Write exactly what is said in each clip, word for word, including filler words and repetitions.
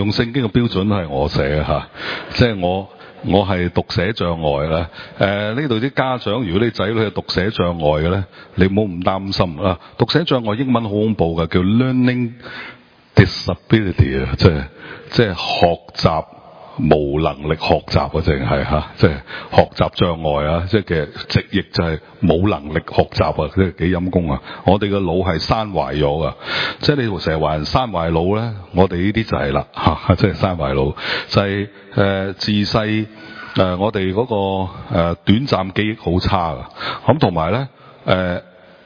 用聖經嘅標準係我寫嘅嚇，即係我我係讀寫障礙啦。誒呢度啲家長，如果你仔女係讀寫障礙嘅咧，你唔好唔擔心啊。讀寫障礙英文好恐怖嘅，叫 learning disability 啊，即係即係學習無能力學習啊，淨係嚇，即係學習障礙啊，即係其實直譯就係冇能力學習啊，即係幾陰功啊！我哋個腦係生壞咗噶，即係你成日話人生壞腦咧，我哋呢啲就係啦嚇，即係生壞腦，就係、是、誒、呃、自細誒、呃、我哋嗰、那個誒、呃、短暫記憶好差噶，咁同埋咧誒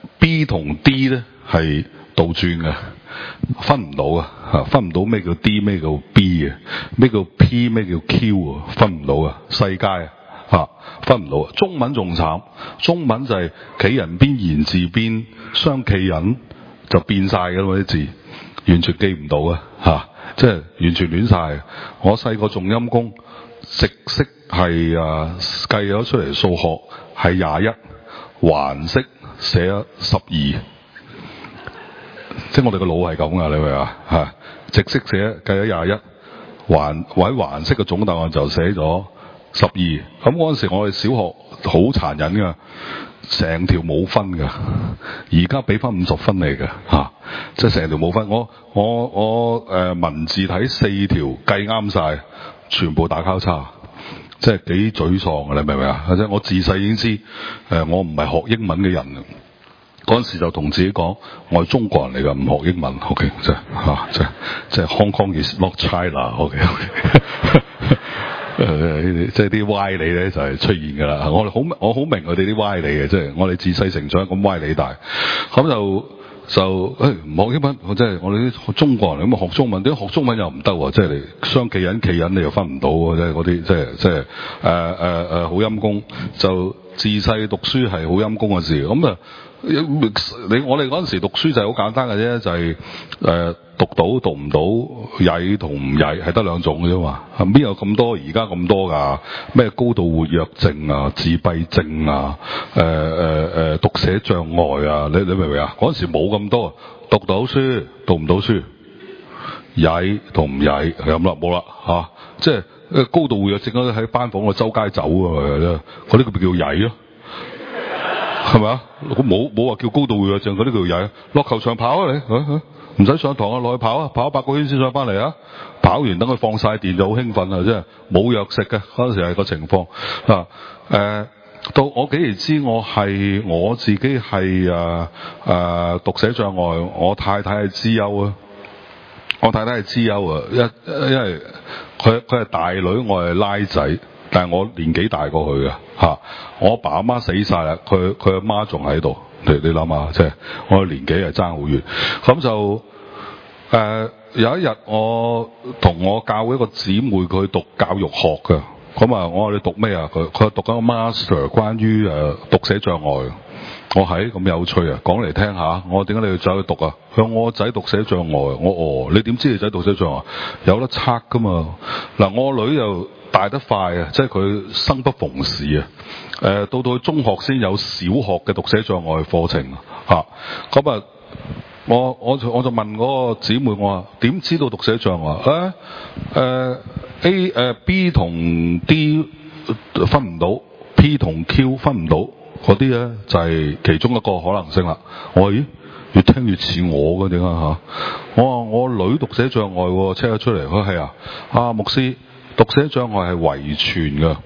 B 同 D 咧係倒轉嘅。分唔到啊，吓分唔到咩叫 D 咩叫 B 啊，咩叫 P 咩叫 Q 啊，分唔到啊，世界啊吓分唔到啊。中文仲慘，中文就係企人邊言字邊，雙企人就變晒嘅嗰啲字，完全記唔到啊吓，即係完全亂晒。我細個仲陰功，直式係啊計咗出嚟數學係廿一，橫式寫咗十二。即係我哋個腦係咁噶，你明唔明啊？吓，直式寫計咗廿一，橫或者橫式嘅總答案就寫咗十二。咁嗰陣時我哋小學好殘忍噶，成條冇分噶。而家俾翻五十分嚟嘅吓，即係成條冇分。我我我誒、呃、文字睇四條計啱晒，全部打交叉，即係幾沮喪嘅，你明唔明啊？或者我自細已經知，誒、呃、我唔係學英文嘅人。嗰陣時就同自己講，我係中國人嚟㗎，唔學英文。OK，即係嚇，即係即係 Hong Kong is not China。OK OK，誒即係啲歪理咧就係出現㗎啦。我哋好我好明佢哋啲歪理嘅，即係我哋自細成長咁歪理大，咁就就誒唔學英文，即係我哋啲中國人咁啊學中文，點解學中文又唔得喎？即係你雙企人企人你又分唔到喎，即係嗰啲即係即係誒誒誒好陰功，就自細讀書係好陰功嘅事，咁啊。你我哋嗰陣時讀書就係好簡單嘅啫，就係、是、誒、呃、讀到讀唔到，曳同唔曳係得兩種嘅啫嘛。邊有咁多而家咁多㗎？咩高度活躍症啊、自閉症啊、誒誒誒讀寫障礙啊？你你明唔明啊？嗰陣時冇咁多，讀到書讀唔到書，曳同唔曳係咁啦，冇啦嚇。即係高度活躍症嗰啲喺班房度周街走啊，嗰啲咪叫曳咯。係咪啊？冇冇話叫高度活躍症，嗰啲叫曳。落球場跑啊你，唔使上堂啊，落去跑啊，跑八個圈先上翻嚟啊。跑完等佢放晒電就好興奮啊，即係冇藥食嘅嗰陣時係個情況啊。誒、呃，到我幾時知我係我自己係誒誒讀寫障礙，我太太係資優啊。我太太係資優啊，因因為佢佢係大女，我係拉仔。但係我年紀大過佢嘅嚇，我阿爸阿媽死晒啦，佢佢阿媽仲喺度。你你諗下，即係我年紀係爭好遠。咁就誒、呃、有一日我同我教會一個姊妹佢讀教育學嘅，咁啊我話你讀咩啊？佢佢讀緊個 master 關於誒讀寫障礙。我係咁有趣啊，講嚟聽下。我點解你要走去讀啊？向我仔讀寫障礙。我哦，你點知你仔讀寫障礙？有得測噶嘛？嗱，我女又大得快啊，即係佢生不逢時啊。誒、呃，到到中學先有小學嘅讀寫障礙課程嚇。咁啊，我我就我就問嗰個姊妹，我話點知道讀寫障礙？誒、啊、誒、呃、A 誒、呃、B 同 D 分唔到 ，P 同 Q 分唔到。嗰啲咧就係、是、其中一個可能性啦。我話咦，越聽越似我嘅點解嚇？我話我女讀寫障礙，check咗出嚟，佢係啊，啊牧師讀寫障礙係遺傳嘅。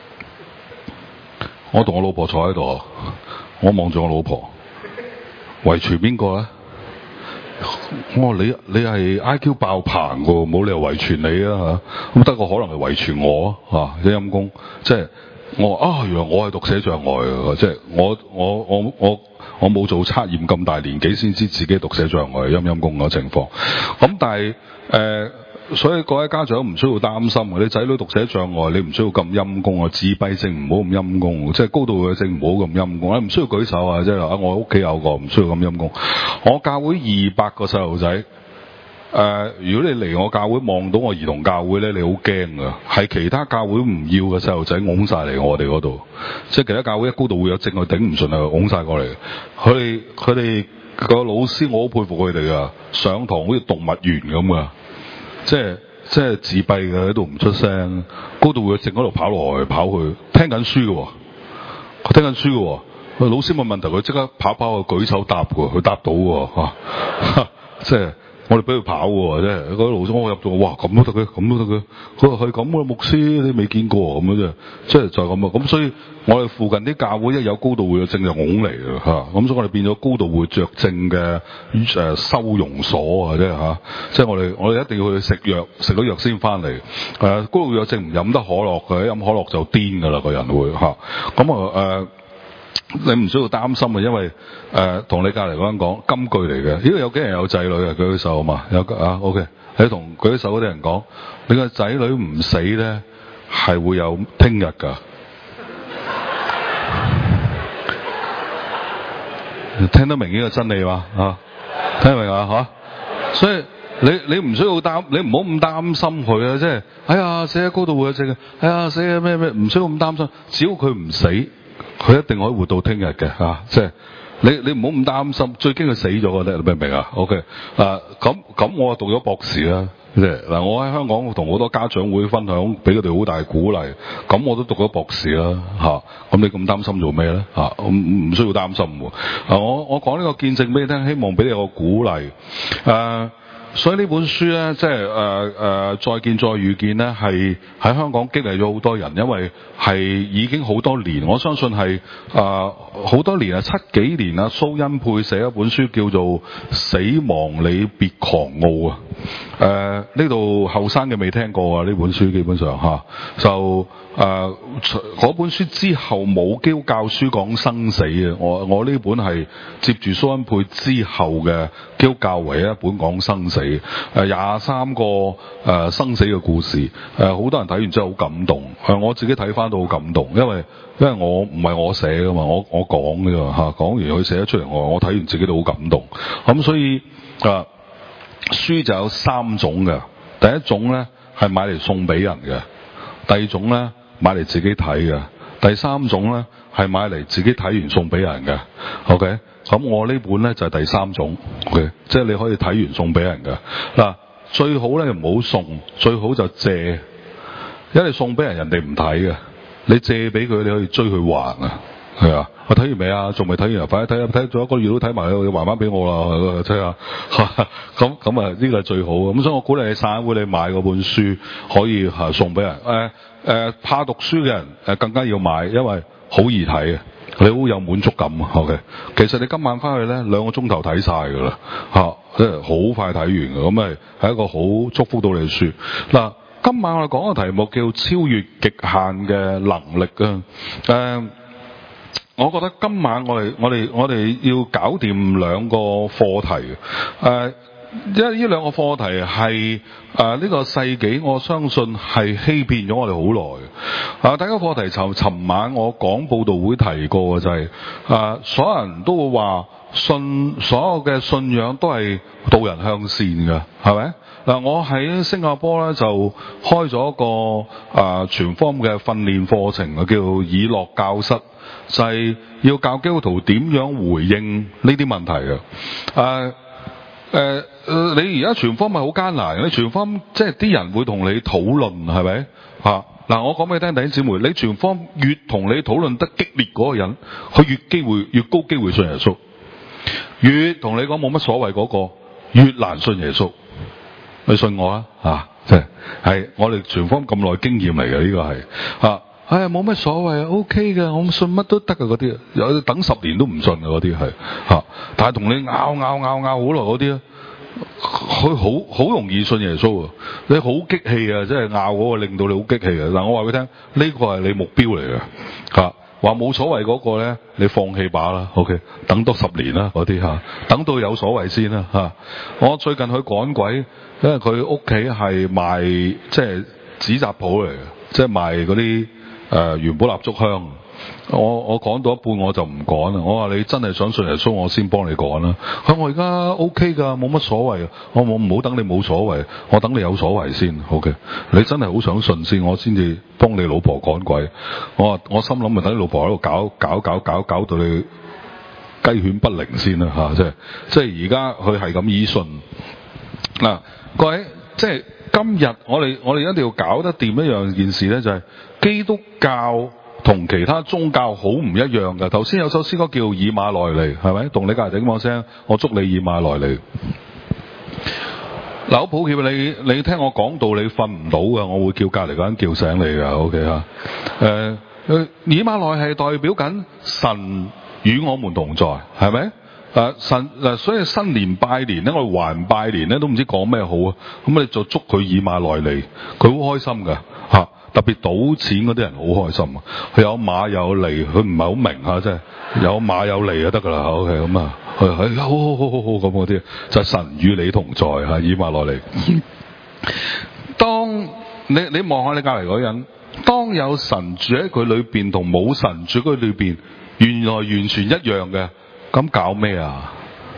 我同我老婆坐喺度，我望住我老婆，遺傳邊個咧？我話你你係 I Q 爆棚嘅，冇理由遺傳你啊嚇。咁得個可能係遺傳我啊，啲陰公即係。我話啊，原來我係讀寫障礙嘅，即係我我我我我冇做測驗咁大年紀先知自己讀寫障礙陰陰公嘅情況。咁但係誒、呃，所以各位家長唔需要擔心嘅，你仔女讀寫障礙，你唔需要咁陰公啊，自閉症唔好咁陰公，即係高度活躍症唔好咁陰公，你唔需要舉手啊，即係啊，我屋企有個唔需要咁陰公。我教會二百個細路仔。誒、呃，如果你嚟我教會望到我兒童教會咧，你好驚噶，係其他教會唔要嘅細路仔拱晒嚟我哋嗰度，即係其他教會一高度會有症，佢頂唔順啊，拱晒過嚟。佢哋佢哋個老師我好佩服佢哋噶，上堂好似動物園咁噶，即係即係自閉嘅喺度唔出聲，高度會靜喺度跑來跑去，聽緊書嘅喎，佢聽緊書嘅喎，老師問問題佢即刻跑跑去舉手答嘅喎，佢答到喎嚇，即係我哋俾佢跑喎，即係嗰啲老師我入咗，哇咁都得嘅，咁都得嘅，佢話係咁嘅牧師你未見過咁嘅啫，即係就係咁啊，咁所以我哋附近啲教會一有高度會嘅症就拱嚟嘅嚇，咁所以我哋變咗高度會着症嘅誒收容所啊，即係嚇，即係我哋我哋一定要去食藥，食咗藥先翻嚟。誒、呃、高度會有症唔飲得可樂嘅，飲可樂就癲㗎啦個人會嚇，咁啊誒。你唔需要擔心啊，因為誒同、呃、你隔離嗰人講金句嚟嘅。呢個有幾人有仔女啊？舉啲手啊嘛，有啊 OK。你同舉啲手嗰啲人講，你個仔女唔死咧，係會有聽日㗎。聽得明呢個真理嘛？啊，聽得明啊？嚇！所以你你唔需要擔，你唔好咁擔心佢啊！即係哎呀死喺高度會有症啊！哎呀死喺咩咩，唔需要咁擔心，只要佢唔死。佢一定可以活到聽日嘅嚇，即係你你唔好咁擔心，最驚佢死咗嘅啫，你明唔明啊 ？OK 啊，咁咁我讀咗博士啦，即係嗱，我喺香港同好多家長會分享，俾佢哋好大鼓勵，咁我都讀咗博士啦嚇，咁、啊、你咁擔心做咩咧嚇？唔唔需要擔心喎。啊，我我講呢個見證俾你聽，希望俾你個鼓勵誒。啊所以呢本書咧，即係誒誒再見再遇見咧，係喺香港激勵咗好多人，因為係已經好多年，我相信係誒好多年啊，七幾年啊，蘇恩佩寫一本書叫做《死亡你別狂傲》啊，誒呢度後生嘅未聽過啊，呢本書基本上嚇、啊、就誒嗰、呃、本書之後冇基督教書講生死啊，我我呢本係接住蘇恩佩之後嘅基督教唯一一本講生死。誒廿三個誒、呃、生死嘅故事，誒、呃、好多人睇完之後好感動，係、呃、我自己睇翻都好感動，因為因為我唔係我寫噶嘛，我我講嘅啫嚇，講完佢寫得出嚟，我我睇完自己都好感動。咁、嗯、所以啊、呃，書就有三種嘅，第一種咧係買嚟送俾人嘅，第二種咧買嚟自己睇嘅，第三種咧係買嚟自己睇完送俾人嘅。OK。咁我呢本咧就係、是、第三種，okay? 即係你可以睇完送俾人嘅嗱，最好咧唔好送，最好就借，因為你送俾人，人哋唔睇嘅，你借俾佢，你可以追佢還啊，係啊，我睇完未啊？仲未睇完啊？快啲睇啊！睇咗一個月都睇埋，你還翻俾我啦，即係咁咁啊，呢個係最好嘅。咁所以我鼓勵你散會，你買嗰本書可以嚇送俾人。誒、呃、誒、呃，怕讀書嘅人誒更加要買，因為好易睇嘅。你好有滿足感啊 ！OK，其實你今晚翻去咧兩個鐘頭睇晒㗎啦，嚇，即係好快睇完嘅，咁咪係一個好祝福到你嘅書。嗱，今晚我哋講嘅題目叫超越極限嘅能力啊！誒、呃，我覺得今晚我哋我哋我哋要搞掂兩個課題誒。呃因為呢兩個課題係誒呢個世紀，我相信係欺騙咗我哋好耐。啊，第一個課題就尋晚我講佈道會提過嘅就係、是、誒、啊，所有人都會話信所有嘅信仰都係導人向善嘅，係咪？嗱、啊，我喺新加坡咧就開咗一個誒全方嘅訓練課程啊，叫以樂教室，就係、是、要教基督徒點樣回應呢啲問題嘅誒。啊誒誒、呃，你而家傳福音咪好艱難？你傳福音即係啲人會同你討論，係咪嚇？嗱、啊，我講俾你聽，弟兄姊妹，你傳福音越同你討論得激烈嗰個人，佢越機會越高機會信耶穌；越同你講冇乜所謂嗰個，越難信耶穌。你信我啊？嚇，即係係我哋傳福音咁耐經驗嚟嘅呢個係嚇。唉，冇乜所謂啊 ，OK 嘅，我信乜都得嘅嗰啲，有等十年都唔信嘅嗰啲係嚇，但係同你拗拗拗拗好耐嗰啲咧，佢好好容易信耶穌啊！你好激氣啊，即係拗嗰個令到你好激氣啊！嗱，我話俾你聽，呢個係你目標嚟嘅嚇，話冇所謂嗰個咧，你放棄吧啦 ，OK，等多十年啦嗰啲嚇，等到有所謂先啦嚇。我最近去趕鬼，因為佢屋企係賣即係紙紮鋪嚟嘅，即係賣嗰啲。誒、呃、元寶蠟燭香，我我講到一半我就唔講啦。我話你真係想信耶穌，我先幫你講啦。佢我而家 OK 㗎，冇乜所謂。我我唔好等你冇所謂，我等你有所謂先。OK，你真係好想信先，我先至幫你老婆趕鬼。我話我心諗咪等你老婆喺度搞搞搞搞搞到你雞犬不寧先啦嚇，即係即係而家佢係咁以信嗱、啊，各位即係今日我哋我哋一定要搞得掂一樣件事咧，就係、是、基督教同其他宗教好唔一樣嘅。頭先有首詩歌叫以馬內利，係咪？同你隔籬頂講聲，我祝你以馬內利。嗱，好抱歉，你你聽我講道，你瞓唔到㗎，我會叫隔籬嗰人叫醒你㗎。OK 吓，誒，以馬內係代表緊神與我們同在，係咪？誒神誒，所以新年拜年咧，我哋還拜年咧，都唔知講咩好啊。咁你就祝佢以馬內利，佢好開心㗎嚇。特別賭錢嗰啲人好開心啊！佢有馬有利，佢唔係好明嚇，即係有馬有利就得㗎啦。OK 咁啊，係係好好好好好咁嗰啲，就係神與你同在嚇，以馬內利。當你你望下你隔離嗰人，當有神住喺佢裏邊同冇神住喺佢裏邊，原來完全一樣嘅，咁搞咩啊？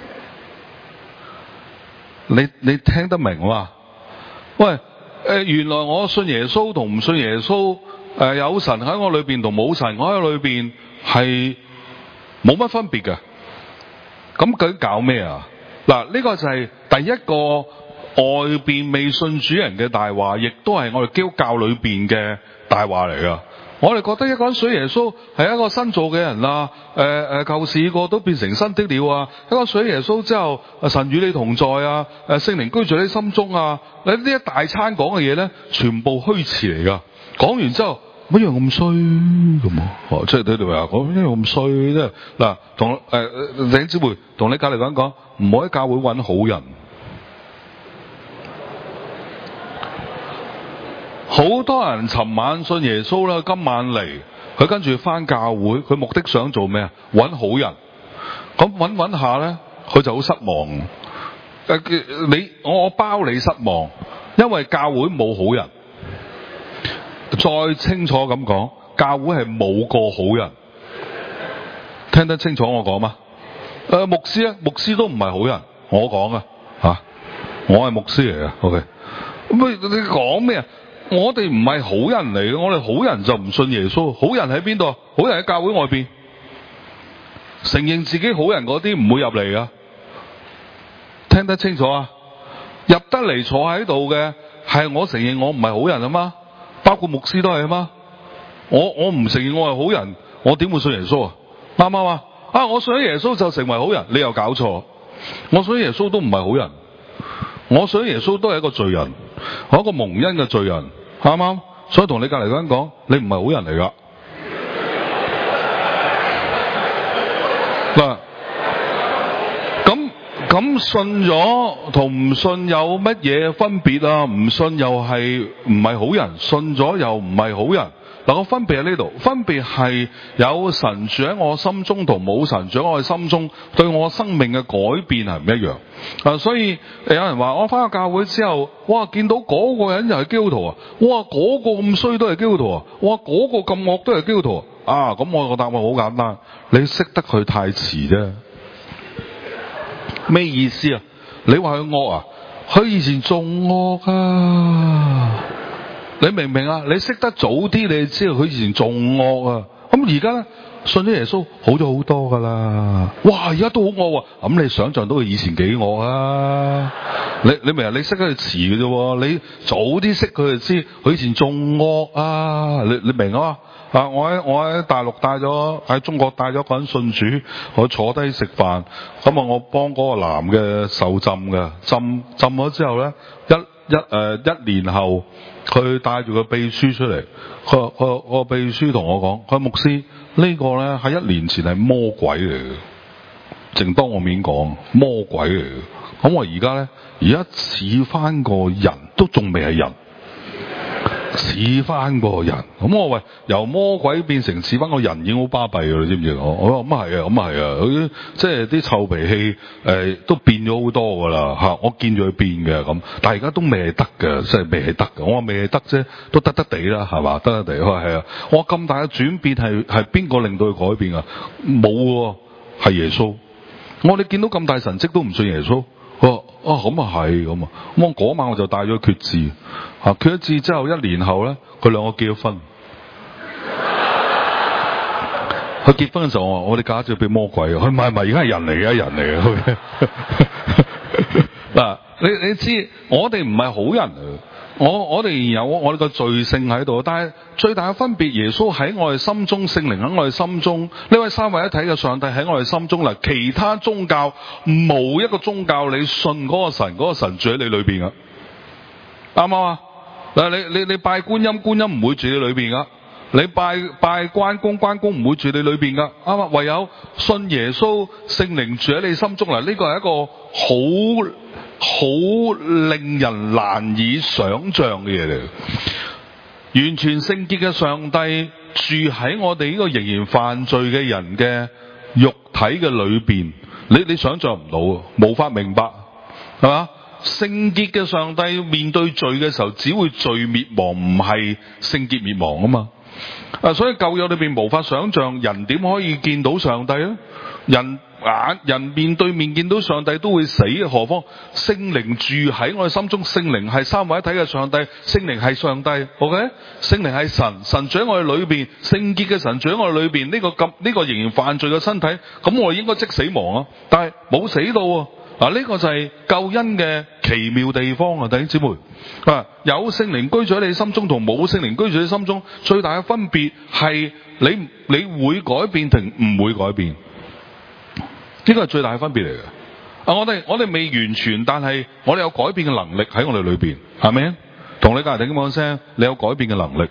你你聽得明嘛？喂！誒、呃，原來我信耶穌同唔信耶穌，誒、呃、有神喺我裏邊同冇神我喺裏邊係冇乜分別嘅。咁究竟搞咩啊？嗱，呢個就係第一個外邊未信主人嘅大話，亦都係我哋基督教裏邊嘅大話嚟噶。我哋覺得一個人信耶穌係一個新造嘅人啦，誒誒舊事過都變成新的了啊！一個信耶穌之後，神與你同在啊，誒聖靈居住喺你心中啊！你呢一大餐講嘅嘢咧，全部虛詞嚟噶。講完之後，乜樣咁衰咁啊？哦，即係你哋話講乜樣咁衰啫？嗱，同誒弟兄姊妹同你隔籬講講，唔好喺教會揾好人。好多人尋晚信耶穌啦，今晚嚟，佢跟住翻教會，佢目的想做咩啊？揾好人。咁揾揾下咧，佢就好失望。誒、呃，你我包你失望，因為教會冇好人。再清楚咁講，教會係冇個好人。聽得清楚我講嗎？誒、呃，牧師啊，牧師都唔係好人，我講啊，吓，我係牧師嚟嘅。OK，咁你講咩啊？我哋唔係好人嚟嘅，我哋好人就唔信耶穌。好人喺邊度？好人喺教會外邊，承認自己好人嗰啲唔會入嚟噶。聽得清楚啊？入得嚟坐喺度嘅係我承認我唔係好人啊嘛，包括牧師都係啊嘛。我我唔承認我係好人，我點會信耶穌啊？啱唔啱啊？啊，我信耶穌就成為好人，你又搞錯。我信耶穌都唔係好人，我信耶穌都係一個罪人，我一個蒙恩嘅罪人。啱唔啱？所以同你隔籬嗰人講，你唔係好人嚟噶。嗱，咁咁信咗同唔信有乜嘢分別啊？唔信又係唔係好人，信咗又唔係好人。嗱，個分別喺呢度，分別係有神住喺我心中同冇神住喺我心中，對我生命嘅改變係唔一樣。啊，所以有人話我翻咗教會之後，哇，見到嗰個人又係基督徒啊，哇，嗰個咁衰都係基督徒啊，哇，嗰個咁惡都係基督徒啊。咁我個答案好簡單，你識得佢太遲啫。咩意思啊？你話佢惡啊？佢以前仲惡啊！你明唔明啊？你識得早啲，你知道佢以前仲惡啊！咁而家咧，信咗耶穌好咗好多噶啦！哇，而家都好惡啊！咁你想象到佢以前幾惡啊？你你明啊？你識得佢遲嘅啫，你早啲識佢就知佢以前仲惡啊！你你明啊？啊，我喺我喺大陸帶咗喺中國帶咗個人信主，我坐低食飯，咁啊我幫嗰個男嘅受浸嘅，浸浸咗之後咧，一一誒、呃、一年後。佢帶住個秘書出嚟，個個個秘書同我講：佢牧師、這個、呢個咧喺一年前係魔鬼嚟嘅，淨當我面講魔鬼嚟嘅。咁我而家咧，而家似翻個人都仲未係人，似翻個人。咁我喂，由魔鬼變成似翻個人已經好巴閉㗎啦，知唔知我？我話咁啊係啊，咁啊係啊，佢即係啲臭脾氣誒、呃、都變咗好多㗎啦嚇，我見住佢變嘅咁，但係而家都未係得嘅，即係未係得嘅。我話未係得啫，都得得地啦，係嘛？得得地，我話係啊。我話咁大嘅轉變係係邊個令到佢改變啊？冇喎，係耶穌。我話你見到咁大神蹟都唔信耶穌？佢話啊咁啊係咁啊。咁我嗰晚我就帶咗決志。啊！決咗志之後，一年後咧，佢兩個結咗婚。佢結婚嘅時候，我話：我哋嫁咗俾魔鬼啊！佢唔係唔係，而家係人嚟嘅，人嚟嘅。嗱，你你知，我哋唔係好人啊！ 我我哋有我哋個罪性喺度，但係最大嘅分別，耶穌喺我哋心中，聖靈喺我哋心中，呢位三位一體嘅上帝喺我哋心中啦。其他宗教冇一個宗教你信嗰個神，嗰個神住喺你裏邊噶，啱唔啱啊？嗱，你你你拜觀音，觀音唔會住你裏邊噶。你拜拜關公，關公唔會住你裏邊噶，啱嘛？唯有信耶穌，聖靈住喺你心中啦。呢個係一個好好令人難以想像嘅嘢嚟。完全聖潔嘅上帝住喺我哋呢個仍然犯罪嘅人嘅肉體嘅裏邊，你你想象唔到，無法明白，係嘛？聖潔嘅上帝面對罪嘅時候，只會罪滅亡，唔係聖潔滅亡啊嘛。啊，所以舊約裏邊無法想象人點可以見到上帝咧？人眼人面對面見到上帝都會死，何況聖靈住喺我哋心中？聖靈係三位一體嘅上帝，聖靈係上帝 ，OK？ 聖靈係神，神住喺我哋裏邊，聖潔嘅神住喺我哋裏邊。呢、這個咁呢、這個仍然犯罪嘅身體，咁我哋應該即死亡啊！但係冇死到啊！嗱，呢個就係救恩嘅奇妙地方啊！弟兄姊妹，啊，有聖靈居住喺你心中同冇聖靈居住喺你心中最大嘅分別係你你會改變定唔會改變？呢個係最大嘅分別嚟嘅。啊，我哋我哋未完全，但係我哋有改變嘅能力喺我哋裏邊，係咪？同你隔籬咁講聲，你有改變嘅能力。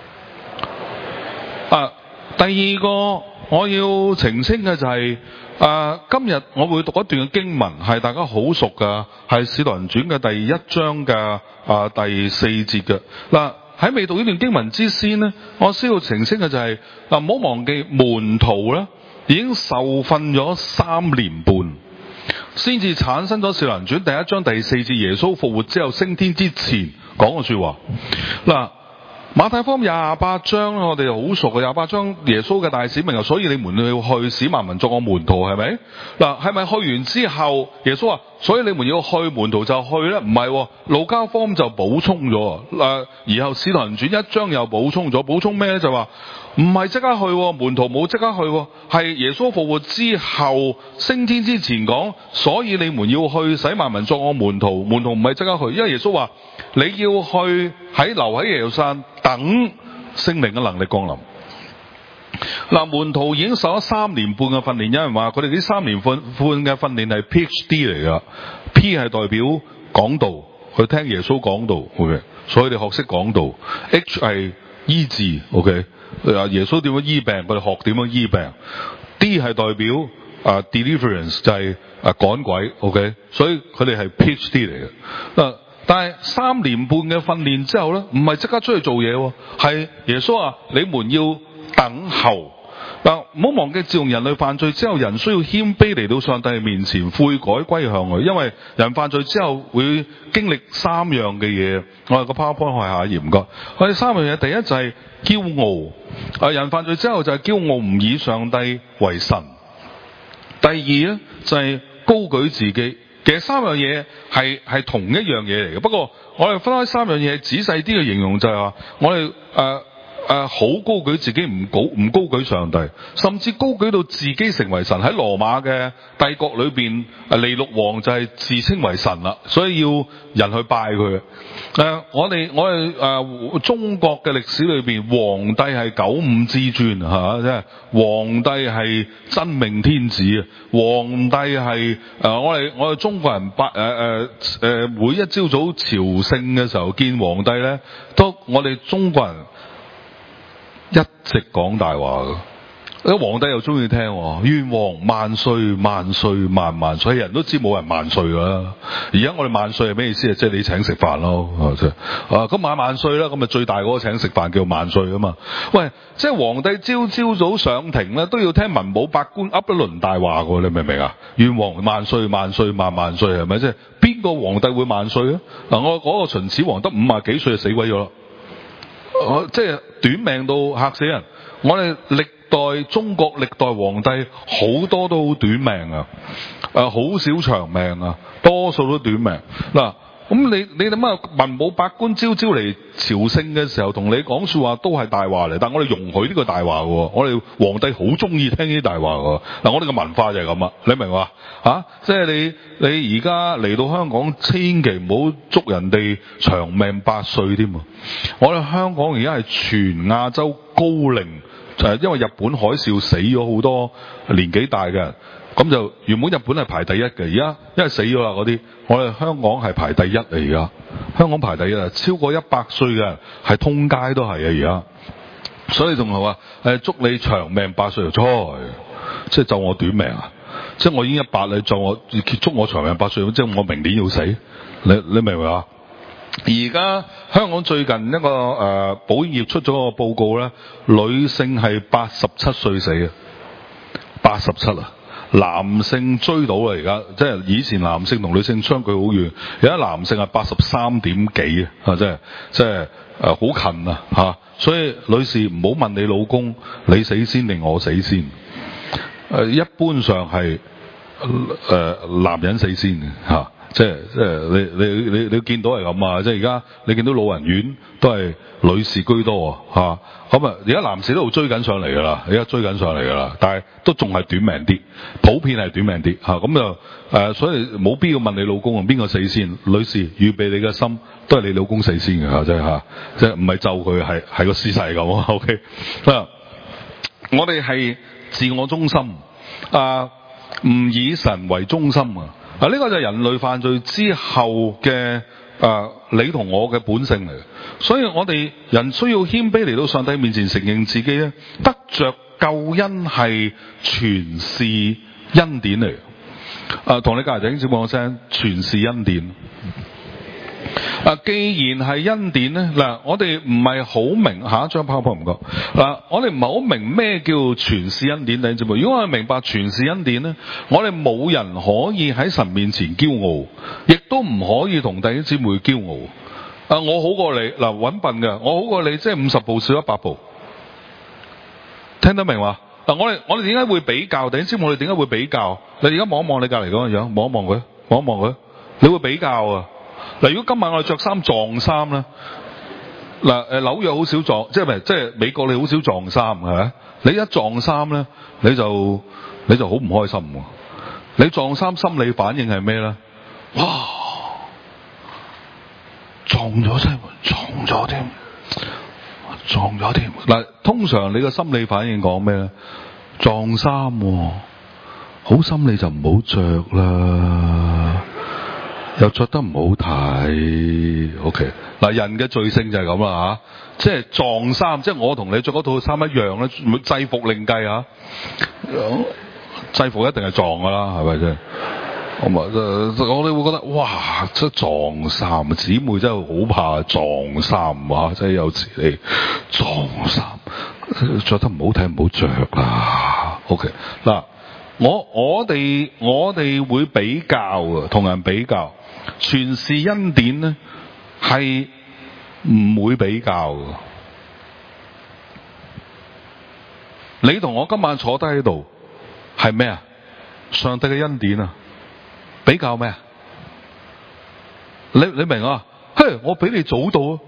啊，第二個我要澄清嘅就係、是。啊！今日我會讀一段嘅經文，係大家好熟㗎，係《使徒行傳》嘅第一章嘅啊第四節嘅。嗱，喺未讀呢段經文之先呢，我需要澄清嘅就係、是、嗱，唔好忘記門徒咧已經受訓咗三年半，先至產生咗《使徒行傳》第一章第四節耶穌復活之後升天之前講嘅說話。嗱。馬太福音廿八章我哋好熟嘅，廿八章耶穌嘅大使命，所以你們要去使萬民作我門徒，係咪？嗱，係咪去完之後耶穌話，所以你們要去門徒就去咧？唔係，路加福音就補充咗，誒，然後使徒行傳一章又補充咗，補充咩咧？就話唔係即刻去，門徒冇即刻去，係耶穌復活之後升天之前講，所以你們要去使萬民作我門徒，門徒唔係即刻去，因為耶穌話你要去喺留喺耶路撒冷等聖靈嘅能力降臨。嗱，門徒已經受咗三年半嘅訓練，有人話佢哋呢三年半半嘅訓練係 PhD 嚟噶 ，P 係代表講道，去聽耶穌講道 ，OK， 所以你學識講道 ，H 係醫治 ，OK， 耶穌點樣醫病，佢哋學點樣醫病 ，D 係代表啊、uh, deliverance 就係啊趕鬼 ，OK， 所以佢哋係 PhD 嚟嘅。嗱，但係三年半嘅訓練之後咧，唔係即刻出去做嘢，係耶穌話你們要等候。嗱，唔好忘記，自從人類犯罪之後，人需要謙卑嚟到上帝面前悔改歸向佢，因為人犯罪之後會經歷三樣嘅嘢。我哋個 PowerPoint 開下頁唔該。我哋三樣嘢，第一就係驕傲。啊，人犯罪之後就係驕傲，唔以上帝為神。第二咧就係高舉自己。其實三樣嘢係係同一樣嘢嚟嘅，不過我哋分開三樣嘢仔細啲嘅形容就係話，我哋誒。呃誒，好、呃、高舉自己，唔高唔高舉上帝，甚至高舉到自己成為神。喺羅馬嘅帝國裏邊，誒尼祿王就係自稱為神啦，所以要人去拜佢。誒、呃，我哋我哋誒、呃、中國嘅歷史裏邊，皇帝係九五之尊吓，即係皇帝係真命天子啊！皇帝係誒、呃、我哋我哋中國人拜誒誒誒每一朝早朝聖嘅時候見皇帝咧，都我哋中國人。一直講大話嘅，啲皇帝又中意聽，願王萬歲萬歲萬萬歲，人都知冇人萬歲噶啦。而家我哋萬歲係咩意思啊？即係你請食飯咯，啊咁買萬歲啦，咁咪最大嗰個請食飯叫萬歲啊嘛。喂，即係皇帝朝朝早上庭咧都要聽文武百官噏一輪大話嘅，你明唔明啊？願王萬歲萬歲萬萬歲係咪？即係邊個皇帝會萬歲啊？嗱，我嗰個秦始皇得五廿幾歲就死鬼咗啦。我即係短命到嚇死人，我哋歷代中國歷代皇帝好多都好短命啊，誒、呃、好少長命啊，多數都短命。嗱， 咁你你諗下，文武百官朝朝嚟朝聖嘅時候，同你講說話都係大話嚟，但係我哋容許呢個大話嘅，我哋皇帝好中意聽呢啲大話嘅。嗱，我哋嘅文化就係咁啊，你明嘛？吓，即係你你而家嚟到香港，千祈唔好祝人哋長命百歲添啊！我哋香港而家係全亞洲高齡，就係因為日本海嘯死咗好多年紀大嘅人。咁就原本日本係排第一嘅，而家因為死咗啦嗰啲，我哋香港係排第一嚟而家，香港排第一啊，超過一百歲嘅人係通街都係啊而家，所以仲係話誒祝你長命百歲，錯，即係咒我短命啊！即係我已經一百啦，咒我祝我長命百歲，即係我明年要死，你你明唔明啊？而家香港最近一個誒、呃、保險業出咗個報告咧，女性係八十七歲死嘅，八十七啊！男性追到啦，而家即係以前男性同女性相距好遠，而家男性係八十三點幾啊，即係即係誒好近啊嚇！所以女士唔好問你老公你死先定我死先，誒、呃、一般上係誒、呃、男人死先嘅嚇。啊即係即係你你你你見到係咁啊！即係而家你見到老人院都係女士居多啊！咁啊，而家男士都度追緊上嚟㗎啦，而家追緊上嚟㗎啦，但係都仲係短命啲，普遍係短命啲嚇。咁、啊、就誒、呃，所以冇必要問你老公啊邊個死先。女士預備你嘅心都係你老公死先嘅嚇，即係嚇，即係唔係咒佢係係個事實咁啊 ？OK 啊，我哋係自我中心啊，唔以神為中心啊！啊！呢個就係人類犯罪之後嘅誒、呃，你同我嘅本性嚟嘅，所以我哋人需要謙卑嚟到上帝面前承認自己咧，得着救恩係全是恩典嚟嘅。誒、呃，同你隔籬弟兄姊妹講聲，全是恩典。啊，既然係恩典咧，嗱，我哋唔係好明，下一張 PowerPoint 唔該。嗱，我哋唔係好明咩叫全是恩典，弟兄姊妹。如果我哋明白全是恩典咧，我哋冇人可以喺神面前驕傲，亦都唔可以同弟兄姊妹驕傲。啊，我好過你，嗱，搵笨嘅，我好過你，即係五十步少一百步。聽得明嘛？嗱，我哋我哋點解會比較？弟兄姊妹，我哋點解會比較？你而家望一望你隔籬嗰個樣，望一望佢，望一望佢，你會比較啊？嗱，如果今晚我哋着衫撞衫咧，嗱，誒紐約好少撞，即係咪即係美國你好少撞衫係咪？你一撞衫咧，你就你就好唔開心喎。你撞衫心理反應係咩咧？哇！撞咗真係撞咗添，撞咗添。嗱，通常你個心理反應講咩咧？撞衫喎，好心你就唔好着啦。又着得唔好睇 ，OK 嗱，人嘅罪性就係咁啦吓，即係撞衫，即係我同你着嗰套衫一樣咧，制服另計吓，制服一定係撞噶啦，係咪先？我咪我哋會覺得哇，即係撞衫，姊妹真係好怕撞衫啊！即係有時你撞衫，着得唔好睇唔好着啦 ，OK 嗱，我我哋我哋會比較啊，同人比較。全是恩典咧，係唔會比較嘅。你同我今晚坐低喺度，係咩啊？上帝嘅恩典啊！比較咩啊？你你明啊？嘿，我比你早到啊！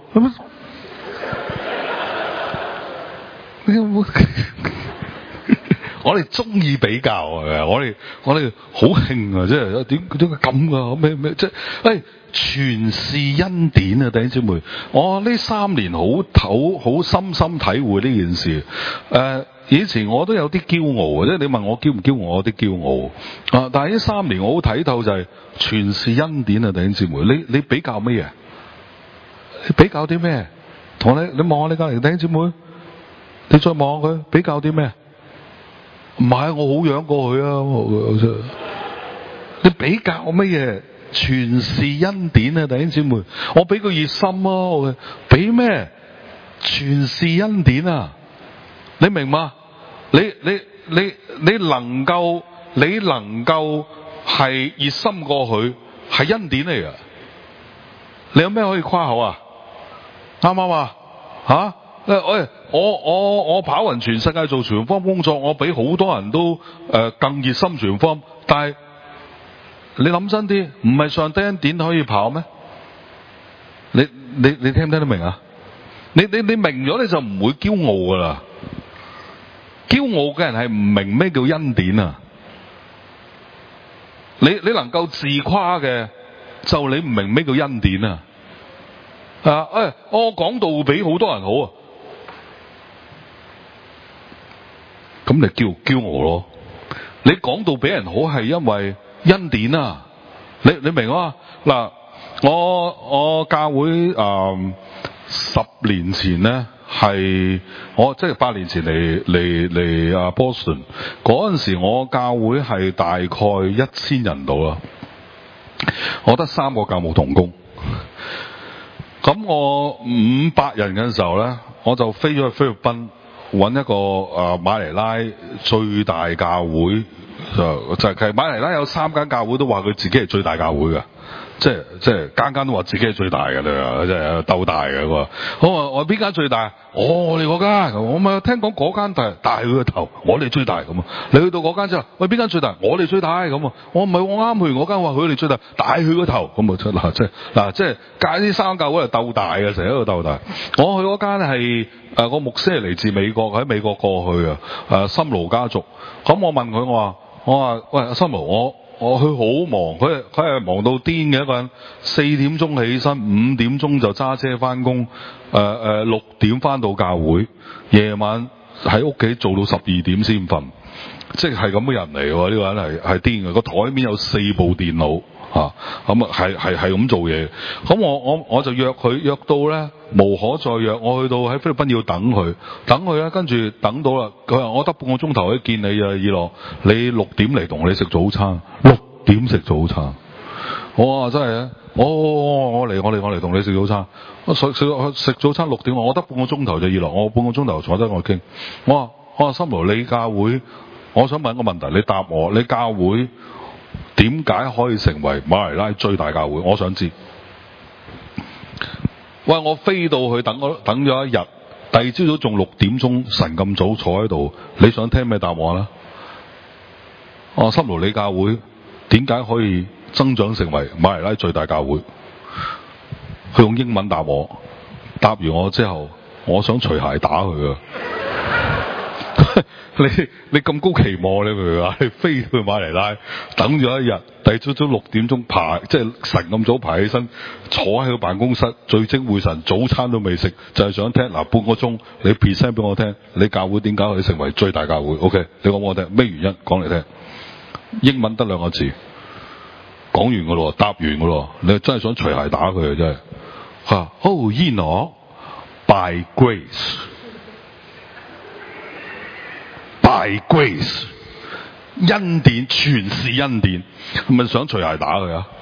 我哋中意比較啊！我哋我哋好興啊！即係點點解咁噶？咩咩即係誒，全是恩典啊！弟兄姊妹，我呢三年好好好深深體會呢件事。誒、呃，以前我都有啲驕傲，即係你問我驕唔驕傲，我有啲驕傲啊！但係呢三年我好睇透就係全是恩典啊！弟兄姊妹，你你比較乜嘢？你比較啲咩？同你你望下你隔籬弟兄姊妹，你再望下佢，比較啲咩？唔係，我好樣過佢啊！你比較乜嘢？全是恩典啊！弟兄姊妹，我俾個熱心啊！俾咩？全是恩典啊！你明嗎？你你你你能夠你能夠係熱心過佢，係恩典嚟噶。你有咩可以誇口啊？啱唔啱啊？吓？誒，喂，我我我跑勻全世界做傳福音工作，我比好多人都誒、呃、更熱心傳福音。但係你諗真啲，唔係上帝恩典可以跑咩？ 你你你聽唔聽得明啊？你你你明咗你就唔會驕傲噶啦。驕傲嘅人係唔明咩叫恩典啊！你你能夠自誇嘅，就你唔明咩叫恩典啊！啊誒、哎，我講道比好多人好啊，咁你驕驕傲咯。你講道比人好係因為恩典啊！你你明啊？嗱，我我教會誒、呃、十年前咧。係我即係八年前嚟嚟嚟啊 Boston 嗰陣時，我教會係大概一千人度啦。我得三個教務同工。咁我五百人嘅時候咧，我就飛咗去菲律賓揾一個誒、呃、馬尼拉最大教會，就就係其實馬尼拉有三間教會都話佢自己係最大教會嘅。即係即係間間都話自己係最大嘅，你話即係鬥大嘅。我話我我邊間最大？哦，我哋嗰間，我咪聽講嗰間大大佢個頭，我哋最大咁啊！你去到嗰間之後，喂邊間最大？我哋最大咁啊！我唔係我啱去完嗰間話佢哋最大，大佢個頭咁啊！出嗱即係嗱即係介啲三教會係鬥大嘅，成日喺度鬥大。我去嗰間係誒個牧師係嚟自美國，喺美國過去啊誒森勞家族。咁我問佢我話我話喂森勞我。我佢好忙，佢佢係忙到癲嘅一個人。四點鐘起身，五點鐘就揸車翻工，誒、呃、誒六點翻到教會，夜晚喺屋企做到十二點先瞓，即係咁嘅人嚟喎。呢、呢個人係係癲嘅，個台面有四部電腦嚇，咁啊係係係咁做嘢。咁我我我就約佢約到咧無可再約，我去到喺菲律賓要等佢，等佢咧跟住等到啦。佢話我得半個鐘頭可以見你啊，以諾，你六點嚟同你食早餐，六點食早餐。我話真係啊，我我嚟我嚟我嚟同你食早餐。我食食食早餐六點，我得半個鐘頭就以諾，我半個鐘頭坐低我傾。我話我話心勞，你教會，我想問個問題，你答我，你教會點解可以成為馬尼拉最大教會？我想知。喂，我飛到去等我等咗一日，第二朝早仲六點鐘晨咁早坐喺度，你想聽咩答案啦？我話心勞，你教會點解可以增長成為馬尼拉最大教會？佢用英文答我，答完我之後，我想除鞋打佢啊！你你咁高期望，你明唔明啊？你飛去馬尼拉等咗一日，第二朝早六點鐘爬，即係晨咁早爬起身，坐喺個辦公室聚精會神，早餐都未食，就係想聽嗱半個鐘，你 present 俾我聽，你教會點解可以成為最大教會 ？OK， 你講我聽咩原因？講嚟聽。英文得兩個字，講完噶咯，答完噶咯，你真係想除鞋打佢啊！真係吓，Oh, Enoch, by grace, by grace， 恩典全是恩典，係咪想除鞋打佢啊？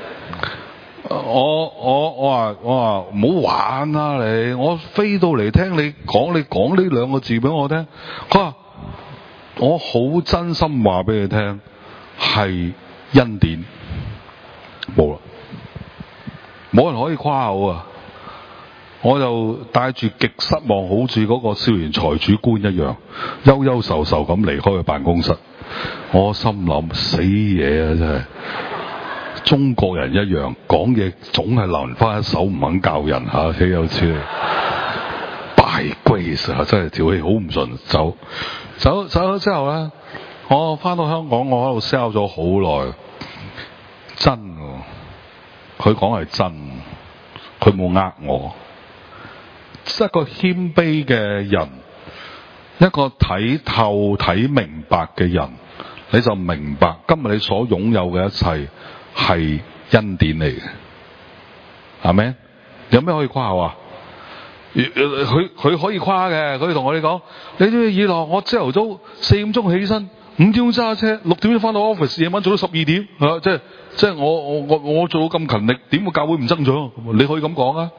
我我我話我話唔好玩啦你，我飛到嚟聽你講，你講呢兩個字俾我聽。佢話我好真心話俾你聽，係恩典，冇啦，冇人可以誇口啊！我就帶住極失望，好似嗰個少年財主官一樣，憂憂愁愁咁離開個辦公室。我心諗死嘢啊！真係中國人一樣講嘢，總係留翻一手，唔肯教人吓，豈有此理！By grace啊，真係條氣好唔順。走走走咗之後咧，我翻到香港，我喺度 sell 咗好耐，真嘅，佢講係真，佢冇呃我。一個謙卑嘅人，一個睇透睇明白嘅人，你就明白今日你所擁有嘅一切係恩典嚟嘅，係咪？有咩可以誇口啊？佢佢可以誇嘅，佢同我哋講：你知唔知以諾？我朝頭早四點鐘起身，五點鐘揸車，六點鐘翻到 office， 夜晚做到十二點，啊、即係即係我我我我做到咁勤力，點會教會唔增長？你可以咁講啊？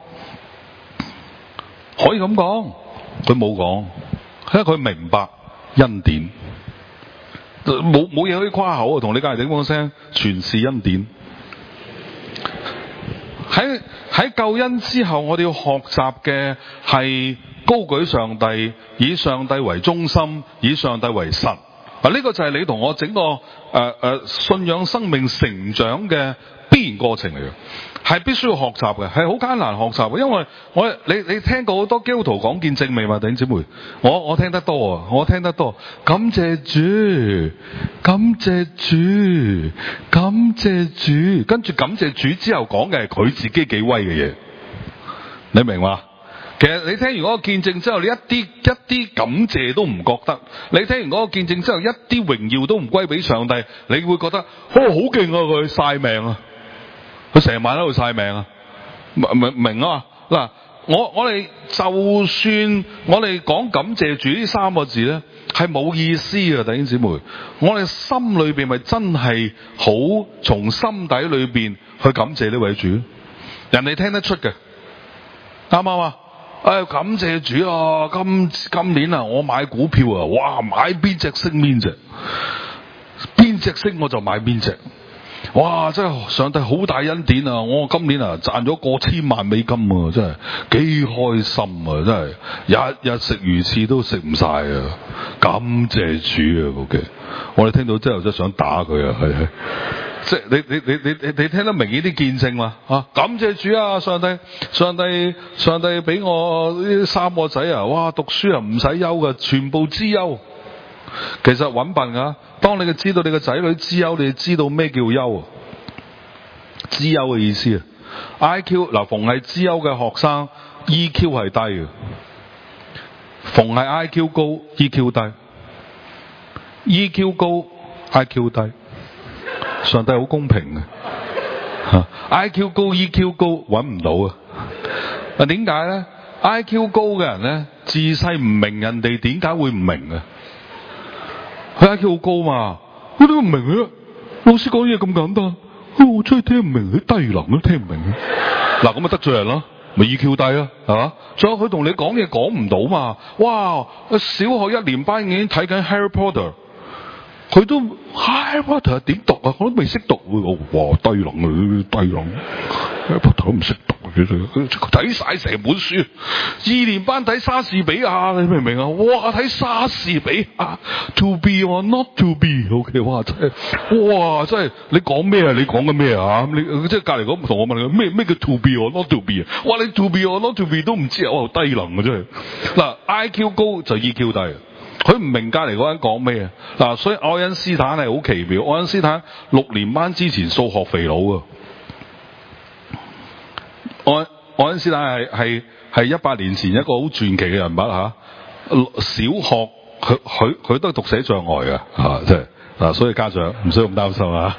可以咁講，佢冇講，因為佢明白恩典，冇冇嘢可以誇口啊！同你隔籬頂講聲，全是恩典。喺喺救恩之後，我哋要學習嘅係高舉上帝，以上帝為中心，以上帝為神。 嗱，呢個就係你同我整個誒誒、呃呃、信仰生命成長嘅必然過程嚟嘅，係必須要學習嘅，係好艱難學習嘅。因為我你你聽過好多基督徒講見證未嘛，弟兄姊妹？我我聽得多啊，我聽得多。感謝主，感謝主，感謝主，跟住感謝主之後講嘅係佢自己幾威嘅嘢，你明嘛？其實你聽完嗰個見證之後，你一啲一啲感謝都唔覺得；你聽完嗰個見證之後，一啲榮耀都唔歸俾上帝，你會覺得哦好勁啊！佢晒命啊，佢成晚喺度晒命啊，明明啊嗱，我我哋就算我哋講感謝主呢三個字咧，係冇意思啊，弟兄姊妹，我哋心裏邊咪真係好從心底裏邊去感謝呢位主，人哋聽得出嘅，啱唔啱啊？誒，感謝主啊！今今年啊，我買股票啊，哇，買邊隻升邊隻，邊隻升我就買邊隻，哇！真係上帝好大恩典啊！我今年啊賺咗過千萬美金啊，真係幾開心啊！真係日日食魚翅都食唔晒啊！感謝主啊！OK，我哋聽到之後真係想打佢啊！係係。即係你你你你你你聽得明呢啲見證嘛？啊，感謝主啊！上帝上帝上帝俾我呢三個仔啊！哇，讀書啊唔使憂㗎，全部資優。其實搵笨㗎。當你嘅知道你嘅仔女資優，你就知道咩叫優啊？資優嘅意思啊 ，I Q 嗱，逢係資優嘅學生 E Q 係低嘅，逢係 I Q 高 E Q 低 ，E Q 高 I Q 低。上帝好公平嘅，I Q 高 E Q 高揾唔到啊！嗱，點解咧 ？I Q 高嘅人咧，自細唔明人哋點解會唔明啊？佢 I Q 好高嘛，佢都唔明嘅。老師講嘢咁簡單，我真係聽唔明，啲低能都聽唔明。嗱，咁咪得罪人咯，咪 E Q 低咯，係嘛？仲有佢同你講嘢講唔到嘛？哇！小學一年班已經睇緊 Harry Potter。佢都 Harry Potter 點讀啊？我都未識讀喎！哇，低能啊，低能 Harry Potter 都唔識讀，佢睇晒成本書。二年班睇莎士比亞，你明唔明啊？哇，睇莎士比亞 ，To be or not to be，OK， 哇，真係，哇，真係，你講咩啊？你講緊咩啊？你即係隔籬嗰同我問佢咩咩叫 To be or not to be 啊？哇，你 To be or not to be 都唔知啊？哇，低能啊，真係。嗱 ，I Q 高就 E Q 低。佢唔明隔離嗰人講咩啊？嗱，所以愛因斯坦係好奇妙。愛因斯坦六年班之前數學肥佬啊！愛愛因斯坦係係係一百年前一個好傳奇嘅人物嚇、啊。小學佢佢佢都係讀寫障礙嘅嚇，即係嗱，所以家長唔需要咁擔心啊！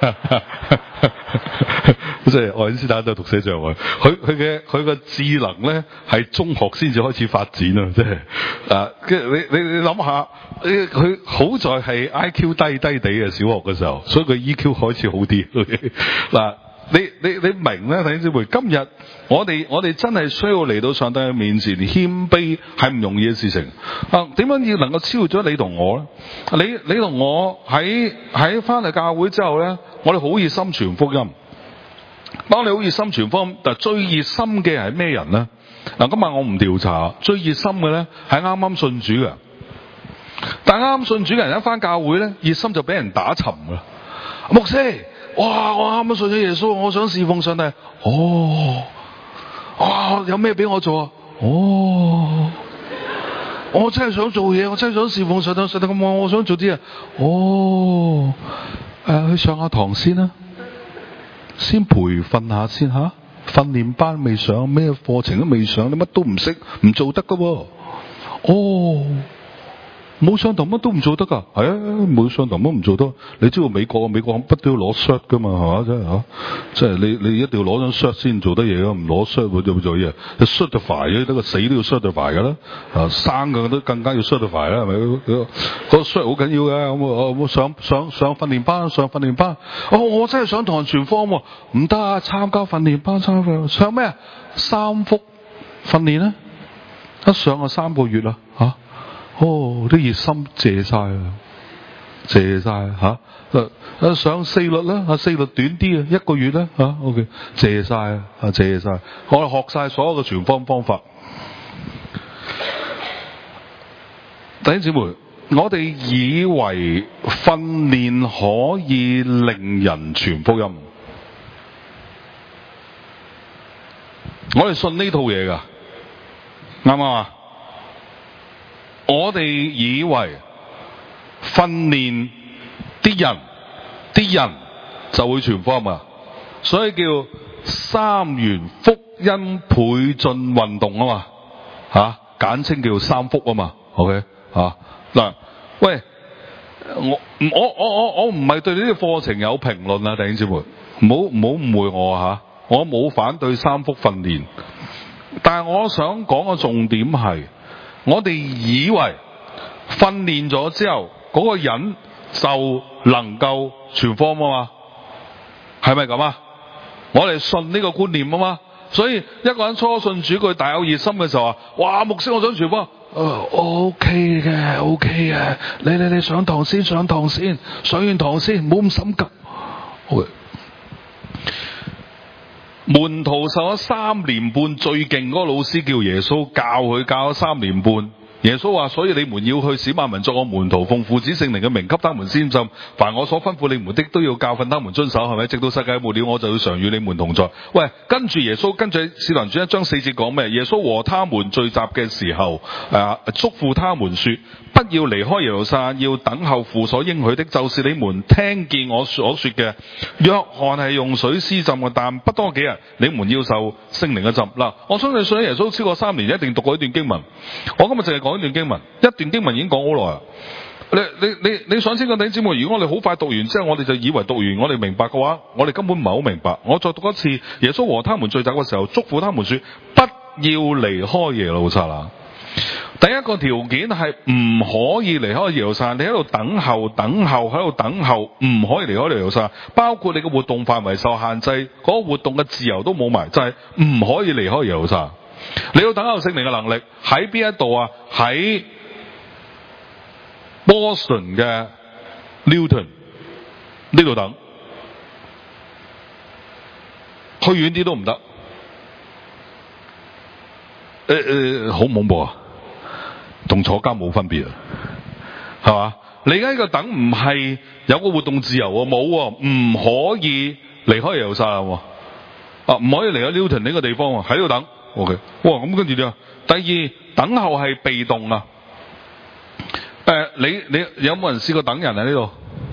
即係愛因斯坦都係讀寫障礙，佢佢嘅佢個智能咧係中學先至開始發展啊！即係啊，跟住你你你諗下，佢好在係 I Q 低低地嘅小學嘅時候，所以佢 E Q 開始好啲。嗱，你你你明咧？弟兄姊妹，今日我哋我哋真係需要嚟到上帝嘅面前謙卑，係唔容易嘅事情啊！點樣要能夠超越咗你同我咧？你你同我喺喺翻嚟教會之後咧，我哋好熱心傳福音。當你好熱心傳福音，但最熱心嘅係咩人咧？嗱，今日我唔調查，最熱心嘅咧係啱啱信主嘅。但啱啱信主嘅人一翻教會咧，熱心就俾人打沉啦。牧師，哇！我啱啱信咗耶穌，我想侍奉上帝。哦，哇！有咩俾我做啊？哦，我真係想做嘢，我真係想侍奉上帝，上帝咁我我想做啲啊。哦，誒、呃，去上下堂先啦。先培訓下先吓，訓練班未上，咩課程都未上，你乜都唔識，唔做得噶喎。哦，冇上堂乜都唔做得噶，係啊，冇上堂乜唔做得。你知道美國美國不都要攞 cert 噶嘛，係嘛，真係吓，即係你你一定要攞張 cert 先做得嘢噶，唔攞 cert 會做做嘢。你 certify 嘅，得個死都要 certify 噶啦，啊生嘅都更加要 certify 啦，係咪？個 cert 好緊要嘅，咁我我上上上訓練班，上訓練班。哦，我真係上堂傳福音，唔得啊！參加訓練班，參加上咩啊？三福訓練咧，一上就三個月啦，吓、啊。哦，啲熱心謝晒啊，謝晒吓，誒上四律啦，啊四律短啲啊，一個月啦，吓 OK， 謝晒啊，謝晒，我哋學晒所有嘅傳福音方法。弟兄姊妹， 我哋以為訓練可以令人傳福音，我哋信呢套嘢㗎，啱唔啱啊？我哋以為訓練啲人，啲人就會傳福音啊，所以叫三元福音倍進運動啊嘛，吓、啊、簡稱叫三福啊嘛 ，OK 啊嗱，喂，我我我我我唔係對呢啲課程有評論啊，弟兄姊妹，唔好唔好誤會我吓、啊，我冇反對三福訓練，但係我想講個重點係，我哋以為訓練咗之後，嗰、那個人就能夠傳福音啊嘛，係咪咁啊？我哋信呢個觀念啊嘛，所以一個人初信主，佢大有熱心嘅時候話：哇，牧師，我想傳福音。誒 ，OK 嘅 ，OK 嘅，你你你上堂先，上堂先，上完堂先，唔好咁心急。OK。門徒受咗三年半，最勁嗰個老師叫耶穌，教佢教咗三年半。耶穌話：所以你們要去使萬民作我門徒，奉父子聖靈嘅名給他們先浸，凡我所吩咐你們的都要教訓他們遵守，係咪？直到世界末了，我就要常與你們同在。喂，跟住耶穌，跟住使徒行傳一章四節講咩？耶穌和他們聚集嘅時候，誒、啊，囑咐他們說：不要離開耶路撒冷，要等候父所應許的，就是你們聽見我所說嘅。約翰係用水施浸嘅，但不多幾日，你們要受聖靈嘅浸。嗱，我相信信耶穌超過三年，一定讀過一段經文。我今日淨係講一段經文，一段經文已經講好耐啦。你你你你想清楚弟兄姊妹，如果我哋好快讀完之後，我哋就以為讀完我哋明白嘅話，我哋根本唔係好明白。我再讀一次，耶穌和他們聚集嘅時候，囑咐他們說：不要離開耶路撒冷。第一個條件係唔可以離開耶路撒冷，你喺度等候，等候喺度等候，唔可以離開耶路撒冷，包括你嘅活動範圍受限制，嗰、那個活動嘅自由都冇埋，就係、是、唔可以離開耶路撒冷。你要等候聖靈嘅能力喺邊一度啊？喺 Boston 嘅 Newton 呢度等，去遠啲都唔得。誒誒，好恐怖啊！同坐監冇分別啊，係嘛？你而家呢個等唔係有個活動自由喎，冇喎，唔可以離開耶路撒冷喎，啊，唔可以離開 Newton 呢個地方喎，喺度等。OK， 哇，咁跟住點啊？第二，等候係被動啊。誒、呃，你你有冇人試過等人喺呢度？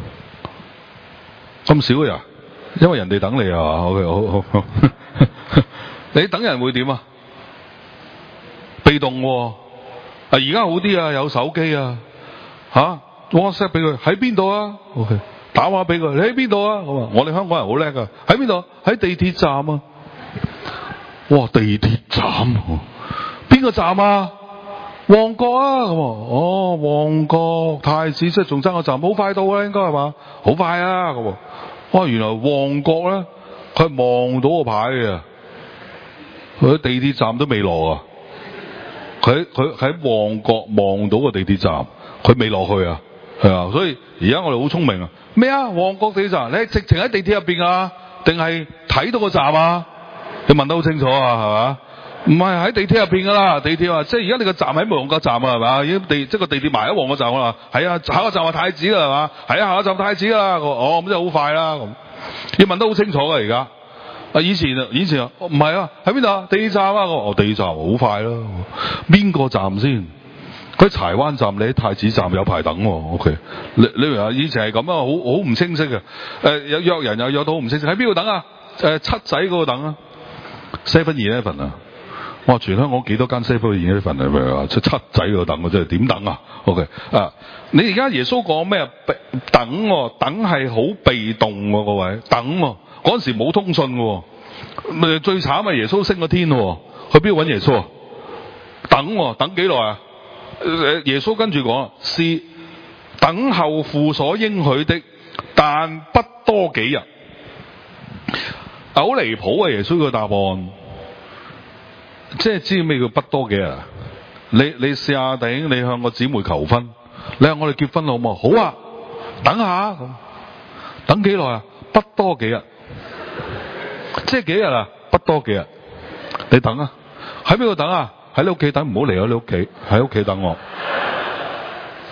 咁少嘅人，因為人哋等你啊。OK， 好好好。你等人會點啊？被動喎。啊，而家好啲啊，有手機啊，吓、啊、WhatsApp 俾佢喺邊度啊 ？OK， 打話俾佢，你喺邊度啊？咁啊，我哋香港人好叻噶，喺邊度？喺地鐵站啊！哇，地鐵站，邊個站啊？旺角啊！咁哦，旺角太子即係仲爭個站，好快到啊，應該係嘛？好快啊！咁哇，原來旺角咧，佢望到個牌嘅，佢喺地鐵站都未落啊！佢佢喺旺角望到個地鐵站，佢未落去啊，係啊，所以而家我哋好聰明啊！咩啊？旺角地鐵站，你直情喺地鐵入邊啊？定係睇到個站啊？你問得好清楚啊，係嘛？唔係喺地鐵入邊噶啦，地鐵話即係而家你個站喺旺角站啊，係嘛？已經地即係個地鐵埋喺旺角站啦，係啊，下個站係太子啦，係嘛？係啊，下個站太子啦，哦咁即係好快啦咁。你問得好清楚噶而家。啊！以前啊，以前啊，唔係啊，喺邊度啊？地鐵站啊，哦，地鐵站好快咯。邊個站先？佢喺柴灣站，你喺太子站有排等喎。O K，你你明啊？以前係咁啊，好好唔清晰嘅。誒、呃，有約人又約到好唔清晰，喺邊度等啊？誒、呃，七仔嗰度等啊 ，Seven Eleven 啊。哇！全香港幾多間 Seven Eleven 係咪啊？出七仔嗰度等啊，真係點等啊 ？O K 啊，你而家耶穌講咩？等、啊，等係好被動喎、啊，各位等、啊。嗰陣時冇通訊嘅，咪最慘啊！耶穌升咗天，去邊度揾耶穌啊？等、啊，等幾耐啊？耶穌跟住講，是等候父所應許的，但不多幾日。好離譜啊！耶穌個答案，即係知咩叫不多幾日？你你試下弟兄，你向個姊妹求婚，你話我哋結婚好唔好？好啊，等下咁，等幾耐啊？不多幾日。即係幾日啊？不多幾日，你等啊？喺邊度等啊？喺你屋企等，唔好離開你屋企，喺屋企等我。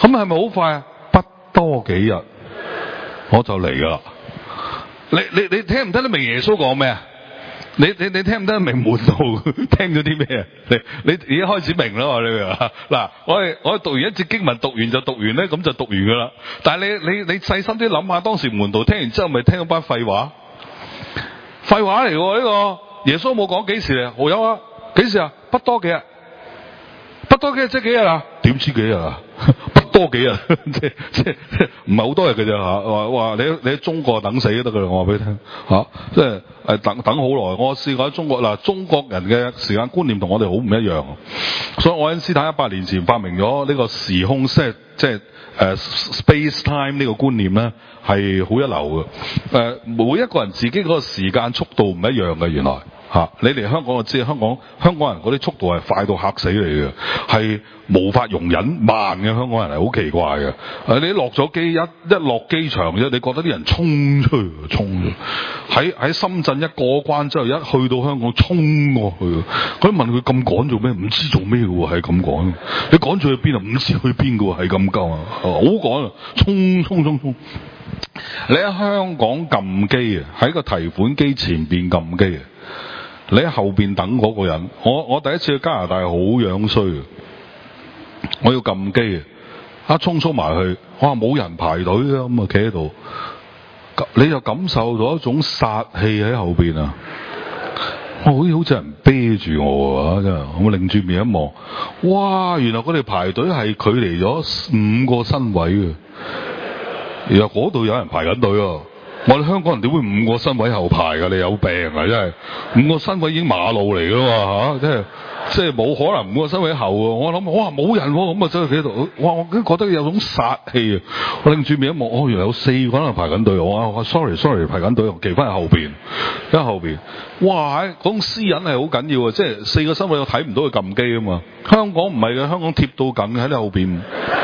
咁係咪好快啊？不多幾日我就嚟噶啦。你你你聽唔聽得明耶穌講咩啊？你你你聽唔聽得明門徒聽咗啲咩啊？你你已經開始明啦，你明嘛？嗱，我係我係讀完一節經文，讀完就讀完咧，咁就讀完噶啦。但係你你你細心啲諗下，當時門徒聽完之後，咪聽咗班廢話？廢話嚟喎呢個。耶穌冇講幾時嚟？好有啊，幾時啊？不多幾日，不多幾日即係幾日啊？點知幾日啊？不多幾日，即即唔係好多日嘅啫吓。話話你你喺中國等死都得噶啦，我話俾你聽吓、啊，即係誒等等好耐。我試過喺中國嗱，中國人嘅時間觀念同我哋好唔一樣，所以愛因斯坦一百年前發明咗呢個時空即係即係誒 space time 呢個觀念咧，係好一流嘅。誒、呃，每一個人自己嗰個時間速度唔一樣嘅，原來。吓、啊！你嚟香港就知，香港香港人嗰啲速度係快到嚇死你嘅，係無法容忍慢嘅。香港人係好奇怪嘅。誒、啊，你落咗機一一落機場啫，你覺得啲人衝出去，衝咗喺喺深圳一過關之後，一去到香港衝過去。佢問佢咁趕做咩？唔知做咩嘅喎，係咁趕。你趕住去邊啊？唔知去邊嘅喎，係咁鳩啊！好趕啊！衝衝衝衝！你喺香港撳機啊，喺個提款機前邊撳機啊！你喺後邊等嗰個人，我我第一次去加拿大好樣衰啊！我要撳機啊，一衝衝埋去，我話冇人排隊啊，咁啊企喺度，你就感受到一種殺氣喺後邊啊！我好似好似人啤住我啊，真係，我擰住面一望，哇！原來佢哋排隊係距離咗五個身位嘅，然後嗰度有人排緊隊啊！我哋香港人點會五個身位後排㗎？你有病啊！真係五個身位已經馬路嚟㗎嘛嚇，即係即係冇可能五個身位後啊！我諗哇冇人喎，咁啊走去企度，哇！我覺得有種殺氣啊！我擰住面一望，哦，原來有四個人排緊隊，我話 sorry sorry 排緊隊，我企翻喺後邊，喺後邊，哇！嗰種私隱係好緊要啊！即係四個身位我睇唔到佢撳機啊嘛。香港唔係嘅，香港貼到緊喺你後邊，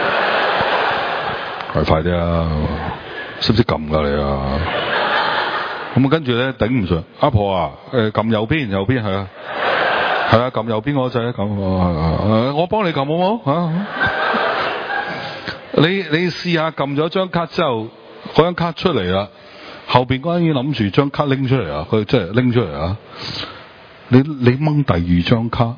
係快啲啊！識唔識撳㗎你啊？咁啊跟住咧頂唔順，阿婆啊，誒撳右邊，右邊係啊，係啊撳右邊嗰掣，撳我幫你撳好唔好啊？你你試下撳咗張卡之後，嗰張卡出嚟啦，後邊嗰人已經諗住張卡拎出嚟啊，佢即係拎出嚟啊！你你掹第二張卡，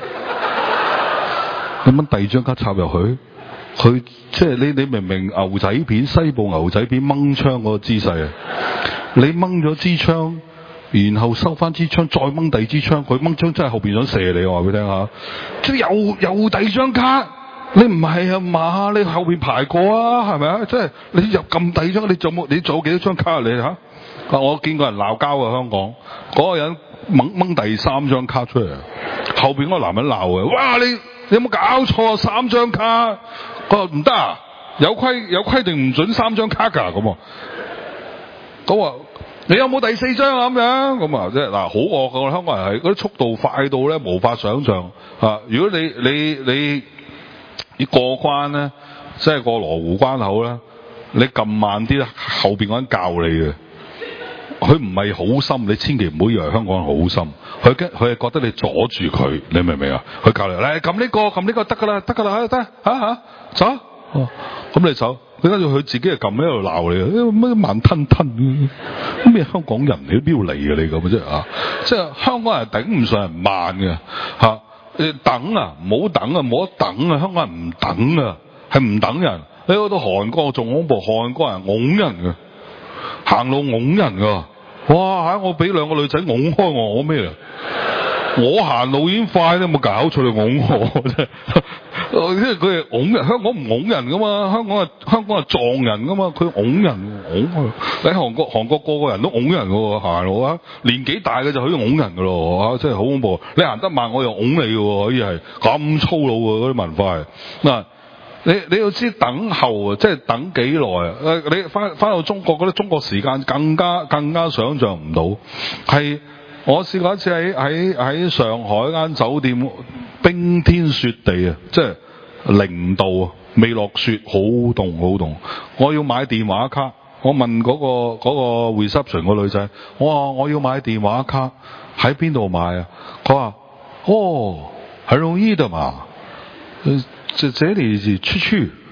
你掹第二張卡插入去。佢即係你，你明明牛仔片西部牛仔片掹槍嗰個姿勢啊！你掹咗支槍，然後收翻支槍，再掹第二支槍，佢掹槍真係後邊想射你，我話俾你聽下，即係又又第二張卡，你唔係啊嘛？你後邊排過啊，係咪啊？即係你又撳第二張，你仲冇？你仲有幾多張卡啊？你吓？啊！我見過人鬧交啊，香港嗰個人掹掹第三張卡出嚟，後邊嗰個男人鬧啊！哇！你你有冇搞錯啊？三張卡？佢話唔得啊！有規有規定唔准三張卡㗎咁啊！咁話你有冇第四張啊？咁樣咁啊！即係嗱，好惡㗎！香港人係嗰啲速度快到咧，無法想像啊！如果你你你你過關咧，即係過羅湖關口咧，你撳慢啲咧，後邊嗰人教你嘅。佢唔係好心，你千祈唔好以為香港人好心。佢驚佢係覺得你阻住佢，你明唔明啊？佢教你嚟撳呢個撳呢個得㗎啦，得㗎啦，得嚇嚇走，咁、哦、你走。佢跟住佢自己係撳喺度鬧你，乜慢吞吞嘅咩香港人你都邊度嚟嘅你咁啫啊！即係香港人頂唔上人慢嘅嚇，你等啊唔好等啊，冇得等啊！香港人唔等啊，係唔等人。你去到韓國仲恐怖，韓國人擁人嘅。行路拱人噶，哇！我俾兩個女仔拱開我，我咩啊？我行路已經快，你有冇搞錯你拱我啫？因為佢係拱人，香港唔拱人噶嘛，香港係香港係撞人噶嘛，佢拱人拱。喺韓國，韓國個個人都拱人噶，行路啊，年紀大嘅就可以拱人噶咯，啊，真係好恐怖。你行得慢，我又拱你嘅，可以係咁粗魯嘅嗰啲文化係嗱。你你要知等候啊，即係等幾耐啊？誒，你翻翻到中國嗰啲中國時間更加更加想象唔到。係我試過一次喺喺喺上海間酒店，冰天雪地啊，即係零度啊，未落雪，好凍好凍。我要買電話卡，我問嗰個嗰個 reception 個女仔，我話我要買電話卡，喺邊度買啊？佢話哦，很容易的嘛。這這裏是出去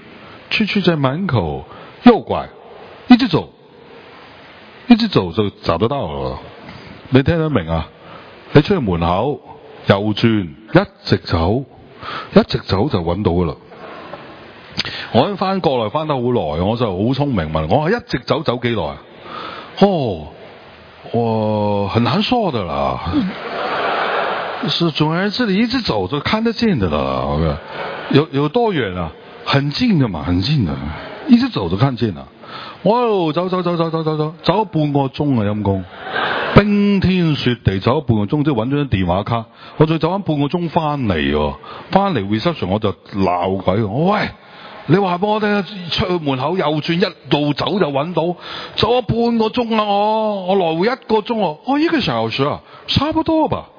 去去在門口右拐，一直走，一直走就找得到了。你聽得明啊？你出去門口右轉，一直走，一直走就揾到噶啦。我翻國內翻得好耐，我就好聰明問我，一直走走幾耐？哦，我很難說的啦。是總而言之，你一直走就看得見的啦。有有多遠啊？很近的嘛，很近的，一直走就看見啦。我一路走走走走走走走，走咗半個鐘啊，陰公，冰天雪地走咗半個鐘，即係揾咗張電話卡，我再走翻半個鐘翻嚟，翻嚟 reception 我就鬧佢，我喂，你話俾我聽，出去門口右轉一路走就揾到，走咗半個鐘啦，我我來回一個鐘，哦，一個小時啊，差不多吧。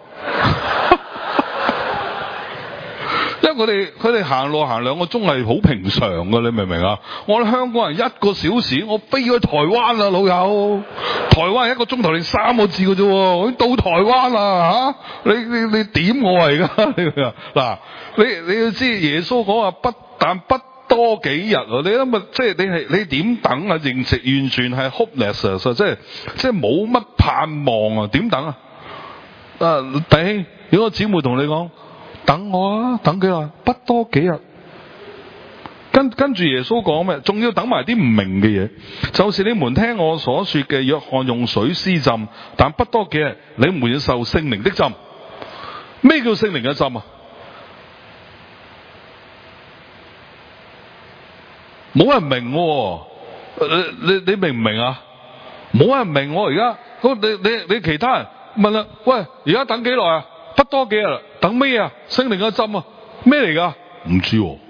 因為佢哋佢哋行路行兩個鐘係好平常噶，你明唔明啊？我哋香港人一個小時，我飛去台灣啦，老友，台灣一個鐘頭定三個字嘅啫，我到台灣啦吓，你你你點我嚟噶？嗱，你你要知耶穌講話不但不多幾日，你諗啊，即係你係你點等啊？認識完全係 hopeless 啊，即係即係冇乜盼望啊，點等啊？啊，弟兄，如果姊妹同你講，等我啊，等幾耐？不多幾日。跟跟住耶穌講咩？仲要等埋啲唔明嘅嘢。就是你們聽我所說嘅，約翰用水施浸，但不多幾日，你們要受聖靈的浸。咩叫聖靈嘅浸啊？冇人明喎，你你你明唔明啊？冇人明喎，而家咁你你你其他人問啦，喂，而家等幾耐啊？不多幾日啦，等咩啊？聖靈嘅浸啊，咩嚟噶？唔知喎。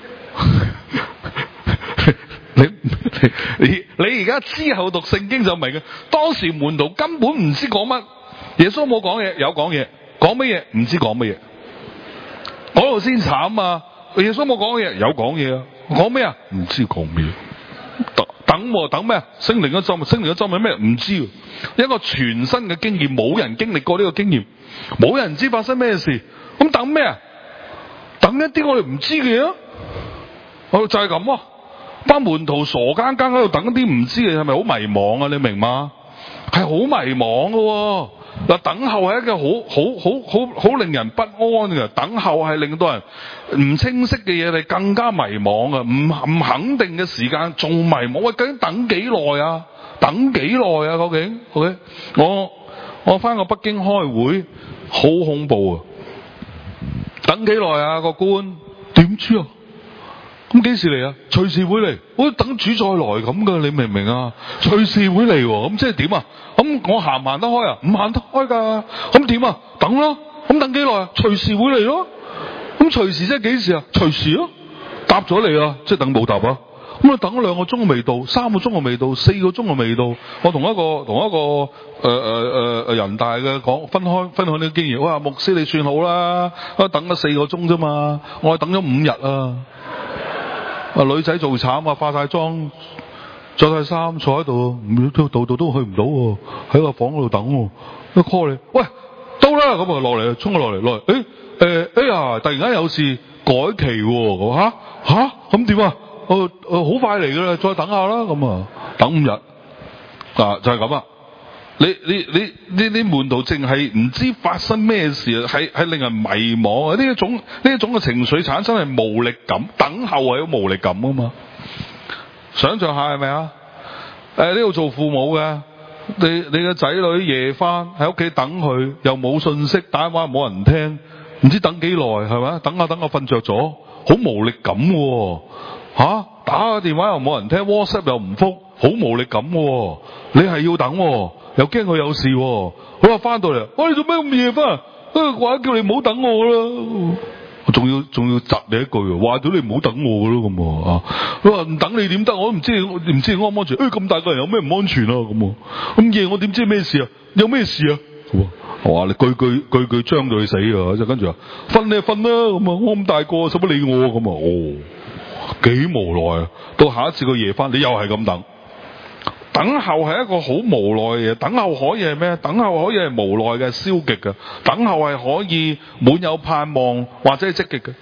你你你而家之後讀聖經就明嘅，當時門徒根本唔知講乜，耶穌冇講嘢，有講嘢，講乜嘢？唔知講乜嘢，嗰度先慘啊！耶穌冇講嘢，有講嘢啊，講咩啊？唔知講咩，等等等咩啊？聖靈嘅浸，聖靈嘅浸係咩？唔知，一個全新嘅經驗，冇人經歷過呢個經驗，冇人知發生咩事，咁等咩啊？等一啲我哋唔知嘅嘢啊！哦，就係咁啊！班門徒傻更更喺度等一啲唔知嘅，係咪好迷茫啊？你明嗎？係好迷茫嘅。嗱，等候係一個好好好好好令人不安嘅，等候係令到人唔清晰嘅嘢，你更加迷茫啊！唔唔肯定嘅時間仲迷茫，喂，究竟等幾耐啊？等幾耐啊？究竟 ？OK， 我我翻過北京開會，好恐怖啊！等幾耐啊？個官點知啊？咁幾時嚟啊？隨時會嚟，好似等主再來咁噶，你明唔明啊？隨時會嚟，咁即係點啊？咁我行唔行得開啊？唔行得開噶，咁點啊？等咯，咁等幾耐啊？隨時會嚟咯，咁隨時即係幾時啊？隨時咯，答咗你啊，即係等冇答啊。咁啊等咗兩個鐘未到，三個鐘又未到，四個鐘又未到。我同一個同一個誒誒誒人大嘅講分開分享呢個經驗。我話牧師你算好啦，我等咗四個鐘啫嘛，我係等咗五日啊。啊女仔做慘啊，化晒妝，着晒衫，坐喺度，度度都去唔到喎，喺個房嗰度等喎。一 call 你，喂，到啦，咁啊落嚟，衝咗落嚟，落嚟，誒誒哎呀，突然間有事改期喎，吓吓咁點啊？誒誒好快嚟噶啦，再等下啦，咁啊等五日，啊就係咁啊。你你你你你門徒淨係唔知發生咩事啊，係係令人迷茫啊！呢一種呢一種嘅情緒產生係無力感，等候係有無力感啊嘛。想象下係咪啊？誒呢度做父母嘅，你你嘅仔女夜翻喺屋企等佢，又冇信息，打電話冇人聽，唔知等幾耐係咪？等下等下瞓着咗，好無力感喎、啊。吓、啊、打個電話又冇人聽 ，WhatsApp 又唔覆，好無力感喎、啊。你係要等、啊。又驚佢有事、啊，好話翻到嚟，我哋做咩咁夜翻？啊，話叫你唔好等我啦，我仲要仲要窒你一句，話咗你唔好等我噶咯咁啊！佢話唔等你點得？我都唔知唔知安唔安全？誒、哎，咁大個人有咩唔安全啊？咁啊，咁夜我點知咩事啊？有咩事啊？我話你句句句句將到你死啊！就跟住話瞓你瞓啦，咁啊，我咁大個，使乜理我咁啊？哦，幾無奈啊！到下一次個夜翻，你又係咁等。等候係一個好無奈嘅嘢，等候可以係咩？等候可以係無奈嘅、消極嘅，等候係可以滿有盼望或者係積極嘅。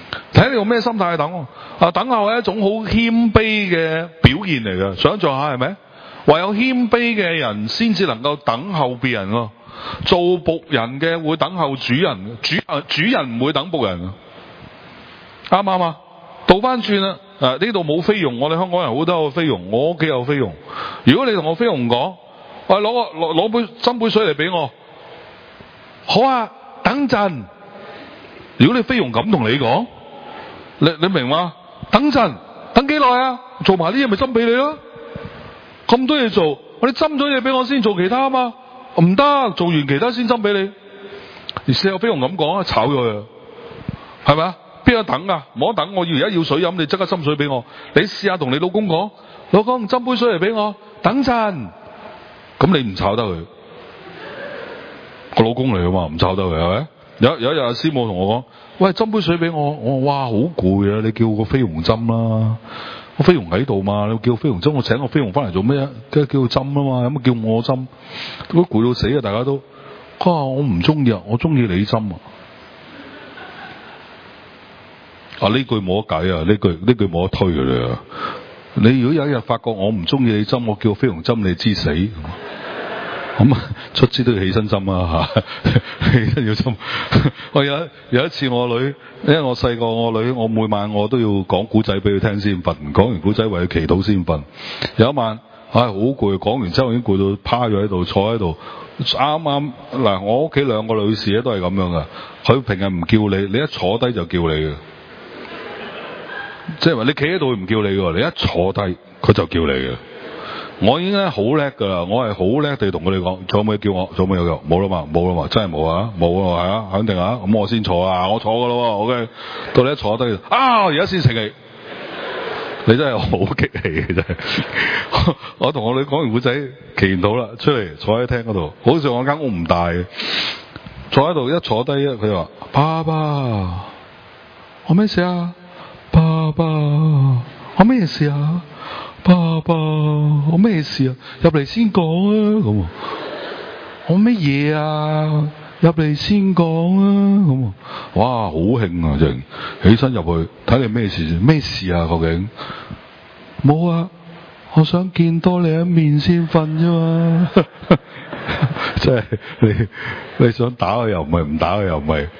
睇你用咩心態去等。啊，等候係一種好謙卑嘅表現嚟嘅，想象下係咪？唯有謙卑嘅人先至能夠等候別人喎。做僕人嘅會等候主人，主啊主人唔會等僕人。啱唔啱啊？倒翻轉啦，誒呢度冇菲傭，我哋香港人好多有菲傭，我屋企有菲傭。如果你同我菲傭講，喂，攞個攞攞杯斟杯水嚟俾我，好啊，等陣。如果你菲傭咁同你講，你你明嗎？等陣，等幾耐啊？做埋啲嘢咪斟俾你咯。咁多嘢做，我哋斟咗嘢俾我先做其他啊嘛。唔得，做完其他先斟俾你。而試下菲傭咁講啊，炒咗佢，係咪啊？邊有等啊？冇得等，我要而家要水飲，你即刻斟水俾我。你試下同你老公講，老公斟杯水嚟俾我，等陣。咁你唔炒得佢，個老公嚟啊嘛，唔炒得佢係咪？有有一日阿師母同我講，喂，斟杯水俾我，我話哇好攰啊，你叫個菲傭斟啦。我菲傭喺度嘛，你叫菲傭斟，我請個菲傭翻嚟做咩啊？梗係叫佢斟啊嘛，有乜叫我斟？都攰到死啊！大家都，佢話我唔中意啊，我中意你斟啊！啊呢句冇得計啊，呢句呢句冇得推嘅啦。你如果有一日發覺我唔中意你斟，我叫菲傭斟，你知死。咁啊，出資都要起身針啊嚇，起身要針。我有有一次我女，因為我細個我女，我每晚我都要講古仔俾佢聽先瞓，講完古仔為佢祈禱先瞓。有一晚，唉好攰，講完之後已經攰到趴咗喺度，坐喺度。啱啱嗱，我屋企兩個女士咧都係咁樣噶，佢平日唔叫你，你一坐低就叫你嘅，即係話你企喺度佢唔叫你嘅，你一坐低佢就叫你嘅。我已經咧好叻噶啦，我係好叻地同佢哋講，仲有冇嘢叫我？仲有冇嘢叫？冇啦嘛，冇啦嘛，真係冇啊，冇啊，係啊，肯定啊，咁我先坐啊，我坐噶咯 ，OK，到你一坐低，啊，而家先食氣，你真係好激氣嘅真係。我同我女講完古仔，祈完禱啦，出嚟坐喺廳嗰度，好似我間屋唔大嘅，坐喺度一坐低，佢就話：爸爸，我咩事啊？爸爸，我咩事啊？爸爸，我咩事啊？入嚟先講啊！咁，我咩嘢啊？入嚟先講啊！咁，哇，好興啊！真，起身入去睇你咩事？咩事啊？究竟冇啊？我想見多你一面先瞓啫嘛！即係你你想打佢又唔係，唔打佢又唔係。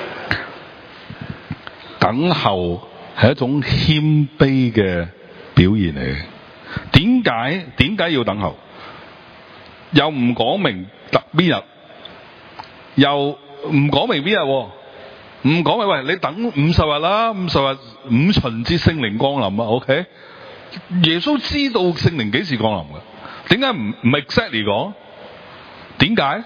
等候係一種謙卑嘅表現嚟嘅。點解點解要等候？又唔講明特邊日，又唔講明邊日，唔講明喂，你等五十日啦，五十日五旬節聖靈降臨啊 ，OK？ 耶穌知道聖靈幾時降臨嘅，點解唔唔 exactly 講？點解？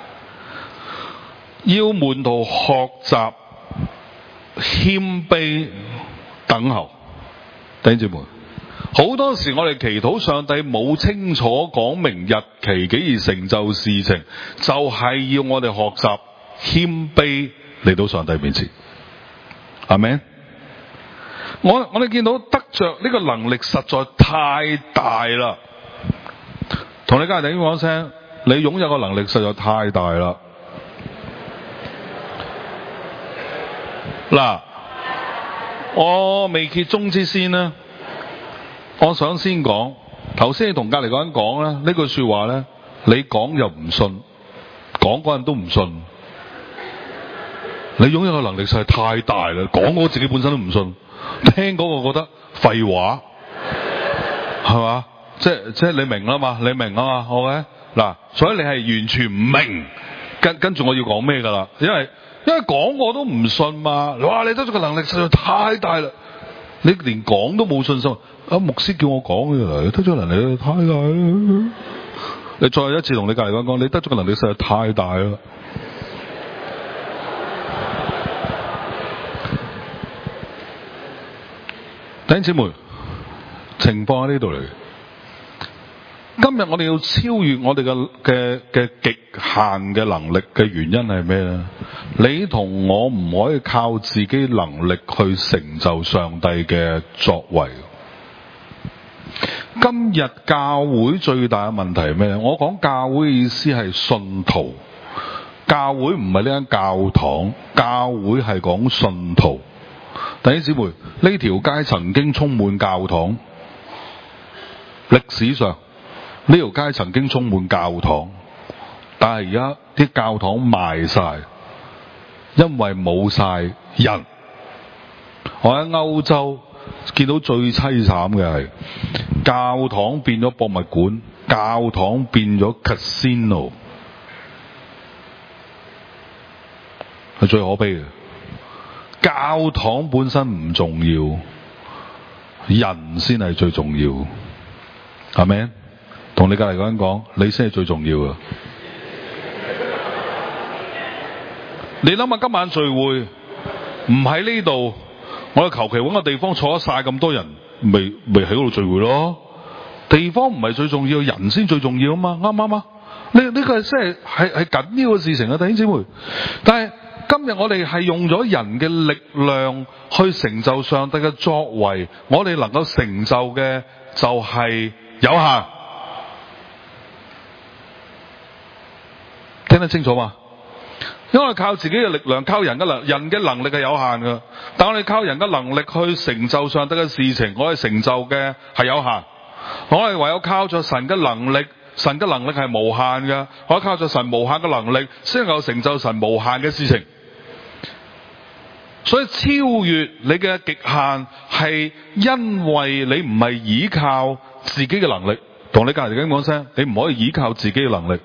要門徒學習謙卑等候，弟兄姊妹。好多時我哋祈禱上帝冇清楚講明日期幾時成就事情，就係、是、要我哋學習謙卑嚟到上帝面前。阿們，我我哋見到得着呢個能力實在太大啦。同你家人講聲，你擁有個能力實在太大啦。嗱，我未揭盅之先呢，我想先講，頭先你同隔籬嗰人講咧，呢句說話咧，你講又唔信，講嗰人都唔信。你擁有嘅能力實在太大啦，講我自己本身都唔信，聽嗰個覺得廢話，係嘛？即係即係你明啦嘛，你明啊嘛，好嘅嗱，所以你係完全唔明，跟跟住我要講咩噶啦？因為因為講我都唔信嘛，哇！你得咗個能力實在太大啦，你連講都冇信心。啊，牧師叫我講嘅啦，你得咗個能力太大啦。你再一次同你隔籬講講，你得咗個能力實在太大啦。弟兄姊妹，情況喺呢度嚟。今日我哋要超越我哋嘅嘅嘅極限嘅能力嘅原因係咩咧？你同我唔可以靠自己能力去成就上帝嘅作為。今日教會最大嘅問題係咩？我講教會嘅意思係信徒，教會唔係呢間教堂，教會係講信徒。 弟兄姊妹，呢條街曾經充滿教堂，歷史上呢條街曾經充滿教堂，但係而家啲教堂賣晒，因為冇晒人。我喺歐洲見到最淒慘嘅係教堂變咗博物館，教堂變咗 casino， 係最可悲嘅。教堂本身唔重要，人先係最重要，係咪？同你隔籬嗰人講，你先係最重要嘅。你諗下今晚聚會唔喺呢度，我哋求其搵個地方坐得晒咁多人，咪咪喺嗰度聚會咯。地方唔係最重要，人先最重要啊嘛，啱唔啱啊？呢呢個係真係係係緊要嘅事情啊，弟兄姊妹。但係今日我哋係用咗人嘅力量去成就上帝嘅作為，我哋能夠成就嘅就係有限。聽得清楚嘛？因為我哋靠自己嘅力量，靠人嘅能人嘅能力係有限嘅，但我哋靠人嘅能力去成就上帝嘅事情，我哋成就嘅係有限。我哋唯有靠著神嘅能力，神嘅能力係無限嘅，我哋靠著神無限嘅能力，先能夠成就神無限嘅事情。所以超越你嘅極限，係因為你唔係依靠自己嘅能力。同你隔籬咁講聲，你唔可以依靠自己嘅能力。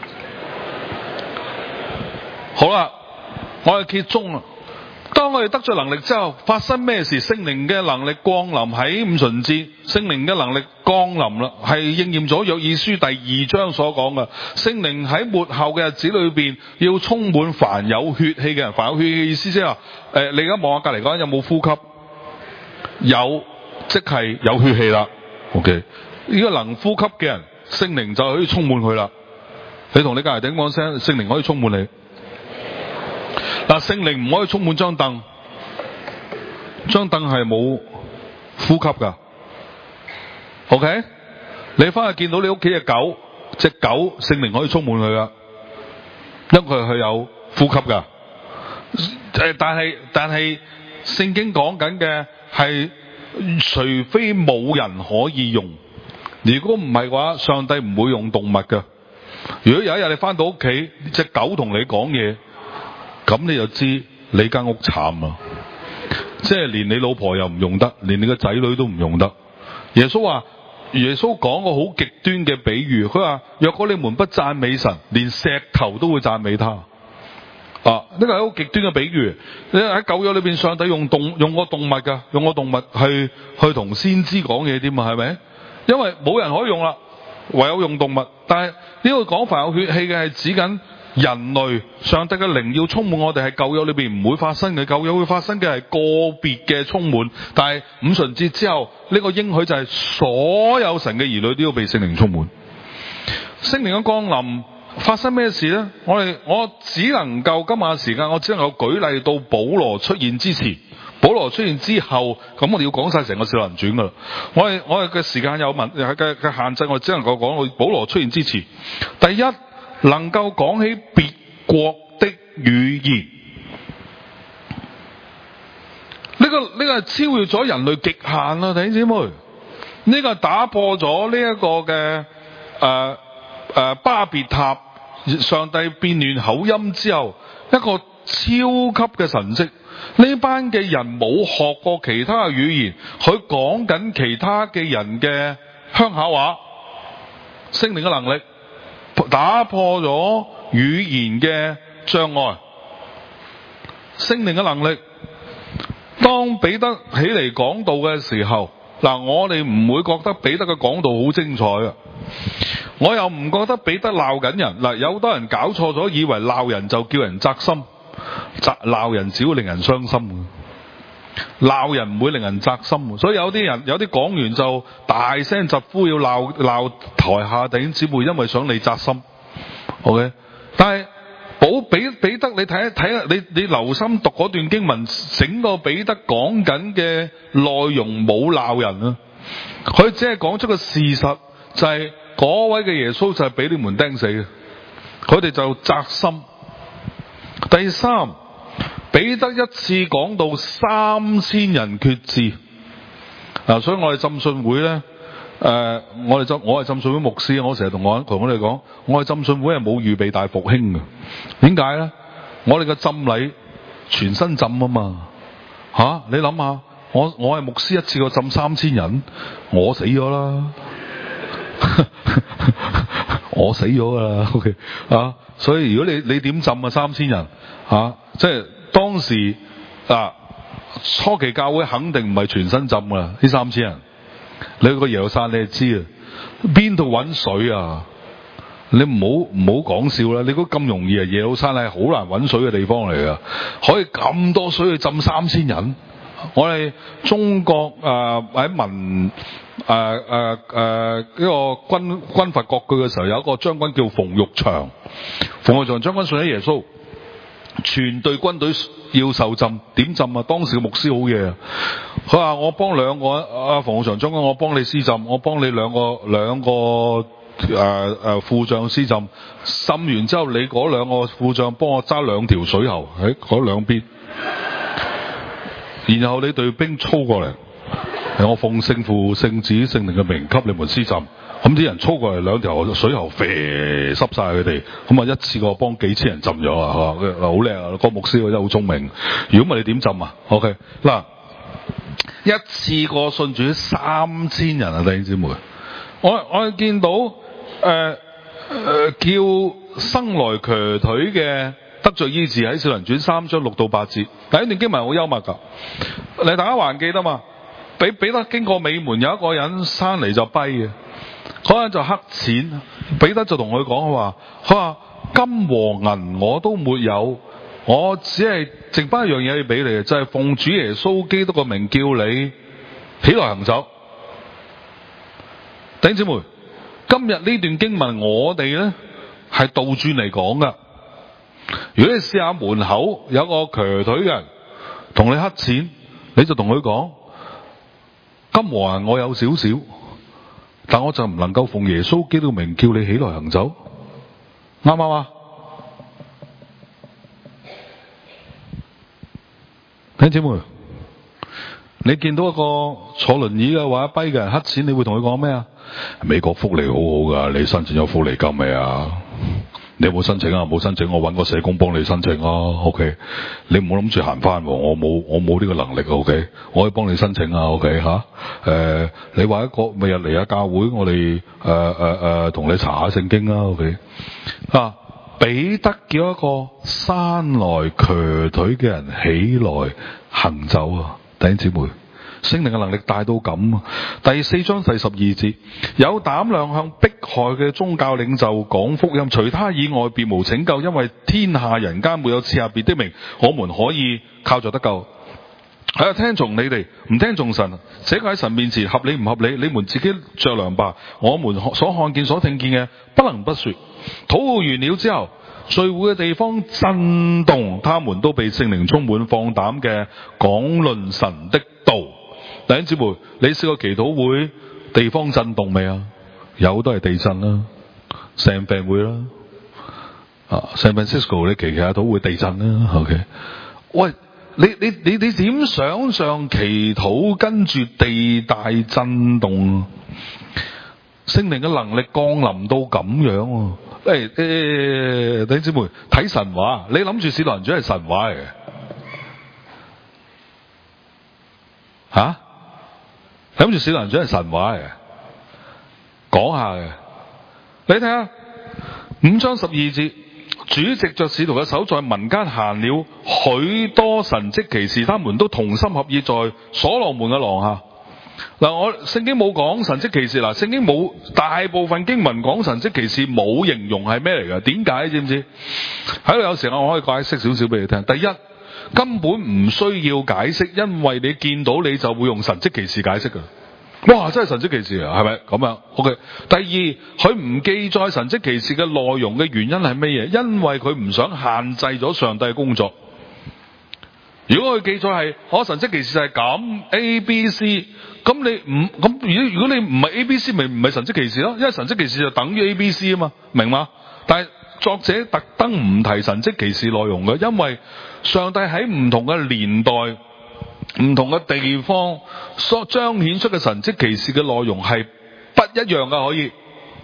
好啦，我哋揭盅啦。當我哋得咗能力之後，發生咩事？聖靈嘅能力降臨喺五旬節，聖靈嘅能力降臨啦，係應驗咗約珥書第二章所講嘅。聖靈喺末後嘅日子裏邊，要充滿凡有血氣嘅人。凡有血氣嘅意思即係話，誒，你而家望下隔籬嗰人有冇呼吸？有，即係有血氣啦。OK， 呢個能呼吸嘅人，聖靈就可以充滿佢啦。你同你隔籬頂講聲，聖靈可以充滿你。嗱，聖靈唔可以充滿張凳，張凳係冇呼吸噶。OK， 你翻去見到你屋企嘅狗，隻狗聖靈可以充滿佢噶，因為佢有呼吸噶。誒，但係但係聖經講緊嘅係，除非冇人可以用，如果唔係嘅話，上帝唔會用動物噶。如果有一日你翻到屋企，隻狗同你講嘢，咁你就知你間屋慘啦，即係連你老婆又唔用得，連你個仔女都唔用得。耶穌話，耶穌講個好極端嘅比喻，佢話若果你們不讚美神，連石頭都會讚美他。啊，呢個係好極端嘅比喻。你喺舊約裏邊，上帝用動用個動物噶，用個動物去去同先知講嘢添啊，係咪？因為冇人可以用啦，唯有用動物。但係呢個講凡有血氣嘅係指緊人類，上帝嘅靈要充滿我哋，係舊約裏邊唔會發生嘅。舊約會發生嘅係個別嘅充滿，但係五旬節之後呢、這個應許就係所有神嘅兒女都要被聖靈充滿。聖靈嘅降臨發生咩事呢？我哋我只能夠今晚時間，我只能夠舉例到保羅出現之前，保羅出現之後，咁我哋要講晒成個使徒行傳噶啦。我哋我哋嘅時間有問嘅嘅限制，我只能夠講到保羅出現之前。第一，能夠講起別國的語言，呢、這個呢、這個係超越咗人類極限啦，弟兄姊妹。呢、這個打破咗呢一個嘅誒誒巴別塔上帝變亂口音之後，一個超級嘅神蹟。呢班嘅人冇學過其他嘅語言，佢講緊其他嘅人嘅鄉下話，聖靈嘅能力打破咗語言嘅障礙，聖靈嘅能力。當彼得起嚟講道嘅時候，嗱，我哋唔會覺得彼得嘅講道好精彩啊，我又唔覺得彼得鬧緊人。嗱，有好多人搞錯咗，以為鬧人就叫人扎心，鬧人只會令人傷心，鬧人唔會令人扎心。所以有啲人有啲講完就大聲疾呼要鬧鬧台下弟兄姊妹，因為想你扎心。OK， 但係保彼彼得，你睇一睇，你你留心讀嗰段經文，整個彼得講緊嘅內容冇鬧人啊，佢只係講出個事實，就係、是、嗰位嘅耶穌就係俾你們釘死嘅，佢哋就扎心。第三， 彼得一次講到三千人決志。嗱、啊，所以我哋浸信會咧，誒、呃，我哋浸我係浸信會牧師，我成日同我同我哋講，我哋浸信會係冇預備大復興嘅。點解咧？我哋嘅浸禮全身浸啊嘛，吓、啊、你諗下，我我係牧師一次過浸三千人，我死咗啦，我死咗噶啦，OK 啊？所以如果你你點浸啊三千人啊，即係當時啊。初期教會肯定唔係全身浸噶啦，呢三千人，你去個耶路撒冷你就知啊，邊度搵水啊？你唔好唔好講笑啦！你估咁容易啊？耶路撒冷係好難搵水嘅地方嚟噶，可以咁多水去浸三千人。我哋中國誒喺民誒誒誒呢個軍軍閥割據嘅時候，有一個將軍叫馮玉祥，馮玉祥將軍信咗耶穌。全隊軍隊要受浸，點浸啊？當時嘅牧師好嘢啊！佢話：我幫兩個阿馮玉祥將軍，我幫你施浸，我幫你兩個兩個誒誒副將施浸。浸完之後，你嗰兩個副將幫我揸兩條水喉喺嗰兩邊，然後你隊兵操過嚟，我奉聖父、聖子、聖靈嘅名給你們施浸。咁啲人操過嚟兩條水喉啡濕晒佢哋，咁啊一次過幫幾千人浸咗啊！好叻啊！個牧師真係好聰明。如果唔係你點浸啊 ？OK 嗱，一次過信主三千人啊！弟兄姊妹，我我見到誒誒、呃呃、叫生來瘸腿嘅得着醫治喺《使徒行傳》三章六到八節。第一段經文好幽默㗎，你大家還記得嘛？彼彼得經過美門，有一個人生嚟就跛嘅。嗰人就黑錢，彼得就同佢講話，佢話金和銀我都沒有，我只係剩翻一樣嘢要俾你，就係、是、奉主耶穌基督個名叫你起來行走。弟兄姊妹，今日呢段經文我哋咧係倒轉嚟講噶。如果你試下門口有個瘸腿嘅人同你黑錢，你就同佢講金和銀我有少少。但我就唔能夠奉耶穌基督名叫你起來行走，啱唔啱啊？弟兄姊妹，你見到一個坐輪椅嘅或者跛嘅人黑錢，你會同佢講咩啊？美國福利好好噶，你申請咗福利金未啊？你有冇申請啊？冇申請，我搵個社工幫你申請啊。OK， 你唔好諗住行翻，我冇我冇呢個能力。OK， 我可以幫你申請啊。OK 吓、啊，誒、呃，你話一個每日嚟下教會，我哋誒誒誒同你查下聖經啊。OK，啊，彼得叫一個生來瘸腿嘅人起來行走啊，弟兄姊妹。聖靈嘅能力大到咁啊！第四章第十二節，有膽量向迫害嘅宗教領袖講福音，除他以外別無拯救，因為天下人間沒有賜下別的名，我們可以靠着得救。係啊，聽從你哋，唔聽從神，這個喺神面前合理唔合理？你們自己酌量吧。我們所看見、所聽見嘅，不能不說。禱告完了之後，聚會嘅地方震動，他們都被聖靈充滿，放膽嘅講論神的道。弟兄姊妹，你試過祈禱會地方震動未啊？有都係地震啦，聖病會啦，啊，San Francisco你祈祈下禱會地震啦。OK， 喂，你你你你點想象祈禱跟住地大震動？聖靈嘅能力降臨到咁樣啊？誒誒，弟兄姊妹睇神話，你諗住使徒行傳係神話嚟嘅吓？諗住使徒行傳係神話嚟嘅，講下嘅。你睇下五章十二節，主藉着使徒嘅手在民間行了許多神蹟奇事，他們都同心合意在所羅門嘅廊下。嗱，我聖經冇講神蹟奇事，嗱，聖經冇大部分經文講神蹟奇事，冇形容係咩嚟㗎？點解知唔知？喺度有時候我可以解釋少少俾你聽。第一，根本唔需要解釋，因為你見到你就會用神蹟奇事解釋㗎。哇，真係神蹟奇事啊，係咪咁樣 ？OK。第二，佢唔記載神蹟奇事嘅內容嘅原因係咩嘢？因為佢唔想限制咗上帝嘅工作。如果佢記載係我神蹟奇事係咁 A B C， 咁你唔咁如如果你唔係 A B C， 咪唔係神蹟奇事咯？因為神蹟奇事就等於 A B C 啊嘛，明嘛？但係作者特登唔提神蹟奇事內容嘅，因為上帝喺唔同嘅年代、唔同嘅地方所彰顯出嘅神蹟奇事嘅內容係不一樣嘅。可以，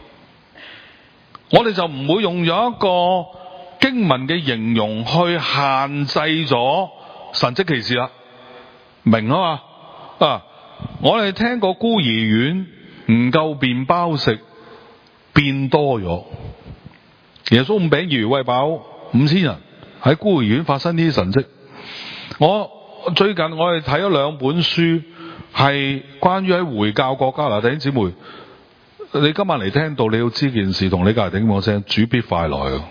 我哋就唔會用咗一個經文嘅形容去限制咗神蹟奇事啦，明啊嘛？啊，我哋聽過孤兒院唔夠麵包食，變多咗。耶穌五餅二魚餵飽五千人，喺孤兒院發生呢啲神蹟。我最近我哋睇咗兩本書，係關於喺回教國家。嗱，弟兄姊妹，你今晚嚟聽到，你要知件事，同你隔籬頂我聲，主必快來啊！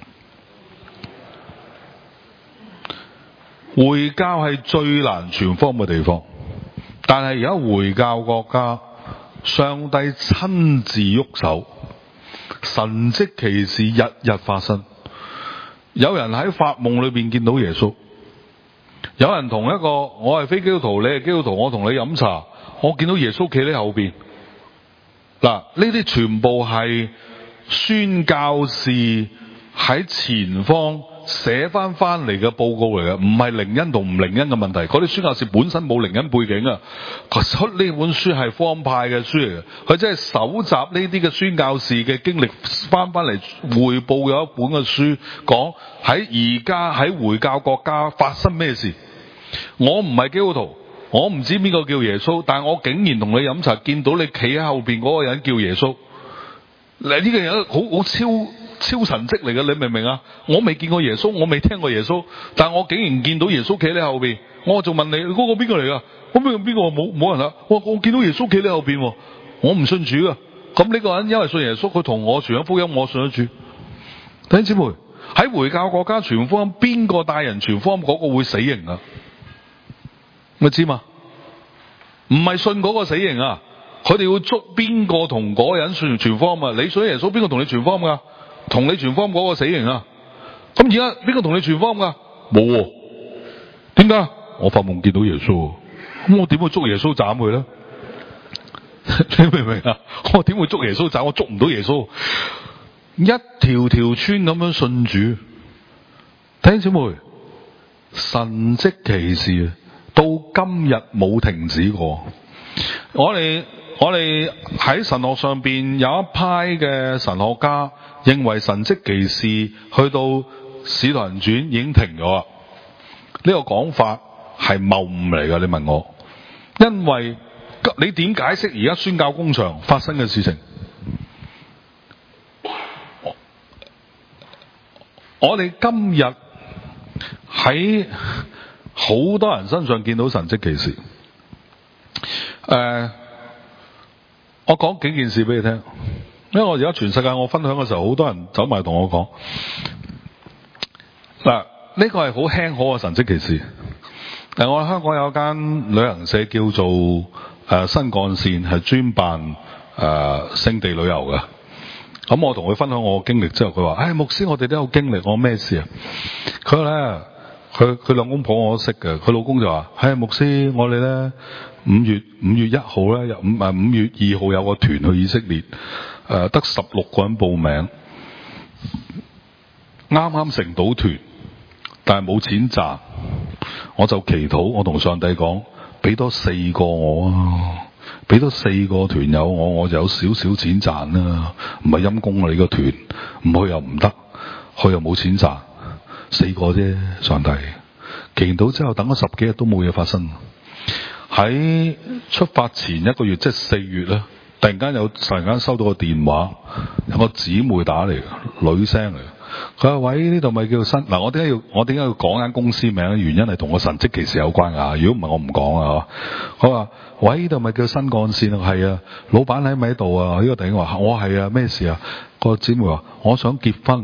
回教係最難傳福音嘅地方，但係而家回教國家，上帝親自喐手，神蹟奇事日日發生。有人喺發夢裏邊見到耶穌，有人同一個我係非基督徒，你係基督徒，我同你飲茶，我見到耶穌企喺後邊。嗱，呢啲全部係宣教士喺前方寫翻翻嚟嘅報告嚟嘅，唔係靈恩同唔靈恩嘅問題。嗰啲宣教士本身冇靈恩背景啊，出呢本書係福音派嘅書嚟嘅，佢真係搜集呢啲嘅宣教士嘅經歷翻翻嚟匯報，有一本嘅書講喺而家喺回教國家發生咩事。我唔係基督徒，我唔知邊個叫耶穌，但係我竟然同你飲茶，見到你企喺後邊嗰個人叫耶穌。嗱，呢個人好好超超神蹟嚟嘅，你明唔明啊？我未見過耶穌，我未聽過耶穌，但係我竟然見到耶穌企喺後邊，我就問你，嗰、嗰個邊個嚟噶？咁邊邊個？冇冇人啦？我我見到耶穌企喺後邊，我唔信主噶。咁呢個人因為信耶穌，佢同我傳咗福音，我信咗主。弟兄姊妹，喺回教國家傳福音，邊個帶人傳福音嗰個會死刑啊？咪知嘛？唔係信嗰個死刑啊！佢哋會捉邊個同嗰個人傳傳福音啊？你信耶穌，邊個同你傳福音噶？同你傳福音嗰個死刑啊！咁而家邊個同你傳福音噶？冇。點解？我發夢見到耶穌，咁我點會捉耶穌斬佢咧？你明唔明啊？我點會捉耶穌斬？我捉唔到耶穌。一條條村咁樣信主，弟兄姊妹，神蹟奇事到今日冇停止過。我哋我哋喺神學上邊有一派嘅神學家認為神蹟奇事去到使徒行傳已經停咗啦。呢個講法係謬誤嚟噶，你問我，因為你點解釋而家宣教工場發生嘅事情？我哋今日喺好多人身上見到神蹟奇事。誒、呃，我講幾件事俾你聽，因為我而家全世界我分享嘅時候，好多人走埋同我講，嗱，呢個係好輕可嘅神蹟奇事。誒，我喺香港有間旅行社叫做誒、呃、新幹線，係專辦誒聖地旅遊嘅。咁我同佢分享我嘅經歷之後，佢話：，唉，牧師，我哋都有經歷。我咩事啊？佢話咧，佢佢兩公婆我都識嘅。佢老公就話：，唉，牧師，我哋咧五月五月一號咧，有五誒五月二號有個團去以色列，誒得十六個人報名，啱啱成到團，但係冇錢賺，我就祈禱，我同上帝講，俾多四個我啊！俾多四個團友我，我就有少少錢賺啦。唔係陰公啊！你個團唔去又唔得，去又冇錢賺，四個啫。上帝祈禱之後，等咗十幾日都冇嘢發生。喺出發前一個月，即係四月咧，突然間有突然間收到個電話，有個姊妹打嚟，女聲嚟。佢話：喂，呢度咪叫新嗱？我點解要我點解要講間公司名咧？原因係同個神蹟奇事有關啊！如果唔係我唔講啊！佢話：喂，呢度咪叫新幹線啊？係啊，老闆喺咪喺度啊？呢個弟兄話：我係啊，咩事啊？個姊妹話：我想結婚。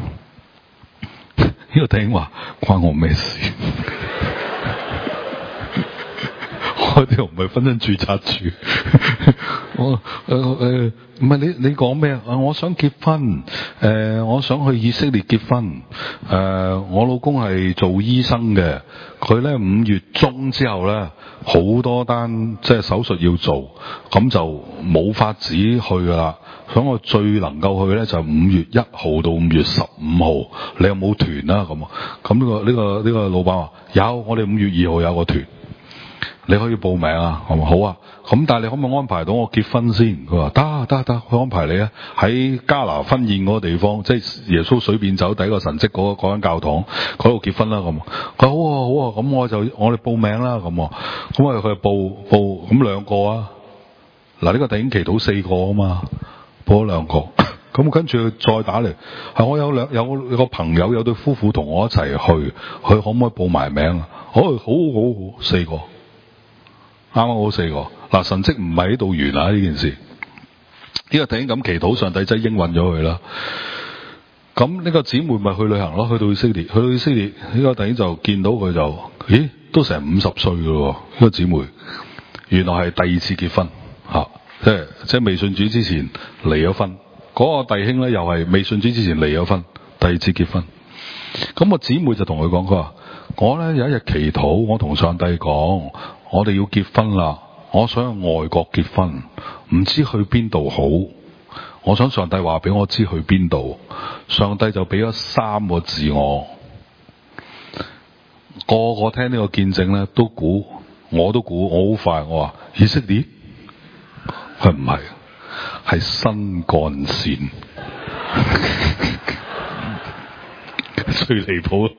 呢個弟兄話：關我咩事？ 嗰啲又唔係婚姻註冊處。我誒誒唔係你你講咩啊？我想結婚，誒、呃、我想去以色列結婚，誒、呃、我老公係做醫生嘅，佢咧五月中之後咧好多單即係手術要做，咁就冇法子去噶啦。所以我最能夠去咧就五月一號到五月十五號，你有冇團啊？咁咁呢個呢、呢個呢、呢個老闆話有，我哋五月二號有個團，你可以報名啊。我話好啊，咁但係你可唔可以安排到我結婚先？佢話得得得，佢安排你啊，喺加拿婚宴嗰個地方，即係耶穌水變酒第一個神蹟嗰嗰間教堂嗰度結婚啦。咁佢話好啊好啊，咁我就我哋報名啦。咁咁我哋去報報咁兩個啊，嗱呢個弟兄祈禱四個啊嘛。報咗兩個，咁跟住再打嚟，係我有兩有個朋友有對夫婦同我一齊去，佢可唔可以報埋名啊？好，好，好，好，四個，啱啱好四個。嗱，神蹟唔係喺度完啊！呢件事，呢個弟兄咁祈禱，上帝真係應允咗佢啦。咁呢個姊妹咪去旅行咯，去到以色列，去到以色列呢個弟兄就見到佢就，咦，都成五十歲噶咯，呢個姊妹，原來係第二次結婚吓。即係即係未信主之前離咗婚，嗰、那個弟兄咧又係未信主之前離咗婚，第二次結婚。咁個姊妹就同佢講，佢話我咧有一日祈禱，我同上帝講，我哋要結婚啦，我想去外國結婚，唔知去邊度好，我想上帝話俾我知去邊度。上帝就俾咗三個字我，個個聽呢個見證咧都估，我都估，我好快，我話以色列。佢唔係，係新幹線，最離譜。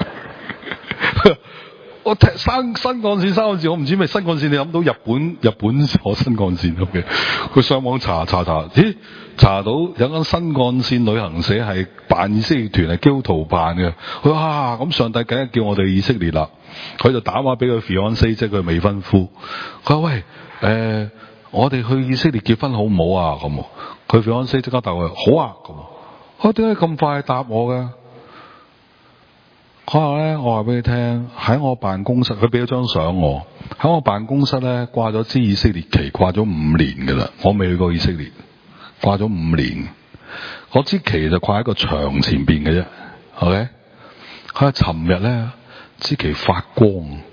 我聽新新幹線三個字，我唔知咩新幹線，你諗到日本日本坐新幹線咁嘅？佢上網查查查，咦？查到有間新幹線旅行社係辦以色列團，係基督徒辦嘅。佢話啊，咁上帝梗係叫我哋以色列啦。佢就打話俾佢 fiancé，即係佢未婚夫。佢話喂，誒、呃。我哋去以色列結婚好唔好啊？咁，佢 fiancé 即刻答佢好啊。咁，我點解咁快答我嘅？佢話咧，我話俾你聽，喺我辦公室，佢俾咗張相我，喺我辦公室咧掛咗支以色列旗，掛咗五年噶啦，我未去過以色列，掛咗五年，嗰支旗就掛喺個牆前邊嘅啫。OK，佢話尋日咧支旗發光，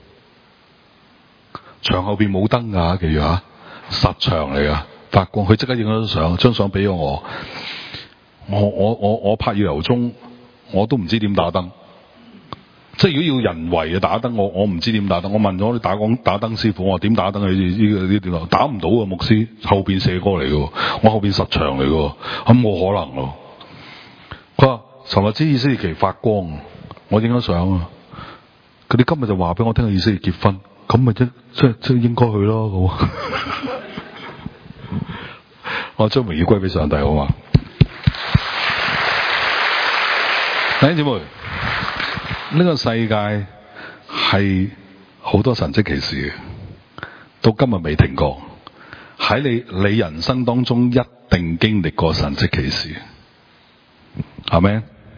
牆後邊冇燈噶，記住啊。實場嚟噶，發光，佢即刻影咗張相，張相俾咗我。我我我我拍月油鐘，我都唔知點打燈。即係如果要人為嘅打燈，我我唔知點打燈。我問咗啲打光打燈師傅，我話點打燈啊？呢呢呢點打唔到啊？牧師後邊射過嚟嘅，我後邊實場嚟嘅，咁冇可能咯。佢話尋日支以色列旗發光，我影咗相啊。佢哋今日就話俾我聽，以色列結婚。咁咪即即即應該去咯，咁我將榮耀歸俾上帝，好嘛？弟兄姊妹，呢、這個世界係好多神蹟奇事嘅，到今日未停過。喺你你人生當中一定經歷過神蹟奇事，係咪？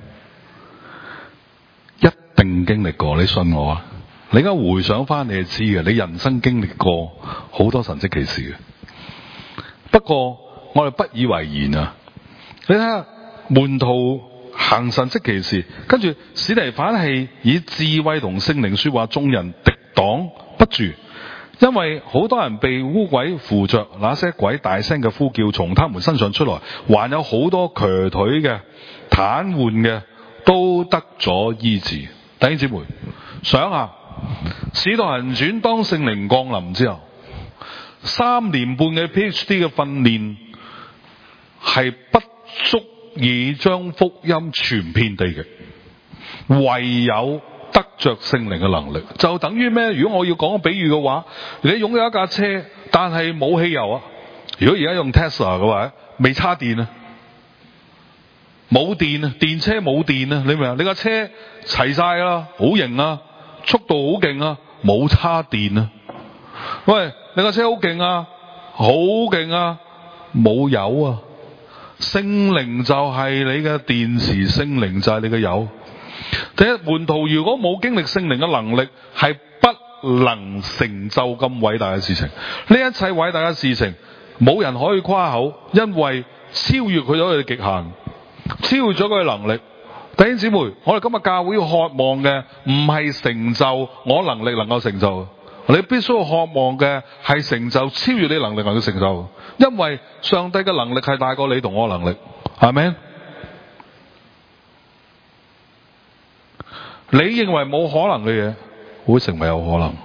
一定經歷過，你信我啊！你而家回想翻，你就知嘅。你人生經歷過好多神蹟奇事嘅。不過我哋不以為然啊！你睇下門徒行神蹟奇事，跟住司提反係以智慧同聖靈說話，眾人敵擋不住，因為好多人被污鬼附着，那些鬼大聲嘅呼叫從他們身上出來，還有好多瘸腿嘅、癱瘓嘅都得咗醫治。弟兄姊妹，想下。使徒行傳當聖靈降臨之後，三年半嘅 PhD 嘅訓練係不足以將福音傳遍地極，唯有得着聖靈嘅能力，就等於咩？如果我要講個比喻嘅話，你擁有一架車，但係冇汽油啊。如果而家用 Tesla 嘅話，未叉電啊，冇電啊，電車冇電啊，你明唔明？你架車齊晒啦，好型啊！速度好勁啊，冇叉電啊！喂，你架車好勁啊，好勁啊，冇油啊！聖靈就係你嘅電池，聖靈就係你嘅油。第一，門徒如果冇經歷聖靈嘅能力，係不能成就咁偉大嘅事情。呢一切偉大嘅事情，冇人可以誇口，因為超越佢咗佢嘅極限，超越咗佢嘅能力。弟兄姊妹，我哋今日教會要渴望嘅唔係成就我能力能夠成就，你必須要渴望嘅係成就超越你能力能夠成就，因為上帝嘅能力係大過你同我嘅能力，係咪？你認為冇可能嘅嘢，會成為有可能；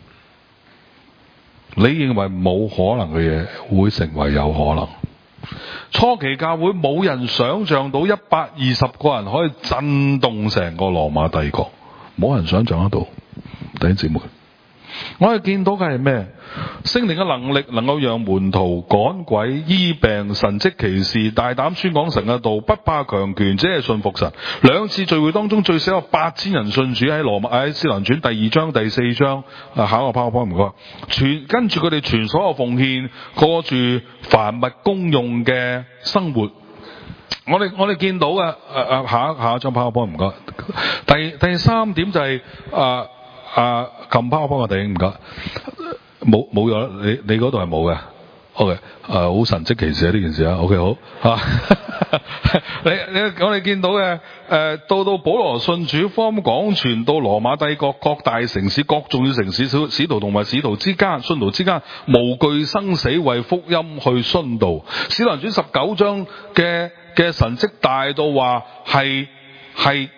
你認為冇可能嘅嘢，會成為有可能。初期教會冇人想象到一百二十個人可以震動成個羅馬帝國，冇人想象得到。弟兄姊妹，我哋見到嘅係咩？聖靈嘅能力能夠讓門徒趕鬼、醫病、神蹟奇事，大膽宣講神嘅道，不怕強權，只係信服神。兩次聚會當中最少有八千人信主，喺羅馬喺使徒行傳第二章第四章啊，考個 PowerPoint 唔該。全跟住佢哋全所有奉獻，過住凡物公用嘅生活。我哋我哋見到嘅誒誒下一下一張 PowerPoint 唔該。第第三點就係誒誒撳 PowerPoint 我哋唔該。冇冇咗，你你嗰度係冇嘅。OK，誒、呃、好神蹟奇事啊呢件事啊。OK 好嚇。你你我哋見到嘅誒、呃，到到保羅信主福音廣傳到羅馬帝國各大城市、各重要城市，使使徒同埋使徒之間、信徒之間無懼生死，為福音去殉道。使徒行傳十九章嘅嘅神蹟大到話係係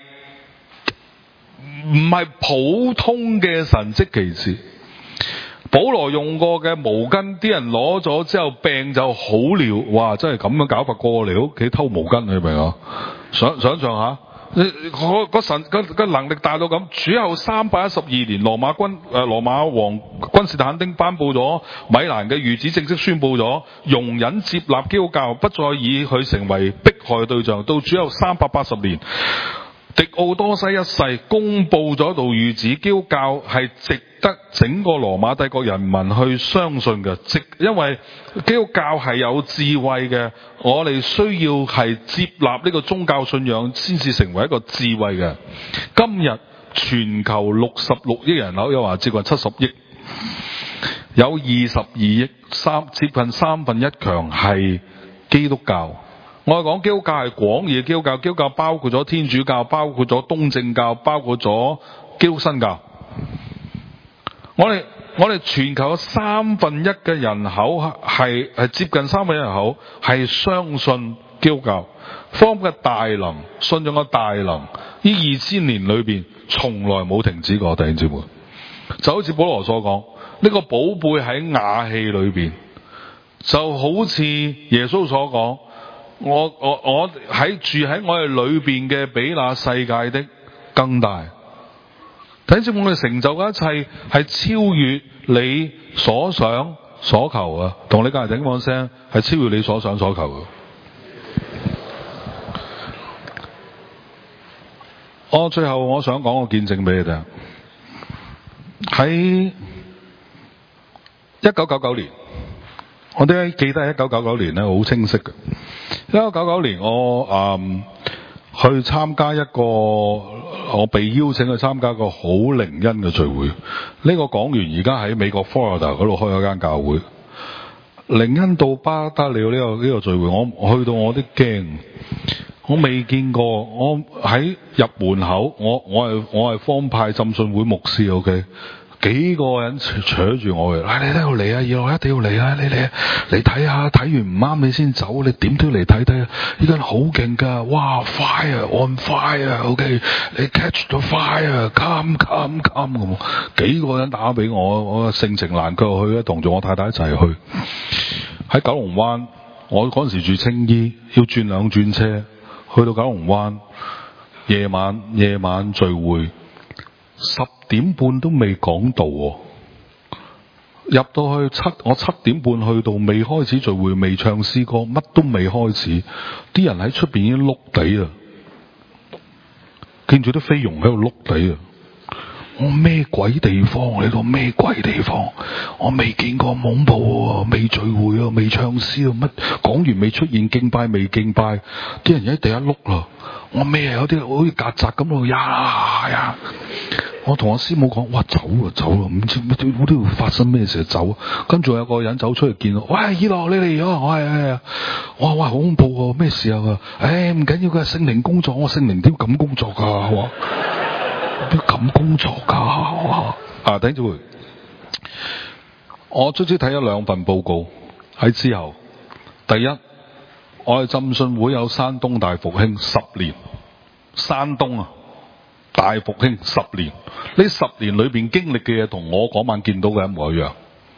唔係普通嘅神蹟奇事。保羅用過嘅毛巾，啲人攞咗之後病就好了。哇！真係咁樣搞法，過嚟屋企偷毛巾，你明唔明啊？想想象下，個個神個個能力大到咁。主後三百一十二年，羅馬軍誒羅馬王君士坦丁頒布咗米蘭嘅諭旨，正式宣布咗容忍接納基督教，不再以佢成為迫害對象。到主後三百八十年，狄奧多西一世公布咗道諭旨，基督教係值得整個羅馬帝國人民去相信嘅，直因為基督教係有智慧嘅，我哋需要係接納呢個宗教信仰先至成為一個智慧嘅。今日全球六十六億人口，又話接近七十億，有二十二億三接近三分一強係基督教。我哋講基督教係廣義嘅基督教，基督教包括咗天主教，包括咗東正教，包括咗基督新教。我哋我哋全球三分一嘅人口係係接近三分一人口係相信基督教，方嘅大能，信仰嘅大能，呢二千年裏邊從來冇停止過。弟兄姊妹，就好似保羅所講，呢個寶貝喺瓦器裏邊，就好似耶穌所講。我我我喺住喺我哋裏邊嘅比那世界的更大。睇住我哋成就嘅一切係超越你所想所求啊！同你隔籬頂講聲，係超越你所想所求嘅。我最後我想講個見證俾你聽。喺一九九九年，我點解記得係一九九九年咧？好清晰嘅。一九九九年我嗯去參加一個，我被邀請去參加一個好靈恩嘅聚會。呢、這個講員而家喺美國 Florida 嗰度開咗間教會，靈恩到不得了。呢、這個呢、這個聚會，我，我去到我都驚，我未見過。我喺入門口，我我係我係方派浸信會牧師 ，OK。幾個人扯住我嘅，哎，你都要嚟啊！以後一定要嚟啊！你嚟嚟睇下，睇完唔啱你先走，你點都要嚟睇睇啊！呢間好勁噶，哇 ！Fire on fire，OK， 你 catch the fire，come come come 咁，幾個人打俾我，我性情難卻去，同住我太太一齊去。喺九龍灣，我嗰陣時住青衣，要轉兩轉車，去到九龍灣，夜晚夜晚聚會。十點半都未講道，入到去七，我七點半去到，未開始聚會，未唱詩歌，乜都未開始，啲人喺出邊已經碌地啊，見住啲菲傭喺度碌地啊， 我咩鬼地方？嚟到咩鬼地方？我未見過恐怖啊，未聚會啊，未唱詩啊，乜講完未出現敬拜，未敬拜，啲人喺地下碌啦。我咩有啲好似曱甴咁咯，呀呀！我同我師母講，哇，走啊走啊，唔知乜都都要發生咩事走啊。跟住有個人走出嚟見到，喂，以諾你嚟咗，我係係啊，我話哇好恐怖啊，咩事啊？誒唔緊要，佢係聖靈工作，我聖靈點咁工作噶？我話點咁工作噶？啊，弟兄姊妹，我卒之睇咗兩份報告喺之後，第一，我哋浸信會有山東大復興十年，山東啊！大復興十年，呢十年裏邊經歷嘅嘢同我嗰晚見到嘅一模一樣。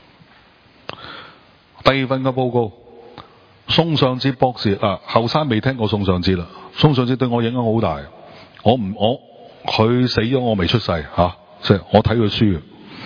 第二份嘅報告，宋尚節博士啊，後生未聽過宋尚節啦。宋尚節對我影響好大，我唔我佢死咗我未出世吓，即係我睇佢書。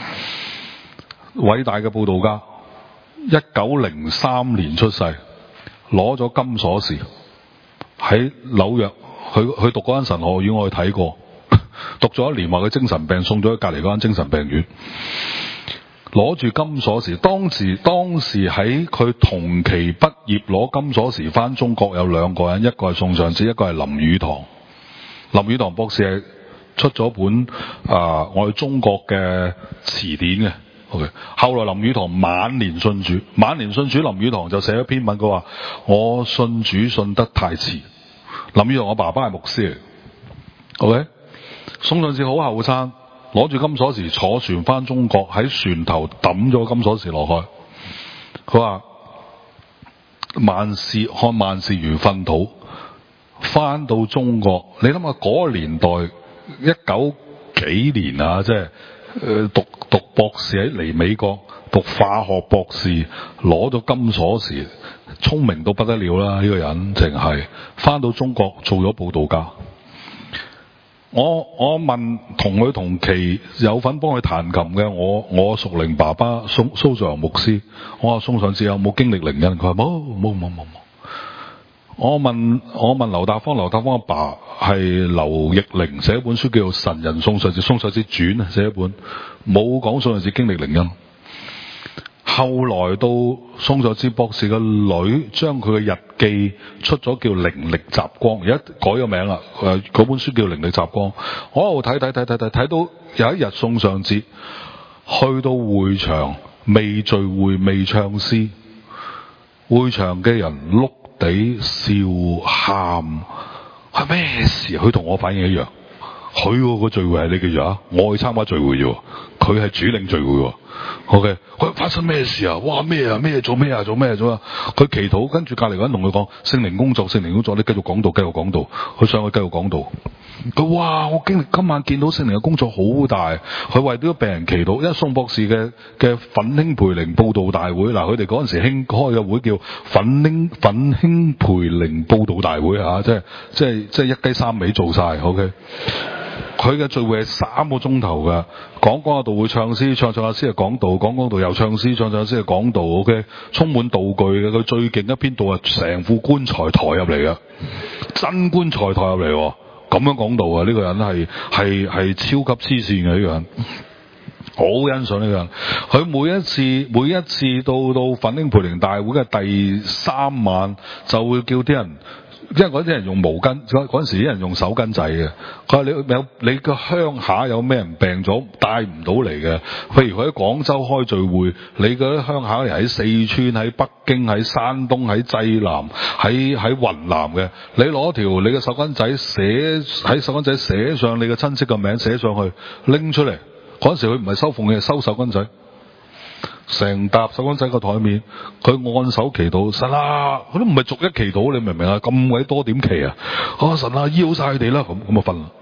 偉大嘅佈道家，一九零三年出世，攞咗金鎖匙，喺紐約，佢佢讀嗰間神學院我去睇過。讀咗一年，話佢精神病，送咗去隔籬嗰間精神病院，攞住金鎖匙。當時當時喺佢同期畢業攞金鎖匙翻中國有兩個人，一個係宋尚節，一個係林語堂。林語堂博士係出咗本啊、呃、我哋中國嘅詞典嘅。OK， 後來林語堂晚年信主，晚年信主，林語堂就寫咗篇文，佢話我信主信得太遲。林語堂我爸爸係牧師嚟。OK。宋尚節好後生，攞住金鎖匙坐船翻中國，喺船頭抌咗金鎖匙落去。佢話萬事看萬事如糞土，翻到中國，你諗下嗰個年代一九幾年啊，即係誒讀讀博士喺嚟美國讀化學博士，攞咗金鎖匙，聰明到不得了啦！呢個人淨係翻到中國做咗佈道家。我我問同佢同期有份幫佢彈琴嘅我我屬靈爸爸蘇蘇上牧師，我話宋尚節有冇經歷靈恩？佢話冇冇冇冇冇。我問我問劉達芳，劉達芳阿爸係劉奕靈，寫一本書叫做《神人宋尚節》，宋尚節傳啊，寫一本冇講宋尚節經歷靈恩。後來到宋尚節博士嘅女將佢嘅日記出咗，叫《靈力習光》，而家改咗名啦。誒，嗰本書叫《靈力習光》。我喺度睇睇睇睇睇睇到有一日宋尚節去到會場，未聚會未唱詩，會場嘅人碌地笑喊，係咩事？佢同我反應一樣，佢個聚會係你嘅咋？我去參加聚會啫，佢係主領聚會。OK， 佢發生咩事啊？哇咩啊咩做咩啊做咩做啊？佢祈禱，跟住隔籬嗰人同佢講聖靈工作，聖靈工作，你繼續講道，繼續講道。佢上去繼續講道。佢哇，我經歷今晚見到聖靈嘅工作好大。佢為啲病人祈禱，因為宋博士嘅嘅奮興培靈佈道大會，嗱佢哋嗰陣時興開嘅會叫奮興奮興培靈佈道大會啊，即係即係即係一雞三味做晒。OK。佢嘅聚會係三個鐘頭㗎，講講下道會唱詩，唱唱下詩係講道，講講道又唱詩，唱唱下詩係講道。OK， 充滿道具嘅，佢最勁一篇道係成副棺材抬入嚟嘅，真棺材抬入嚟，咁樣講道啊！呢、這個人係係係超級黐線嘅呢個人，好欣賞呢個人。佢每一次每一次到到奮興培靈大會嘅第三晚，就會叫啲人。因為嗰啲人用毛巾，嗰嗰陣時啲人用手巾仔嘅。佢話你有你個鄉下有咩人病咗帶唔到嚟嘅，譬如佢喺廣州開聚會，你嗰啲鄉下人喺四川、喺北京、喺山東、喺濟南、喺喺雲南嘅，你攞條你嘅手巾仔寫喺手巾仔寫上你嘅親戚嘅名寫上去，拎出嚟。嗰陣時佢唔係收奉嘅，係收手巾仔。成沓手巾仔個台面，佢按手祈禱，神啊，佢都唔係逐一祈禱，你明唔明啊？咁鬼多點祈啊！啊神啊，醫好晒佢哋啦，咁咁就瞓啦。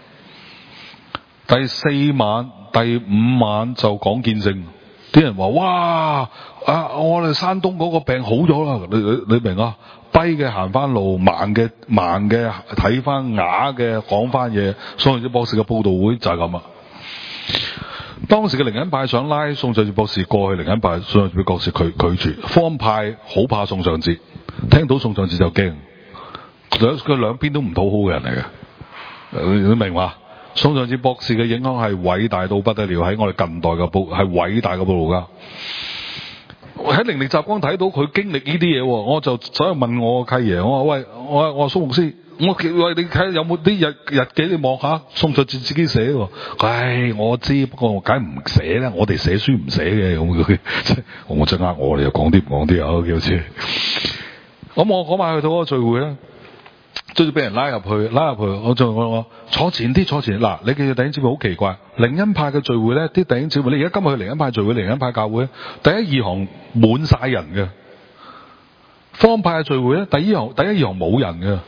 第四晚、第五晚就講見證，啲人話哇啊，我哋山東嗰個病好咗啦，你你你明啊？跛嘅行翻路，盲嘅盲嘅睇翻，啞嘅講翻嘢。宋尚節博士嘅佈道會就係咁啊！當時嘅靈恩派想拉宋尚節博士過去靈恩派，宋尚節博士拒拒絕。福音派好怕宋尚節，聽到宋尚節就驚。兩佢兩邊都唔討好嘅人嚟嘅，你明嘛？ 宋尚節博士嘅影響係偉大到不得了，喺我哋近代嘅報係偉大嘅報道家。喺靈力習光睇到佢經歷呢啲嘢，我就走去問我契爺，我話喂，我話我話蘇牧師，我叫喂你睇下有冇啲日日記你望下，宋尚節自己寫喎。唉，我知，不過我梗係唔寫啦，我哋寫書唔寫嘅咁佢，我真呃我，你又講啲唔講啲啊？幾好似。咁我嗰晚去到嗰個聚會咧，追住俾人拉入去，拉入去，我就我我坐前啲，坐前。嗱，你記住弟兄姊妹好奇怪，靈恩派嘅聚會咧，啲弟兄姊妹，你而家今日去靈恩派聚會、靈恩派教會，第一二行滿晒人嘅；方派嘅聚會咧，第一行第一二行冇人嘅。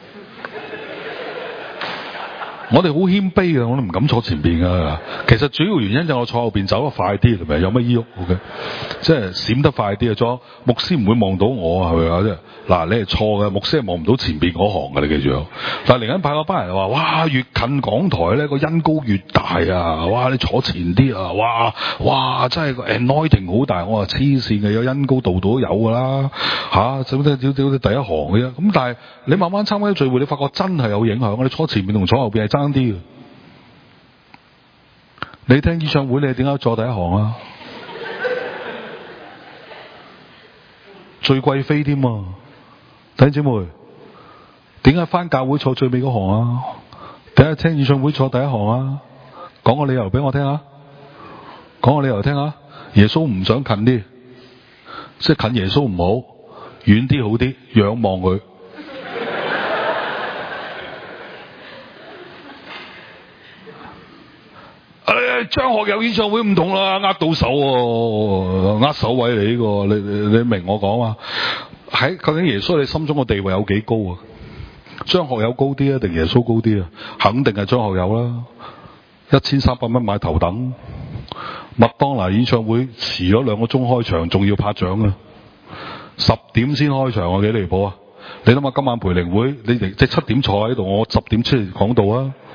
我哋好謙卑嘅，我都唔敢坐前邊噶。其實主要原因就我坐後邊走得快啲，係咪有乜依喐？OK，即係閃得快啲啊！咗牧師唔會望到我，係咪啊？即係嗱，你係錯嘅，牧師係望唔到前邊嗰行嘅，你記住。但係靈恩派嗰班人話：哇，越近講台咧，個恩膏越大啊！哇，你坐前啲啊！哇哇，真係個 anointing 好大。我話黐線嘅，有恩膏度度都有㗎啦嚇，使乜使乜第一行嘅啫。咁但係你慢慢參加啲聚會，你發覺真係有影響。你坐前面同坐後邊係爭啲嘅。你聽演唱會，你點解坐第一行啊？最貴飛添啊！弟兄姊妹，點解返教會坐最尾嗰行啊？點解聽演唱會坐第一行啊？講個理由俾我聽下。講個理由聽下。耶穌唔想近啲，即係近耶穌唔好，遠啲好啲，仰望佢。誒，張學友演唱會唔同啦，握到手喎，握手位嚟呢個，你你你明我講嘛？喺究竟耶穌你心中嘅地位有幾高啊？張學友高啲啊，定耶穌高啲啊？肯定係張學友啦，一千三百蚊買頭等。麥當娜演唱會遲咗兩個鐘開場，仲要拍掌啊！十點先開場啊，幾離譜啊！你諗下今晚培靈會，你哋即係七點坐喺度，我十點出嚟講道啊！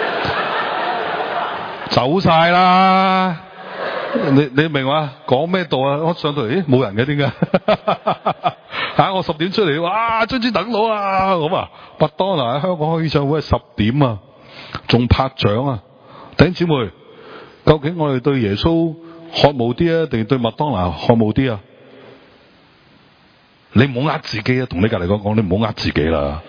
走晒啦！你你明嘛？講咩道啊？我上到嚟，咦，冇人嘅點解？吓，我十點出嚟，哇，張紙等到啊！咁啊，麥當娜喺香港開演唱會係十點啊，仲拍掌啊！弟兄姊妹，究竟我哋對耶穌渴慕啲啊，定對麥當娜渴慕啲啊？你唔好呃自己啊！同你隔籬講講，你唔好呃自己啦。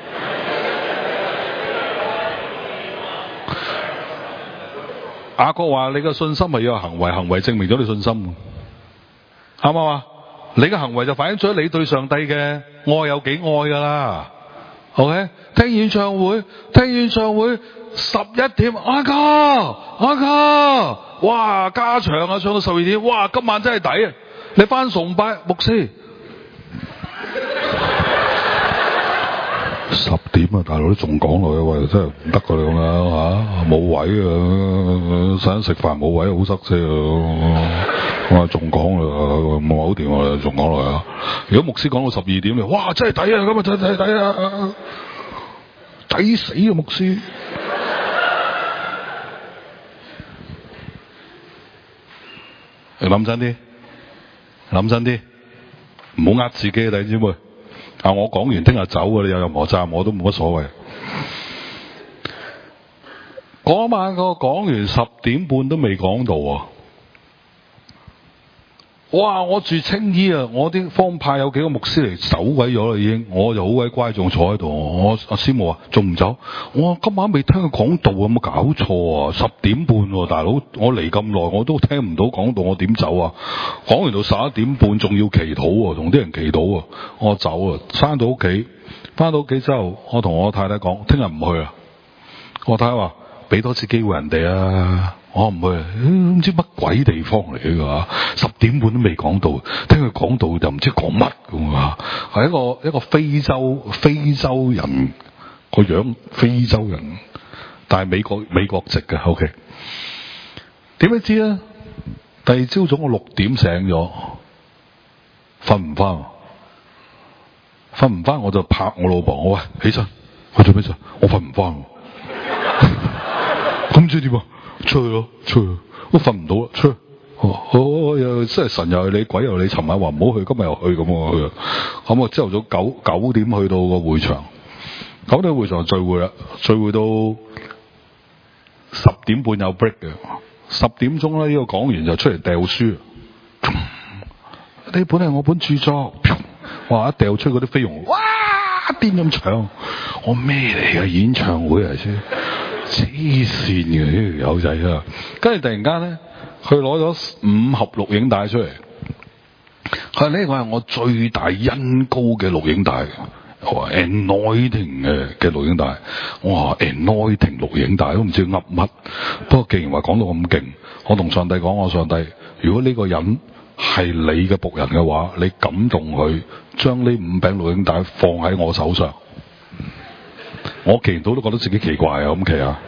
雅各話：你嘅信心係要有行為，行為證明咗你信心，啱唔啱啊？你嘅行為就反映咗你對上帝嘅愛有幾愛噶啦。OK， 聽演唱會，聽演唱會十一點，阿哥，阿哥，哇，加場啊，唱到十二點，哇，今晚真係抵啊！你翻崇拜牧師。十點啊，大佬都仲講落去，喂，真係唔得噶你咁樣吓，冇位啊，想食飯冇位，好塞車啊！我話仲講啦，冇好掂啊，仲講落去啊！如果牧師講到十二點，你哇，真係抵啊！咁啊，真係抵啊！抵死啊，牧師！你諗真啲，諗真啲，唔好呃自己啊，弟兄姊妹。啊！我講完聽日走啊！你有任何責任我都冇乜所謂。嗰晚我講完十點半都未講到啊！哇！我住青衣啊！我啲方派有幾個牧師嚟走鬼咗啦已經，我就好鬼乖，仲坐喺度。我阿師母話仲唔走？我話今晚未聽佢講道，有冇搞錯啊？十點半喎，大佬，我嚟咁耐我都聽唔到講道，我點走啊？講完到十一點半仲要祈禱喎，同啲人祈禱啊！我走啊！返到屋企，返到屋企之後，我同我太太講：聽日唔去啊！我太太話：俾多次機會人哋啊！我唔去，唔知乜鬼地方嚟嘅，十點半都未講到，聽佢講到就唔知講乜咁啊！係一個一個非洲非洲人個樣，非洲人，但係美國美國籍嘅。OK， 點解知咧？第二朝早我六點醒咗，瞓唔翻，瞓唔翻我就拍我老婆，我話起身，去做咩事？我瞓唔翻，咁知點啊？出去咯，出去，都瞓唔到啦，出去。哦，哦又真係神又係你，鬼又係你。尋晚話唔好去，今日又去咁啊去。咁啊，朝頭早九九點去到個會場，九點會場聚會啦，聚會到十點半有 break 嘅，十點鐘咧呢個講員就出嚟掉書，呢本係我本著作，哇！一掉出嗰啲菲傭，哇！癲咁搶，我咩嚟嘅演唱會嚟先？黐線嘅呢條友仔啊！跟住突然間咧，佢攞咗五盒錄影帶出嚟，佢話呢個係我最大恩膏嘅錄影帶。我話 anointing 嘅嘅錄影帶，我話 anointing 錄影帶都唔知噏乜。不過既然話講到咁勁，我同上帝講：我上帝，如果呢個人係你嘅僕人嘅話，你感動佢將呢五餅錄影帶放喺我手上。我祈到都覺得自己奇怪啊！咁祈啊，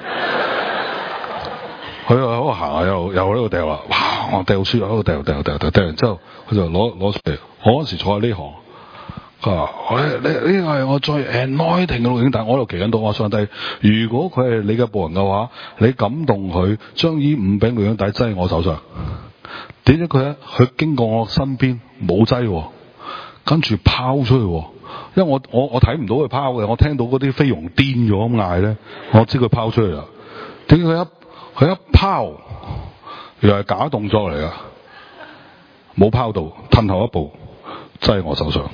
佢喺度行啊，又又喺度掉啦，哇！我掉書喺度掉掉掉掉掉完之後，佢就攞攞出嚟。我嗰時坐喺呢行。佢話：我呢呢呢個係我最 anointing 嘅錄影帶，我喺度祈緊到我上帝。如果佢係你嘅僕人嘅話，你感動佢將呢五餅錄影帶擠喺我手上。點知佢咧？佢經過我身邊冇擠，跟住拋出去。因為我我我睇唔到佢拋嘅，我聽到嗰啲菲傭癲咗咁嗌咧，我知佢拋出去啦。點知佢一佢一拋，原來係假動作嚟噶，冇拋到，褪後一步擠喺我手上。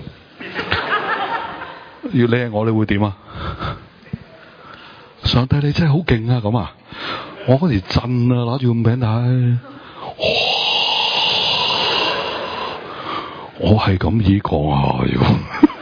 要你係我，你會點啊？上帝你真係好勁啊！咁啊，我嗰時震啊，攞住五餅帶，哇！我係咁意講下嘅，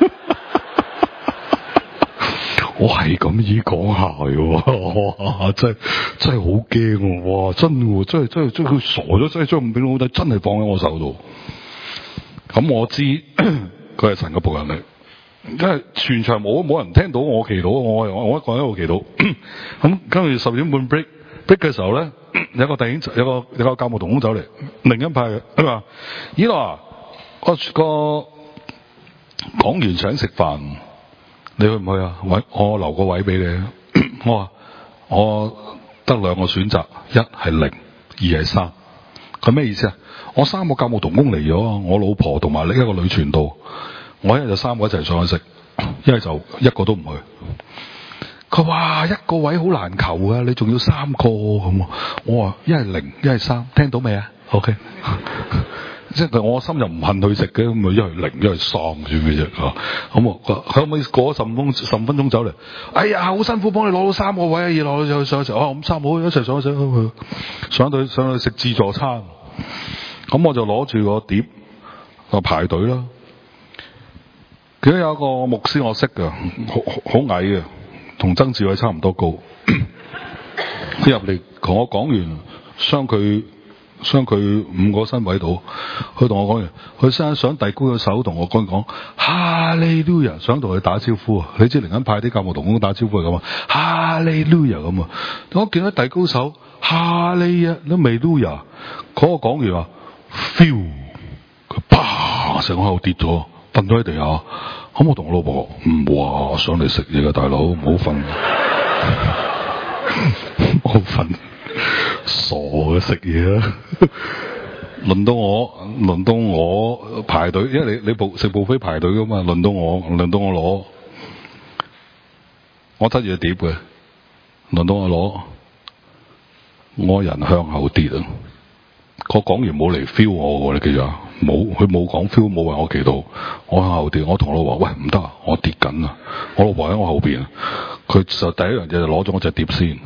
我係咁意講下嘅，哇！真係真係好驚，哇！真嘅，真係真係真係佢傻咗，真係將五餅錄影帶真係放喺我手度。咁我知佢係神嘅僕人嚟。因為全場冇冇人聽到我祈禱，我我我一個人喺度祈禱。咁跟住十點半 break break 嘅時候咧，有個弟兄有個有個教牧同工走嚟，另一派嘅佢話：咦啦，個個講完想食飯，你去唔去啊？位我留個位俾你。我話我得兩個選擇，一係零，二係三。佢咩意思啊？我三個教牧同工嚟咗，我老婆同埋另一個女傳道。我一日就三個一齊上去食，一係就一個都唔去。佢話一個位好難求啊，你仲要三個咁。我話一係零，一係三，聽到未啊 ？OK， 即係我心又唔恨佢食嘅，咁咪一係零，一係三算嘅啫。咁我佢可唔可以過咗十五分十五分鐘走嚟？哎呀，好辛苦幫你攞到三個位啊！二落去上去食，哦咁三個一齊上去食，上到上去食自助餐。咁我就攞住個碟就排隊啦。記得有一個牧師我識嘅，好好矮嘅，同曾志偉差唔多高。佢入嚟同我講完，相距相距五個身位度，佢同我講完，佢伸想遞高個手同我講講哈利路亞，想同佢打招呼啊！你知靈恩派啲教牧同工打招呼係咁啊，哈利路亞咁啊！我見到遞高手，哈利啊都未路亞，嗰個講完話 feel， 佢啪成個口跌咗。瞓咗喺地下，咁我同我老婆唔話上嚟食嘢嘅大佬，唔好瞓，唔好瞓，傻嘅食嘢啊！輪到我，輪到我排隊，因為你你部食 buffet排隊噶嘛，輪到我，輪到我攞，我執住個碟嘅，輪到我攞，我人向後跌啊！個講員冇嚟 feel 我嘅，你記住啊！冇，佢冇講 feel，冇話我祈禱，我向後跌，我同我老婆喂唔得啊，我跌緊啊！我老婆喺我後邊，佢就第一樣嘢就攞咗我隻碟先，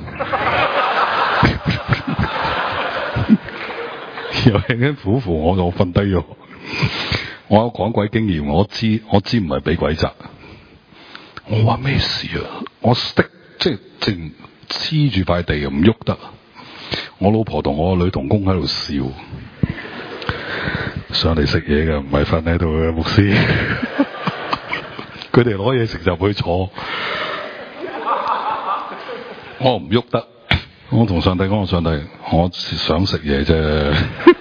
又輕輕扶扶我，我瞓低咗。我有講鬼經驗，我知我知唔係俾鬼責。我話咩事啊？我的即係淨黐住塊地唔喐得。我老婆同我個女同工喺度笑，上嚟食嘢嘅，唔係瞓喺度嘅牧師。佢哋攞嘢食就去坐，我唔喐得。我同上帝講：我上帝，我想食嘢啫。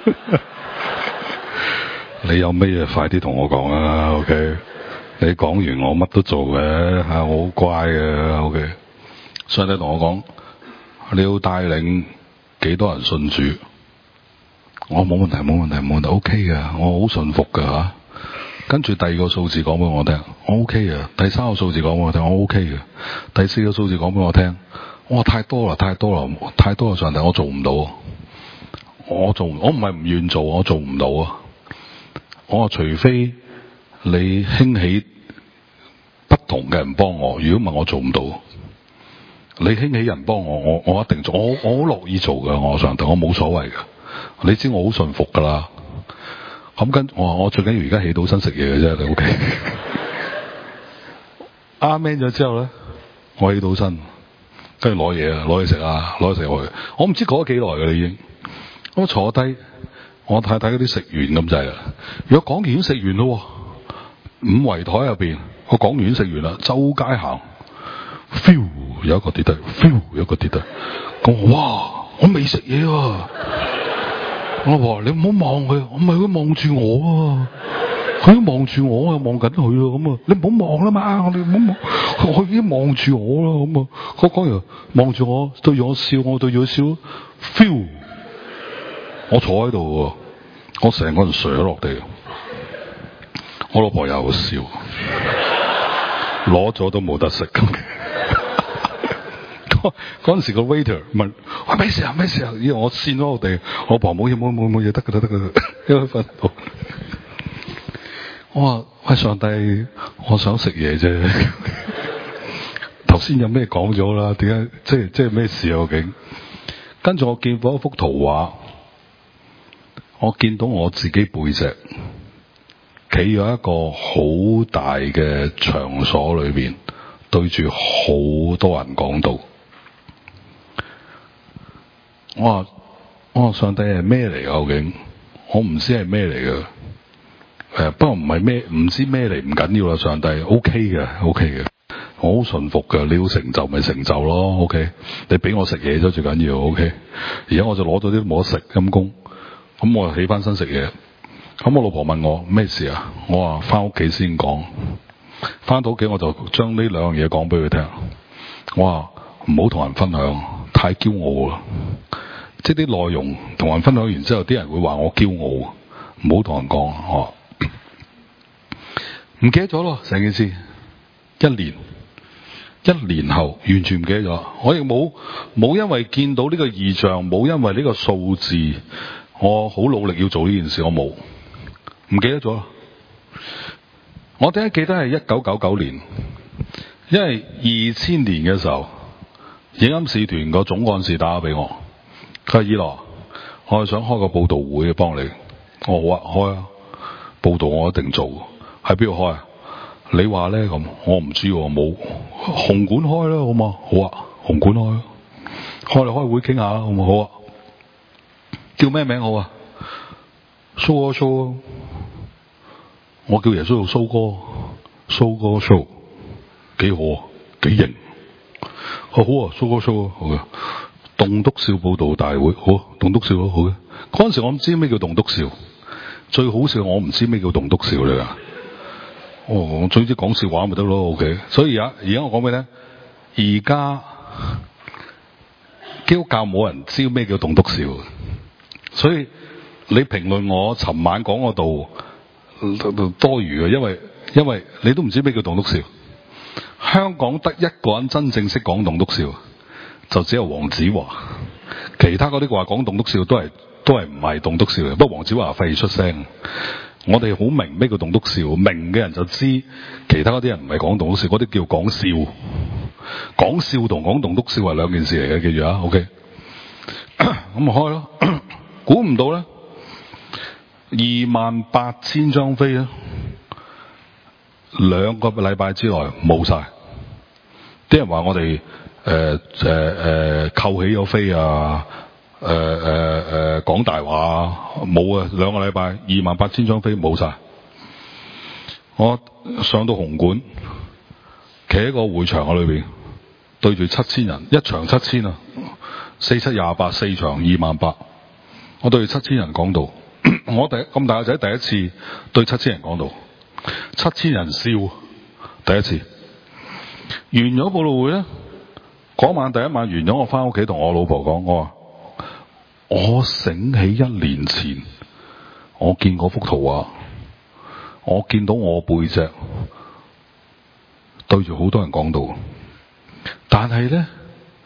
你有咩嘢快啲同我講啊 ？OK， 你講完我乜都做嘅吓，我好乖嘅 OK。上帝同我講：你要帶領幾多人信主？我冇問題，冇問題，冇問題 ，OK 嘅，我好信服嘅吓。跟住第二個數字講俾我聽，我 OK 嘅。第三個數字講俾我聽，我 OK 嘅。第四個數字講俾我聽， 我話太多啦，太多啦，太多啦，上帝，我做唔到，我做我唔係唔願做，我做唔到啊！我話除非你興起不同嘅人幫我，如果唔係我做唔到。你興起人幫我，我我一定做，我我好樂意做嘅，我上帝，我冇所謂嘅。你知我好順服噶啦。咁跟我話我最緊要而家起到身食嘢嘅啫，你 OK？啱 man 咗之後咧，我起到身，跟住攞嘢啊，攞嘢食啊，攞嘢食去。我唔知過咗幾耐嘅啦已經。我坐低，我太太嗰啲食完咁滯啦。如果講完食完咯，五圍台入邊，我講完食完啦，周街行 ，feel 有一個跌低 ，feel 有一個跌低。我哇，我未食嘢啊！我話你唔好望佢，我咪佢望住我啊！佢都望住我，我又望緊佢咯，咁啊！你唔好望啦嘛，我哋唔好望，佢已經望住我啦，咁啊！佢講完望住我，對住我笑，我對住佢笑 ，feel。我坐喺度，我成個人垂咗落地，我老婆又笑，攞咗都冇得食咁。嗰陣時個 waiter 問：喂，咩事啊？咩事啊？因為我跣咗落地，我老婆冇嘢，冇冇冇嘢，得噶啦，得噶啦，因為瞓到。我話：喂，上帝，我想食嘢啫。頭先有咩講咗啦？點解？即係即係咩事啊？究竟？跟住我見到一幅圖畫。我見到我自己背脊企咗一個好大嘅場所裏邊，對住好多人講道。我話我話上帝係咩嚟？究竟我唔知係咩嚟嘅。誒，不過唔係咩，唔知咩嚟唔緊要啦。上帝 OK 嘅 OK 嘅，我好順服嘅。你要成就咪成就咯 OK。你俾我食嘢咗最緊要 OK。而家我就攞咗啲冇得食陰公。咁我就起翻身食嘢，咁我老婆問我咩事啊？我話翻屋企先講，翻到屋企我就將呢兩樣嘢講俾佢聽。我話唔好同人分享，太驕傲啦！即係啲內容同人分享完之後，啲人會話我驕傲，唔好同人講。我話唔記得咗咯，成件事一年一年後完全唔記得咗，我亦冇冇因為見到呢個異象，冇因為呢個數字。我好努力要做呢件事，我冇，唔記得咗。我點解記得係一九九九年？因為二千年嘅時候，影音使團個總幹事打咗俾我，佢話：以諾，我係想開個佈道會幫你。我話好啊，開啊，佈道我一定做。喺邊度開啊？你話咧咁，我唔知喎，冇紅館開啦，好嘛？好啊，紅館開，開嚟開會傾下啦，好唔好啊？叫咩名好啊？蘇哥蘇，我叫耶穌做蘇哥，蘇哥蘇，幾好啊，幾型。哦好啊，蘇哥蘇，好嘅。棟篤笑報道大會，好，棟篤笑咯，好嘅。嗰陣時我唔知咩叫棟篤笑，最好笑我唔知咩叫棟篤笑嚟噶。哦，我總之講笑話咪得咯 ，OK。所以而家而家我講俾你聽，而家基督教冇人知咩叫棟篤笑。所以你評論我尋晚講嗰度多餘嘅，因為因為你都唔知咩叫棟篤笑。香港得一個人真正識講棟篤笑，就只有黃子華。其他嗰啲話講棟篤笑都係都係唔係棟篤笑嘅。不過黃子華費出聲，我哋好明咩叫棟篤笑，明嘅人就知。其他嗰啲人唔係講棟篤笑，嗰啲叫講笑。講笑同講棟篤笑係兩件事嚟嘅，記住啊 OK。咁咪開咯。估唔到咧，二萬八千張飛咧，兩個禮拜之內冇晒。啲人話我哋誒誒誒扣起咗飛啊，誒誒誒講大話啊，冇啊！兩個禮拜二萬八千張飛冇晒。我上到紅館，企喺個會場嘅裏邊，對住七千人，一場七千啊，四七廿八，四場二萬八。我對七千人講道，我第咁大個仔第一次對七千人講道，七千人笑，第一次。完咗佈道會咧，嗰晚第一晚完咗，我翻屋企同我老婆講，我話我醒起一年前，我見嗰幅圖畫，我見到我背脊對住好多人講道，但係咧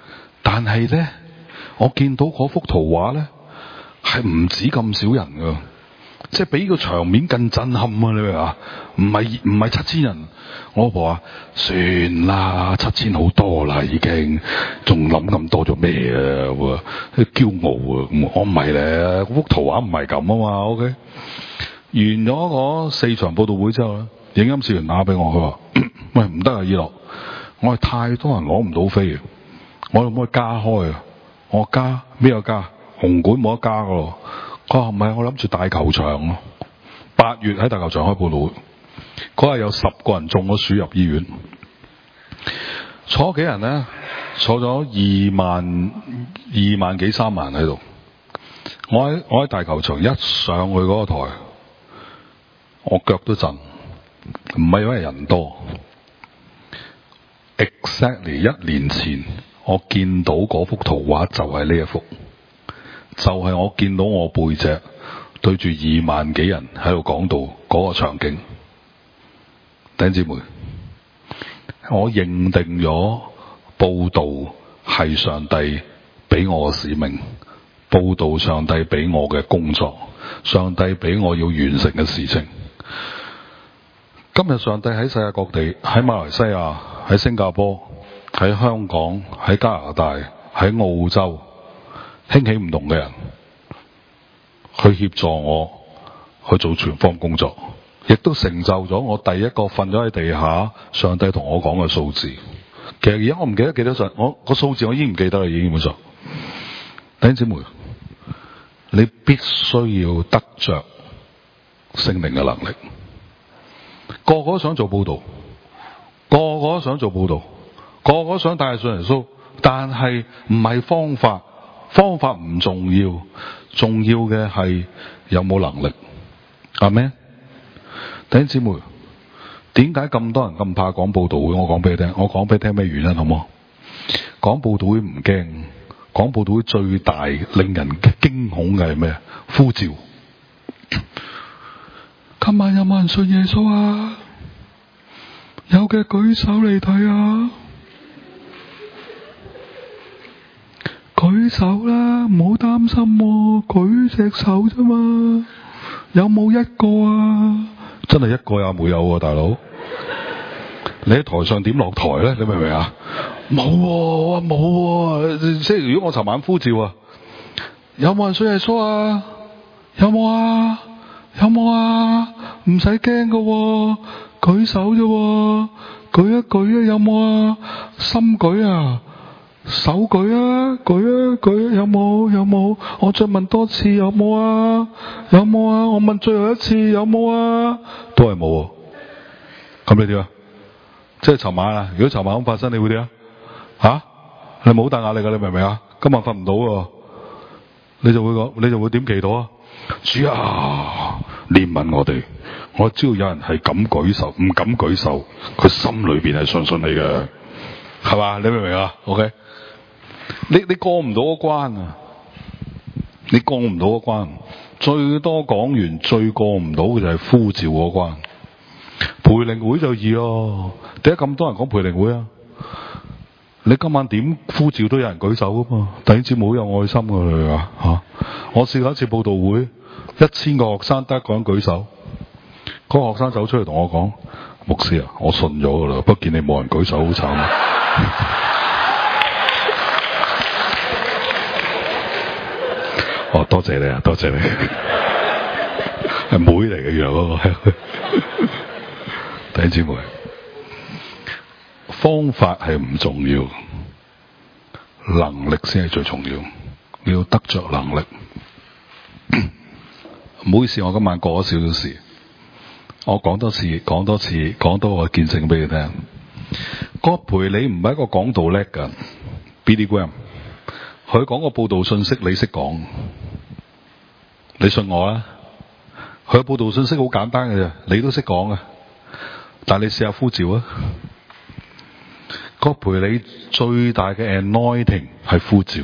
但係咧，我見到嗰幅圖畫咧，係唔止咁少人噶，即係比個場面更震撼啊！你明嘛？唔係唔係七千人，我老婆話算啦，七千好多啦已經，仲諗咁多做咩啊？驕傲啊！我唔係咧，幅圖畫唔係咁啊嘛。OK， 完咗嗰四場報道會之後咧，影音視員打俾我，佢話：喂，唔得啊，以樂，我係太多人攞唔到飛啊，我可唔可以加開啊？我加咩有加？紅館冇得加噶咯。佢話唔係，我諗住大球場咯。八月喺大球場開報道會，嗰日有十個人中咗暑入醫院，坐幾人咧？坐咗二萬二萬幾三萬喺度。我喺我喺大球場一上去嗰個台，我腳都震，唔係因為人多。Exactly 一年前，我見到嗰幅圖畫就係呢一幅。就係我見到我背脊對住二萬幾人喺度講道嗰個場景。弟兄姊妹，我認定咗報道係上帝俾我嘅使命，報道上帝俾我嘅工作，上帝俾我要完成嘅事情。今日上帝喺世界各地，喺馬來西亞、喺新加坡、喺香港、喺加拿大、喺澳洲，興起唔同嘅人去協助我去做傳福音工作，亦都成就咗我第一個瞓咗喺地下，上帝同我講嘅數字。其實而家我唔記得幾多歲，我個數字我已經唔記得啦，已經基本上。弟兄姊妹，你必須要得着聖靈嘅能力。個個都想做報道，個個都想做報道，個個都想帶信耶穌，但係唔係方法。方法唔重要，重要嘅係有冇能力。阿們，弟兄姊妹，點解咁多人咁怕講報道會？我講俾你聽，我講俾你聽咩原因好冇？講報道會唔驚，講報道會最大令人驚恐嘅係咩？呼召。今晚有冇人信耶穌啊？有嘅舉手嚟睇下。舉手啦，唔好擔心喎，舉隻手啫嘛。有冇一個啊？真係一個也沒有啊，大佬。你喺台上點落台咧？你明唔明啊？冇喎，我話冇喎。即係如果我尋晚呼召啊，有冇人信耶穌啊？有冇啊？有冇啊？唔使驚噶，舉手啫，舉一舉啊，有冇啊？心舉啊？手舉啊，舉啊，舉啊，有冇？有冇？我再問多次，有冇啊？有冇啊？我問最後一次，有冇啊？都係冇。咁你點啊？即係尋晚啊？如果尋晚咁發生，你會點啊？吓？你冇好大壓力噶，你明唔明啊？今晚瞓唔到，你就會講，你就會點祈禱啊？主啊，憐憫我哋。我知道有人係敢舉手，唔敢舉手，佢心裏邊係相信你嘅，係嘛？你明唔明啊 ？OK。你你過唔到嗰關啊！你過唔到嗰關，最多講完，最過唔到嘅就係呼召嗰關。培靈會就易咯，點解咁多人講培靈會啊？你今晚點呼召都有人舉手噶嘛？弟兄姊妹好有愛心噶佢啊吓！我試過一次報道會，一千個學生得一個人舉手，嗰、那個學生走出嚟同我講：牧師啊，我信咗噶啦，不過見你冇人舉手，好慘啊！哦，多謝你啊，多謝你，係妹嚟嘅，原來嗰個弟兄姊妹，方法係唔重要，能力先係最重要。你要得着能力。唔好意思，我今晚過咗少少事，我講多次，講多次，講多個見證俾你聽。葛培理唔係一個講道叻㗎 ，Billy Graham， 佢講個報道信息，你識講。你信我啦，佢嘅報道信息好簡單嘅啫，你都識講嘅。但係你試下呼召啊！葛培理最大嘅 anointing 係呼召。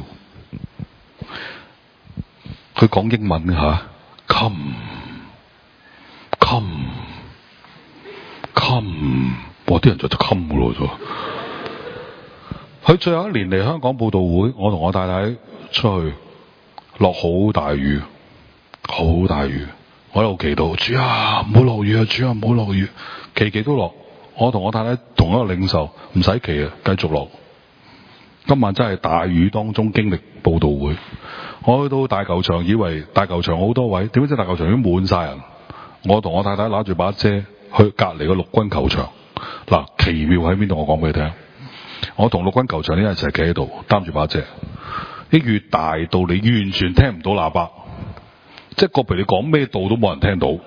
佢講英文吓 ，come come come， 哇！啲人就就 come 噶咯， 佢最後一年嚟香港佈道會，我同我太太出去，落好大雨，好大雨，我喺度祈禱，主啊唔好落雨啊，主啊唔好落雨，期期都落。我同我太太同一個領袖，唔使祈啊，繼續落。今晚真係大雨當中經歷佈道會，我去到大球場，以為大球場好多位，點知大球場已經滿晒人。我同我太太攞住把遮去隔籬個陸軍球場。嗱，奇妙喺邊度？我講俾你聽。我同陸軍球場啲人一齊企喺度，擔住把遮。啲雨大到你完全聽唔到喇叭，即係個譬如你講咩道都冇人聽到。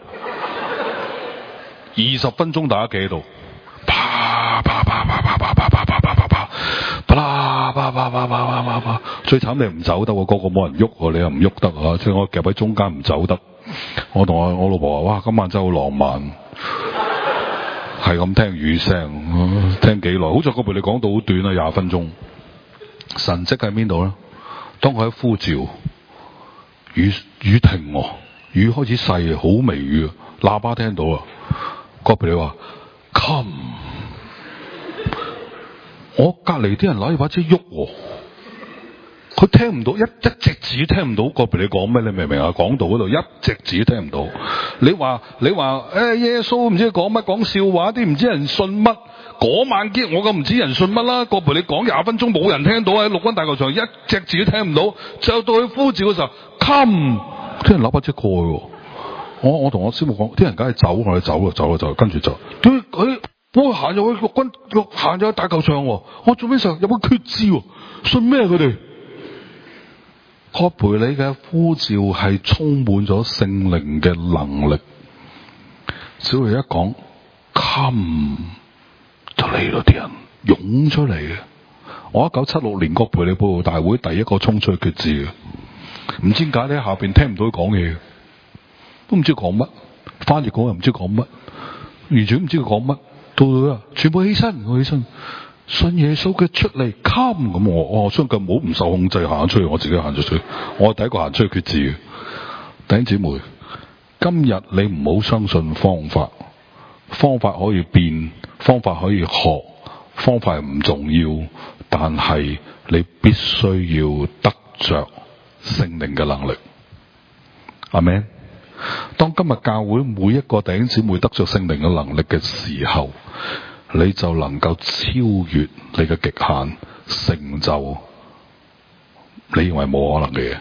二十分鐘大家企喺度，啪啪啪啪啪啪啪啪啪啪啪啪，啪啦啪啪啪啪啪啪啪。最慘你唔走得，個個冇人喐，你又唔喐得啊！即係我夾喺中間唔走得。我同我我老婆話：哇，今晚真係好浪漫。係咁聽雨聲，聽幾耐？好在嗰部你講到好短啊，廿分鐘。神蹟喺邊度咧？當佢一呼召，雨雨停喎，雨開始細，好微雨，喇叭聽到啊。嗰部你話 come， 我隔籬啲人攞住把遮喐喎。佢聽唔到，一一隻字聽唔到。個別你講咩？你明唔明啊？講道嗰度一隻字聽唔到。你話你話誒、哎、耶穌唔知講乜，講笑話啲唔知人信乜。嗰晚結我咁唔知人信乜啦。個別你講廿分鐘冇人聽到，喺陸軍大球場一隻字都聽唔到。就到佢呼召嘅時候 come， 啲人攞把遮過去。我我同我師母講，啲人梗係走，我哋走咯，走咯，走，跟住走。佢佢我行入去陸軍，行咗去大球場。我做咩時候有個決志？信咩佢哋？我陪你嘅呼召係充滿咗聖靈嘅能力。小雷一講 come 就嚟咯，啲人湧出嚟嘅。我一九七六年國培理佈道大會第一個衝出去決志嘅，唔知點解咧，下邊聽唔到佢講嘢，都唔知講乜，翻譯講又唔知講乜，完全唔知佢講乜。到到啊，全部起身，我起身。信耶穌嘅出嚟 come 咁，我我相信冇唔受控制行出去，我自己行咗出去，我係第一個行出去決志嘅。弟兄姊妹，今日你唔好相信方法，方法可以變，方法可以學，方法係唔重要，但係你必須要得着聖靈嘅能力。阿們。當今日教會每一個弟兄姊妹得着聖靈嘅能力嘅時候，你就能夠超越你嘅極限，成就你認為冇可能嘅嘢。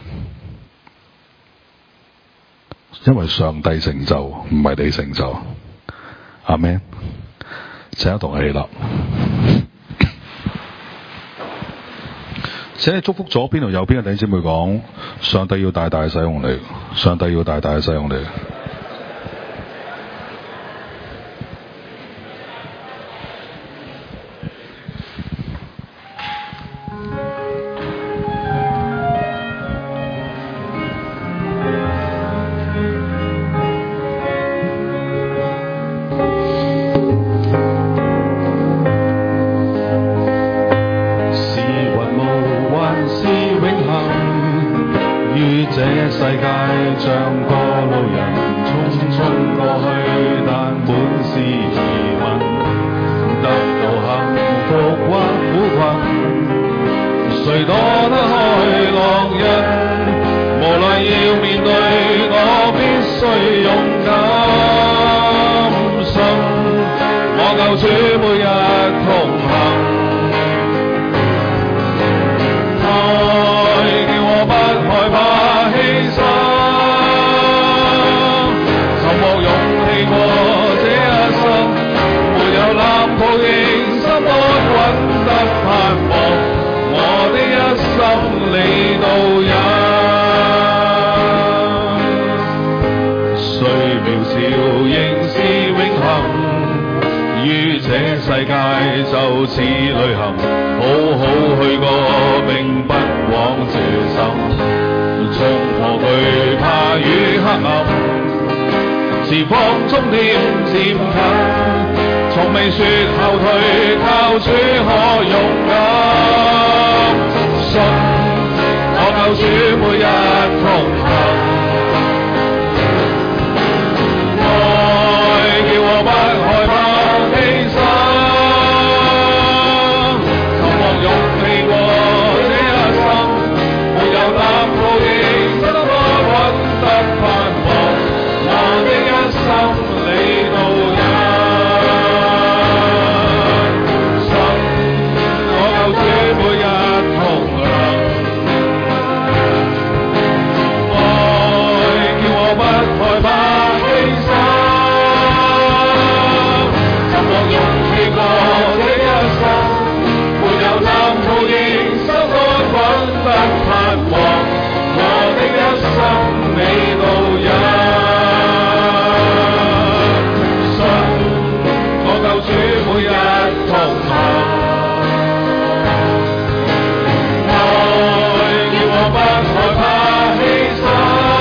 因為上帝成就，唔係你成就。阿們，請一同起立。請你祝福左邊同右邊嘅弟兄姊妹講：上帝要大大使用你，上帝要大大使用你。 勇氣你導引。信我救主每日同行，愛叫我不害怕犧牲，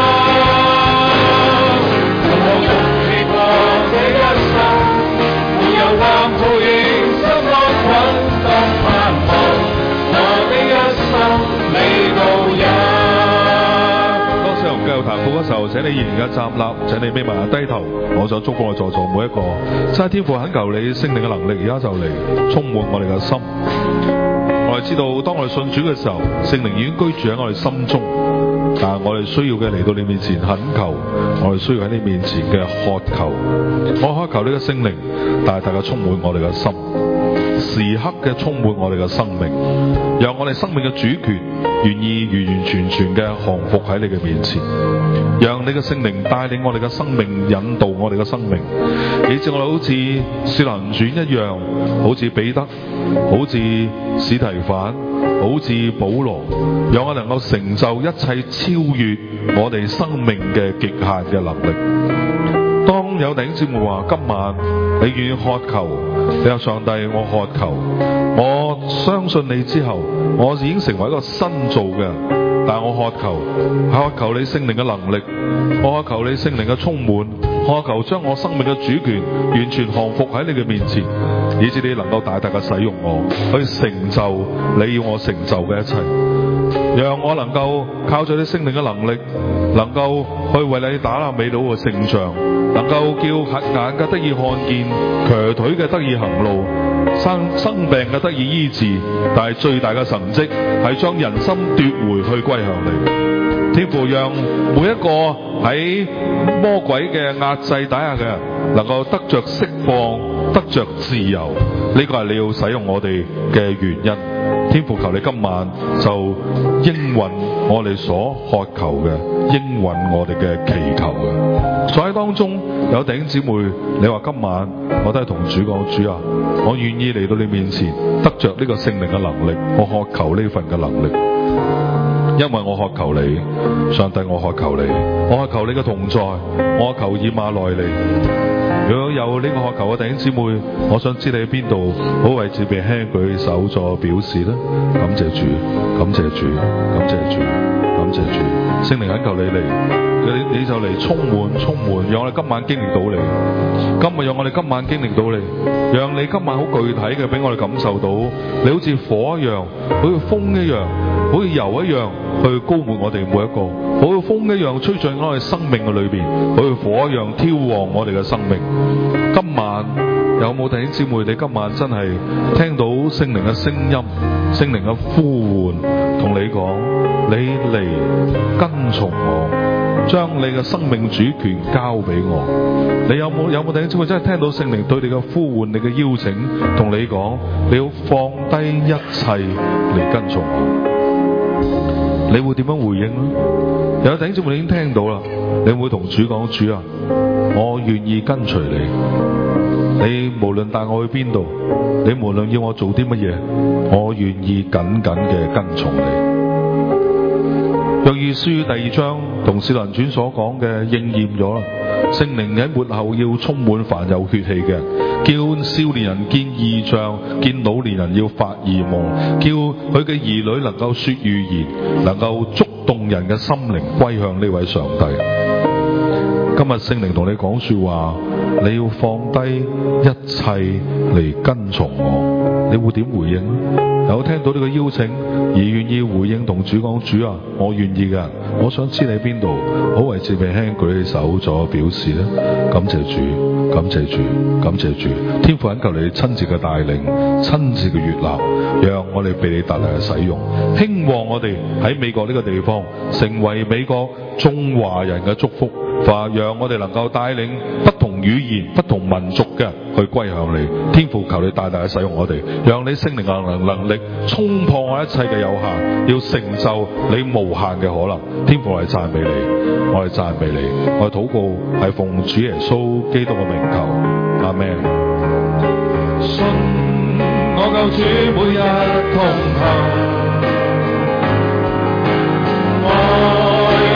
同我共你過這一生，沒有擔負影心安穩，當盼望我的一生你導引。 當使用教壇副嗰時候，請你依然嘅站立，請你眯埋眼低頭。我想祝福我在座每一個，真係天父懇求你聖靈嘅能力，而家就嚟充滿我哋嘅心。我哋知道，當我哋信主嘅時候，聖靈已經居住喺我哋心中，但係我哋需要嘅嚟到你面前懇求，我哋需要喺你面前嘅渴求。我渴求呢個聖靈大大嘅充滿我哋嘅心，時刻嘅充滿我哋嘅生命，讓我哋生命嘅主權願意完完全全嘅降服喺你嘅面前，讓你嘅聖靈帶領我哋嘅生命，引導我哋嘅生命，以致我哋好似《使徒行傳》一樣，好似彼得，好似史提反，好似保羅，讓我能夠成就一切超越我哋生命嘅極限嘅能力。當有弟兄姊妹話今晚你願意渴求，你話上帝我渴求，我相信你之後，我已經成為一個新造嘅人，但我渴求，渴求你聖靈嘅能力，我渴求你聖靈嘅充滿，我渴求將我生命嘅主權完全降服喺你嘅面前，以致你能夠大大嘅使用我，去成就你要我成就嘅一切，讓我能夠靠住你聖靈嘅能力，能夠去為你打那美好嘅勝仗，能夠叫瞎眼嘅得以看見，瘸腿嘅得以行路，生生病嘅得以醫治，但係最大嘅神蹟係將人心奪回去歸向你。天父讓每一個喺魔鬼嘅壓制底下嘅人能夠得着釋放，得着自由，呢個係你要使用我哋嘅原因。天父求你今晚就應允我哋所渴求嘅，應允我哋嘅祈求嘅。在喺當中有弟兄姊妹，你話今晚我都係同主講，主啊，我願意嚟到你面前，得着呢個聖靈嘅能力，我渴求呢份嘅能力，因為我渴求你，上帝我渴求你，我渴求你嘅同在，我渴求以馬內利。如果有呢個渴求嘅弟兄姊妹，我想知你喺邊度，好為自己輕舉手作表示啦。感謝主，感謝主，感謝主，感謝主，聖靈懇求你嚟，你你就嚟充滿充滿，讓我哋今晚經歷到你。今日讓我哋今晚經歷到你，讓你今晚好具體嘅俾我哋感受到，你好似火一樣，好似風一樣，好似油一樣去膏抹我哋每一個，好似風一樣吹進我哋生命嘅裏邊，好似火一樣挑旺我哋嘅生命。今晚有冇弟兄姊妹？你今晚真係聽到聖靈嘅聲音，聖靈嘅呼喚，同你講，你嚟跟從我，將你嘅生命主權交俾我。你有冇有冇弟兄姊妹真係聽到聖靈對你嘅呼喚，你嘅邀請，同你講，你要放低一切嚟跟從我？你會點樣回應呢？有弟兄姊妹你已經聽到啦，你會同主講，主啊，我願意跟隨你。你無論帶我去邊度，你無論要我做啲乜嘢，我願意緊緊嘅跟從你。約珥書第二章同使徒行傳所講嘅應驗咗啦，聖靈喺末後要充滿凡有血氣嘅人，叫少年人見異象，見老年人要發異夢，叫佢嘅兒女能夠說預言，能夠觸動人嘅心靈歸向呢位上帝。今日聖靈同你講說話，你要放低一切嚟跟從我，你會點回應？有聽到呢個邀請而願意回應同主講，主啊，我願意㗎，我想知你喺邊度，好為自己輕舉起手作表示咧。感謝主，感謝主，感謝主，天父懇求你親自嘅帶領，親自嘅悅納，讓我哋被你大大嘅使用，興旺我哋喺美國呢個地方，成為美國中華人嘅祝福。話讓我哋能夠帶領不同語言、不同民族嘅去歸向你。天父求你大大嘅使用我哋，讓你聖靈嘅能能力衝破我一切嘅有限，要成就你無限嘅可能。天父，我哋讚美你，我哋讚美你，我哋禱告係奉主耶穌基督嘅名求，阿們。 信我救主每日同行，愛叫我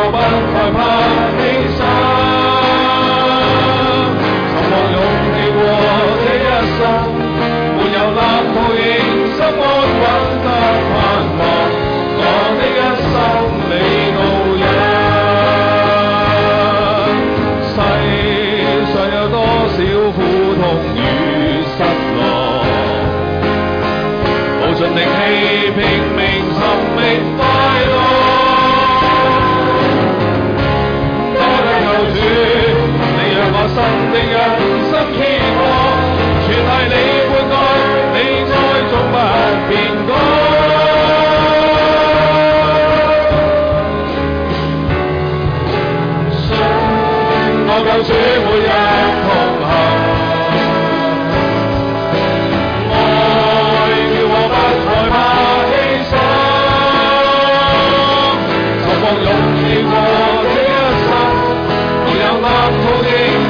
不害怕犧牲，尋獲勇氣過這一生，沒有藍圖仍心安穩得盼望，我的一生你導引。世上有多少苦痛與失落，無盡力氣拼命尋覓快樂。新的人生天國，全係你灌溉，你栽種不變改。信我救主每日同行，愛叫我不害怕犧牲，尋獲勇氣過這一生，沒有藍圖的。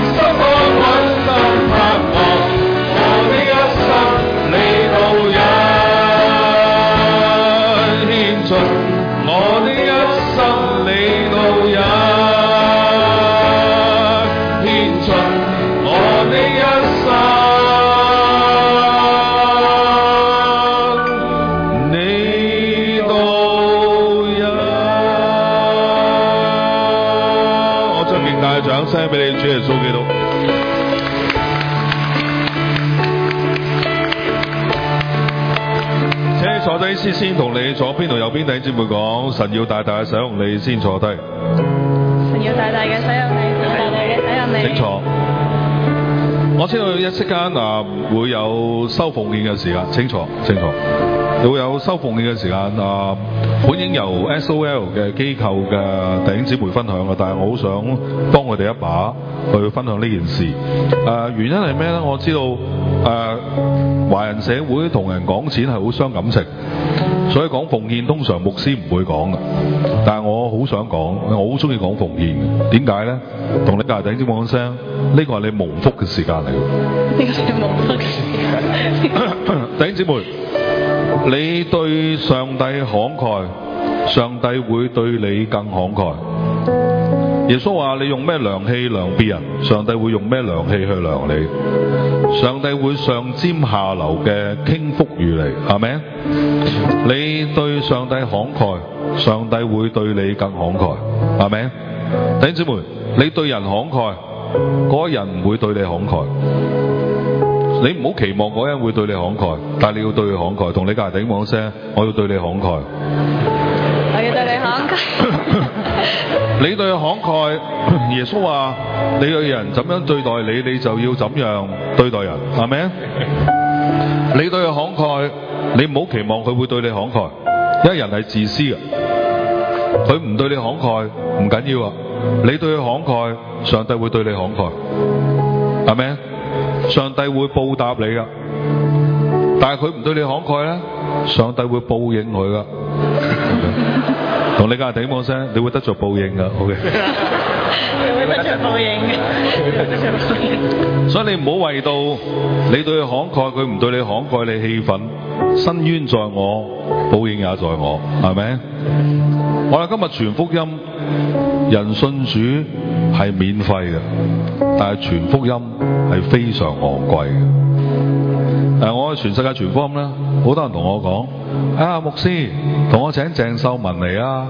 掌聲俾你，主耶穌基督。請你坐低先，先同你左邊同右邊弟兄姊妹講，神要大大嘅使用你，先坐低。 神要大大嘅使用你，大大嘅使用你。 請坐。我知道一息間啊會有收奉獻嘅時間，請坐，請坐。會有收奉獻嘅時間啊，本應由 S O L 嘅機構嘅弟兄姊妹分享嘅，但係我好想幫佢哋一把去分享呢件事。誒、啊、原因係咩咧？我知道誒、啊、華人社會同人講錢係好傷感情，所以講奉獻通常牧師唔會講嘅。但係我好想講，我好中意講奉獻嘅。點解咧？同你隔籬弟兄姊妹講聲，呢個係你蒙福嘅時間嚟嘅。 呢個係蒙福嘅時間。 弟兄姊妹。你對上帝慷慨，上帝會對你更慷慨。耶穌話：你用咩量器量別人，上帝會用咩量器去量你。上帝會上尖下流嘅傾福與你，係咪？你對上帝慷慨，上帝會對你更慷慨，係咪？弟兄姊妹，你對人慷慨，嗰個人唔會對你慷慨。你唔好期望嗰人會對你慷慨，但係你要對佢慷慨。同你隔籬頂講聲，我要對你慷慨。 我要對你慷慨。 你對佢慷慨，耶穌話：你對人怎樣對待你，你就要怎樣對待人，係咪？你對佢慷慨，你唔好期望佢會對你慷慨，因為人係自私嘅。佢唔對你慷慨唔緊要啊，你對佢慷慨，上帝會對你慷慨，係咪？上帝會報答你噶，但係佢唔對你慷慨咧，上帝會報應佢噶。同你隔籬頂講聲，你會得着報應噶。OK。 你會得着報應嘅，會得着報應。 所以你唔好為到你對佢慷慨，佢唔對你慷慨，你氣憤。伸冤在我，報應也在我，係咪？我哋今日傳福音，人信主係免費嘅，但係傳福音係非常昂貴嘅。誒，我喺全世界傳福音咧，好多人同我講：哎呀，牧師，同我請鄭秀文嚟啊！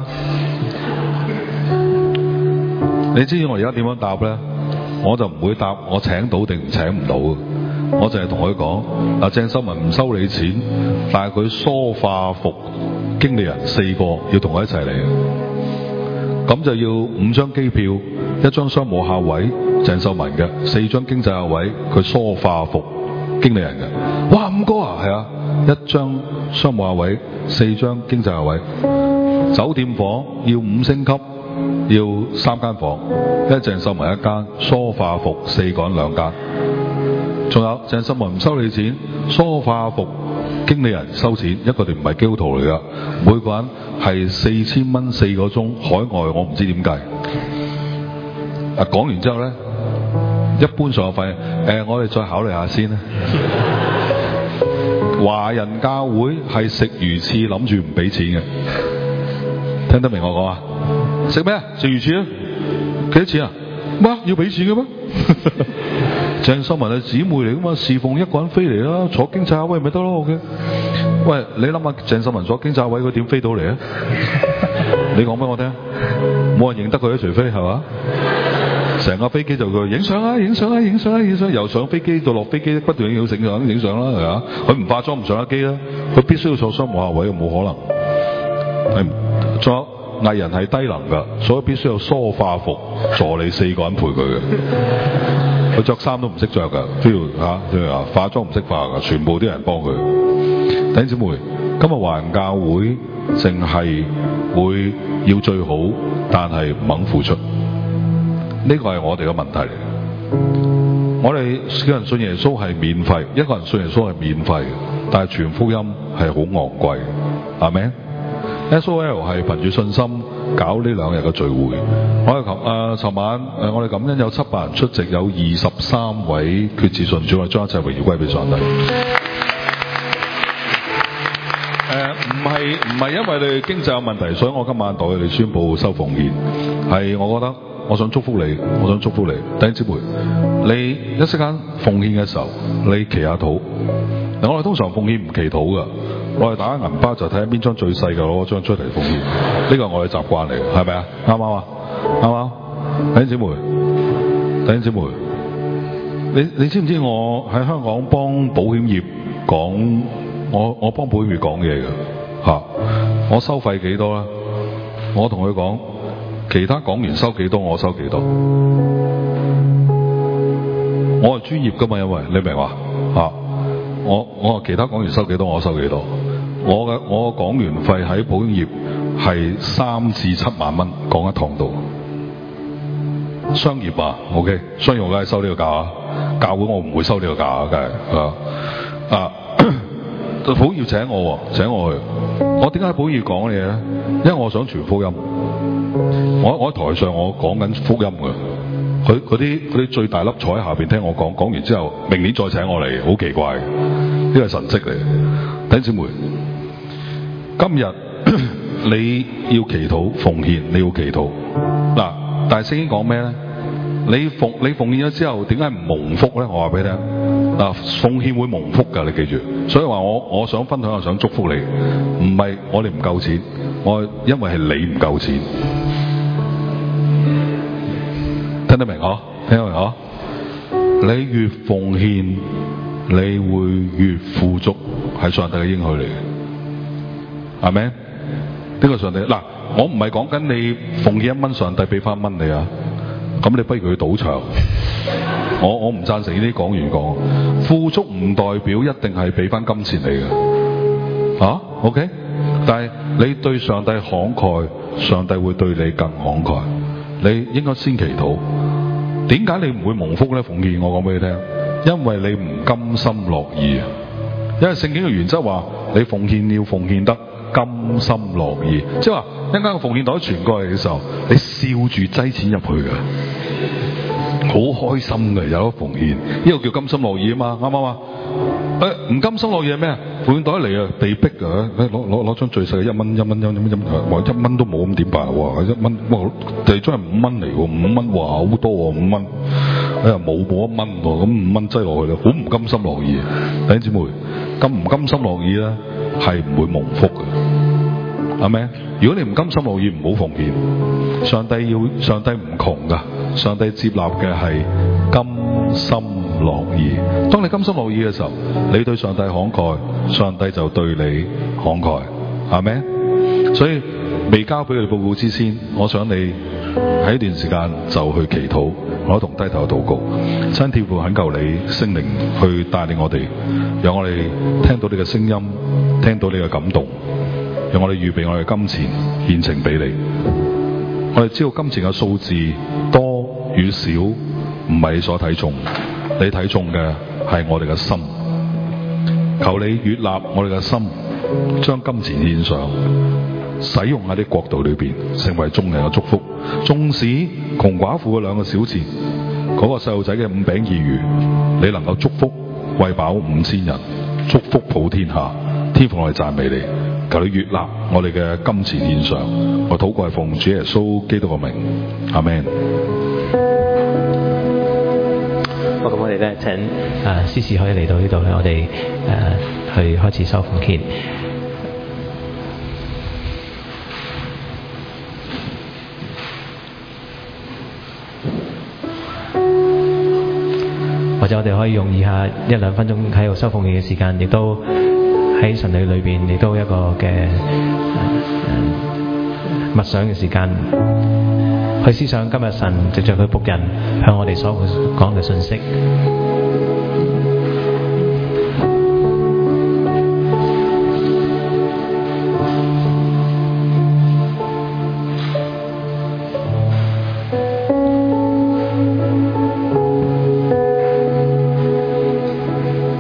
你知唔知我而家點樣答咧？我就唔會答我請到定唔請唔到嘅，我淨係同佢講：嗱，鄭秀文唔收你錢，但係佢梳化服經理人四個要同我一齊嚟嘅，咁就要五張機票，一張商務客位鄭秀文嘅，四張經濟客位佢梳化服經理人嘅。哇，五個啊，係啊，一張商務客位，四張經濟客位，酒店房要五星級，要三間房，因為鄭秀文一間，梳化服四個人兩間，仲有鄭秀文唔收你錢，梳化服經理人收錢，一個哋唔係基督徒嚟噶，每個人係四千蚊四個鐘，海外我唔知點計。啊，講完之後咧，一般上學費，誒、呃，我哋再考慮下先啦。華人教會係食魚翅諗住唔俾錢嘅，聽得明我講啊？ 食咩啊？食魚翅啊？幾多錢啊？乜要俾錢嘅咩？鄭秀文係姊妹嚟噶嘛，侍奉一個人飛嚟啦，坐經濟客位咪得咯 ，OK？ 喂，你諗下鄭秀文坐經濟客位佢點飛到嚟啊？你講俾我聽，冇人認得佢啊，除非係嘛？成架飛機就佢影相啊，影相啊，影相啊，影相，由上飛機到落飛機不斷影相影相啦，係嘛？佢唔化妝唔上架機啦，佢必須要坐商務客位，冇可能。係，仲有藝人係低能㗎，所以必須有梳化服助理四個人陪佢嘅。佢着衫都唔識着㗎，都要嚇，即係話化妝唔識化㗎，全部啲人幫佢。弟兄姊妹，今日華人教會淨係會要最好，但係唔肯付出。呢個係我哋嘅問題嚟。我哋叫人信耶穌係免費，一個人信耶穌係免費，但係傳福音係好昂貴，係咪 ？S O L 係憑住信心搞呢兩日嘅聚會。我哋琴誒尋晚誒、呃、我哋感恩有七百人出席，有二十三位決志信主，我哋將一切榮耀歸俾上帝。誒唔係唔係因為你經濟有問題，所以我今晚代你宣佈收奉獻，係我覺得。我想祝福你，我想祝福你，弟兄姊妹，你一息間奉獻嘅時候，你祈下禱。嗱，我哋通常奉獻唔祈禱㗎，我哋打銀包就睇下邊張最細嘅攞張出嚟奉獻，呢個係我哋習慣嚟嘅，係咪啊？啱唔啱啊？啱唔啱？弟兄姊妹，弟兄姊妹，你你知唔知我喺香港幫保險業講，我我幫保險業講嘢嘅嚇，我收費幾多咧？我同佢講。其他講完收幾多，我收幾多。我係專業噶嘛，因為你明話嚇、啊。我我話其他講完收幾多，我收幾多。我嘅我講完費喺保險業係三至七萬蚊講一堂度。商業啊 ，OK， 商業我梗係收呢個價啊。教會我唔會收呢個價啊，梗係啊啊。保險業請我喎，請我去。我點解喺保險業講嘢咧？因為我想傳福音。我我喺台上我講緊福音㗎，佢嗰啲嗰啲最大粒坐喺下邊聽我講，講完之後明年再請我嚟，好奇怪，呢個係神蹟嚟。弟兄姊妹，今日你要祈禱奉獻，你要祈禱嗱，但係聖經講咩咧？你奉你奉獻咗之後，點解唔蒙福咧？我話俾你聽嗱，奉獻會蒙福㗎，你記住。所以話我我想分享，我想祝福你，唔係我哋唔夠錢，我因為係你唔夠錢。聽得明嗬？聽得明嗬？你越奉獻，你會越富足，係上帝嘅應許嚟嘅，係咪？呢個上帝嗱，我唔係講緊你奉獻一蚊，上帝俾翻一蚊你啊！咁你不如去賭場。我我唔贊成呢啲講完講，富足唔代表一定係俾翻金錢你嘅，啊 OK？但係你對上帝慷慨，上帝會對你更慷慨。你應該先祈禱。點解你唔會蒙福咧？奉獻我講俾你聽，因為你唔甘心樂意啊。因為聖經嘅原則話，你奉獻要奉獻得甘心樂意，即係話一間個奉獻袋傳過嚟嘅時候，你笑住擠錢入去嘅，好開心嘅，有得奉獻，呢個叫甘心樂意啊嘛，啱唔啱啊？誒，唔甘心樂意係咩啊？奉獻袋嚟啊，被逼啊！攞攞攞張最細嘅一蚊一蚊一蚊一蚊，哇一蚊都冇咁點辦啊？哇一蚊哇，第張係五蚊嚟喎，五蚊哇好多喎，五蚊，哎呀冇冇一蚊喎，咁五蚊擠落去咧，好唔甘心樂意。弟兄姊妹，咁唔甘心樂意咧，係唔會蒙福嘅，係咪？如果你唔甘心樂意，唔好奉獻。上帝要上帝唔窮噶，上帝接納嘅係甘心樂意。當你甘心樂意嘅時候，你對上帝慷慨，上帝就對你慷慨，係咪？所以未交俾佢哋報告之先，我想你喺一段時間就去祈禱，我同低頭禱告，親天父懇求你聖靈去帶領我哋，讓我哋聽到你嘅聲音，聽到你嘅感動，讓我哋預備我哋嘅金錢獻呈俾你。我哋知道金錢嘅數字多與少唔係你所睇重，你睇重嘅係我哋嘅心。求你悅納我哋嘅心，將金錢獻上，使用喺啲國度裏邊，成為眾人嘅祝福。縱使窮寡婦嘅兩個小錢，嗰、那個細路仔嘅五餅二魚，你能夠祝福餵飽五千人，祝福普天下。天父，我哋讚美你， 求你悅納我哋嘅金錢獻上。我禱告係奉主耶穌基督嘅名，阿們。 好，咁我哋咧請誒司事可以嚟到呢度咧，我哋誒去開始收奉獻。或者我哋可以用以下一兩分鐘喺度收奉獻嘅時間，亦都喺神理裏邊，亦都一個嘅誒誒默想嘅時間，去思想今日神藉着佢僕人向我哋所講嘅信息。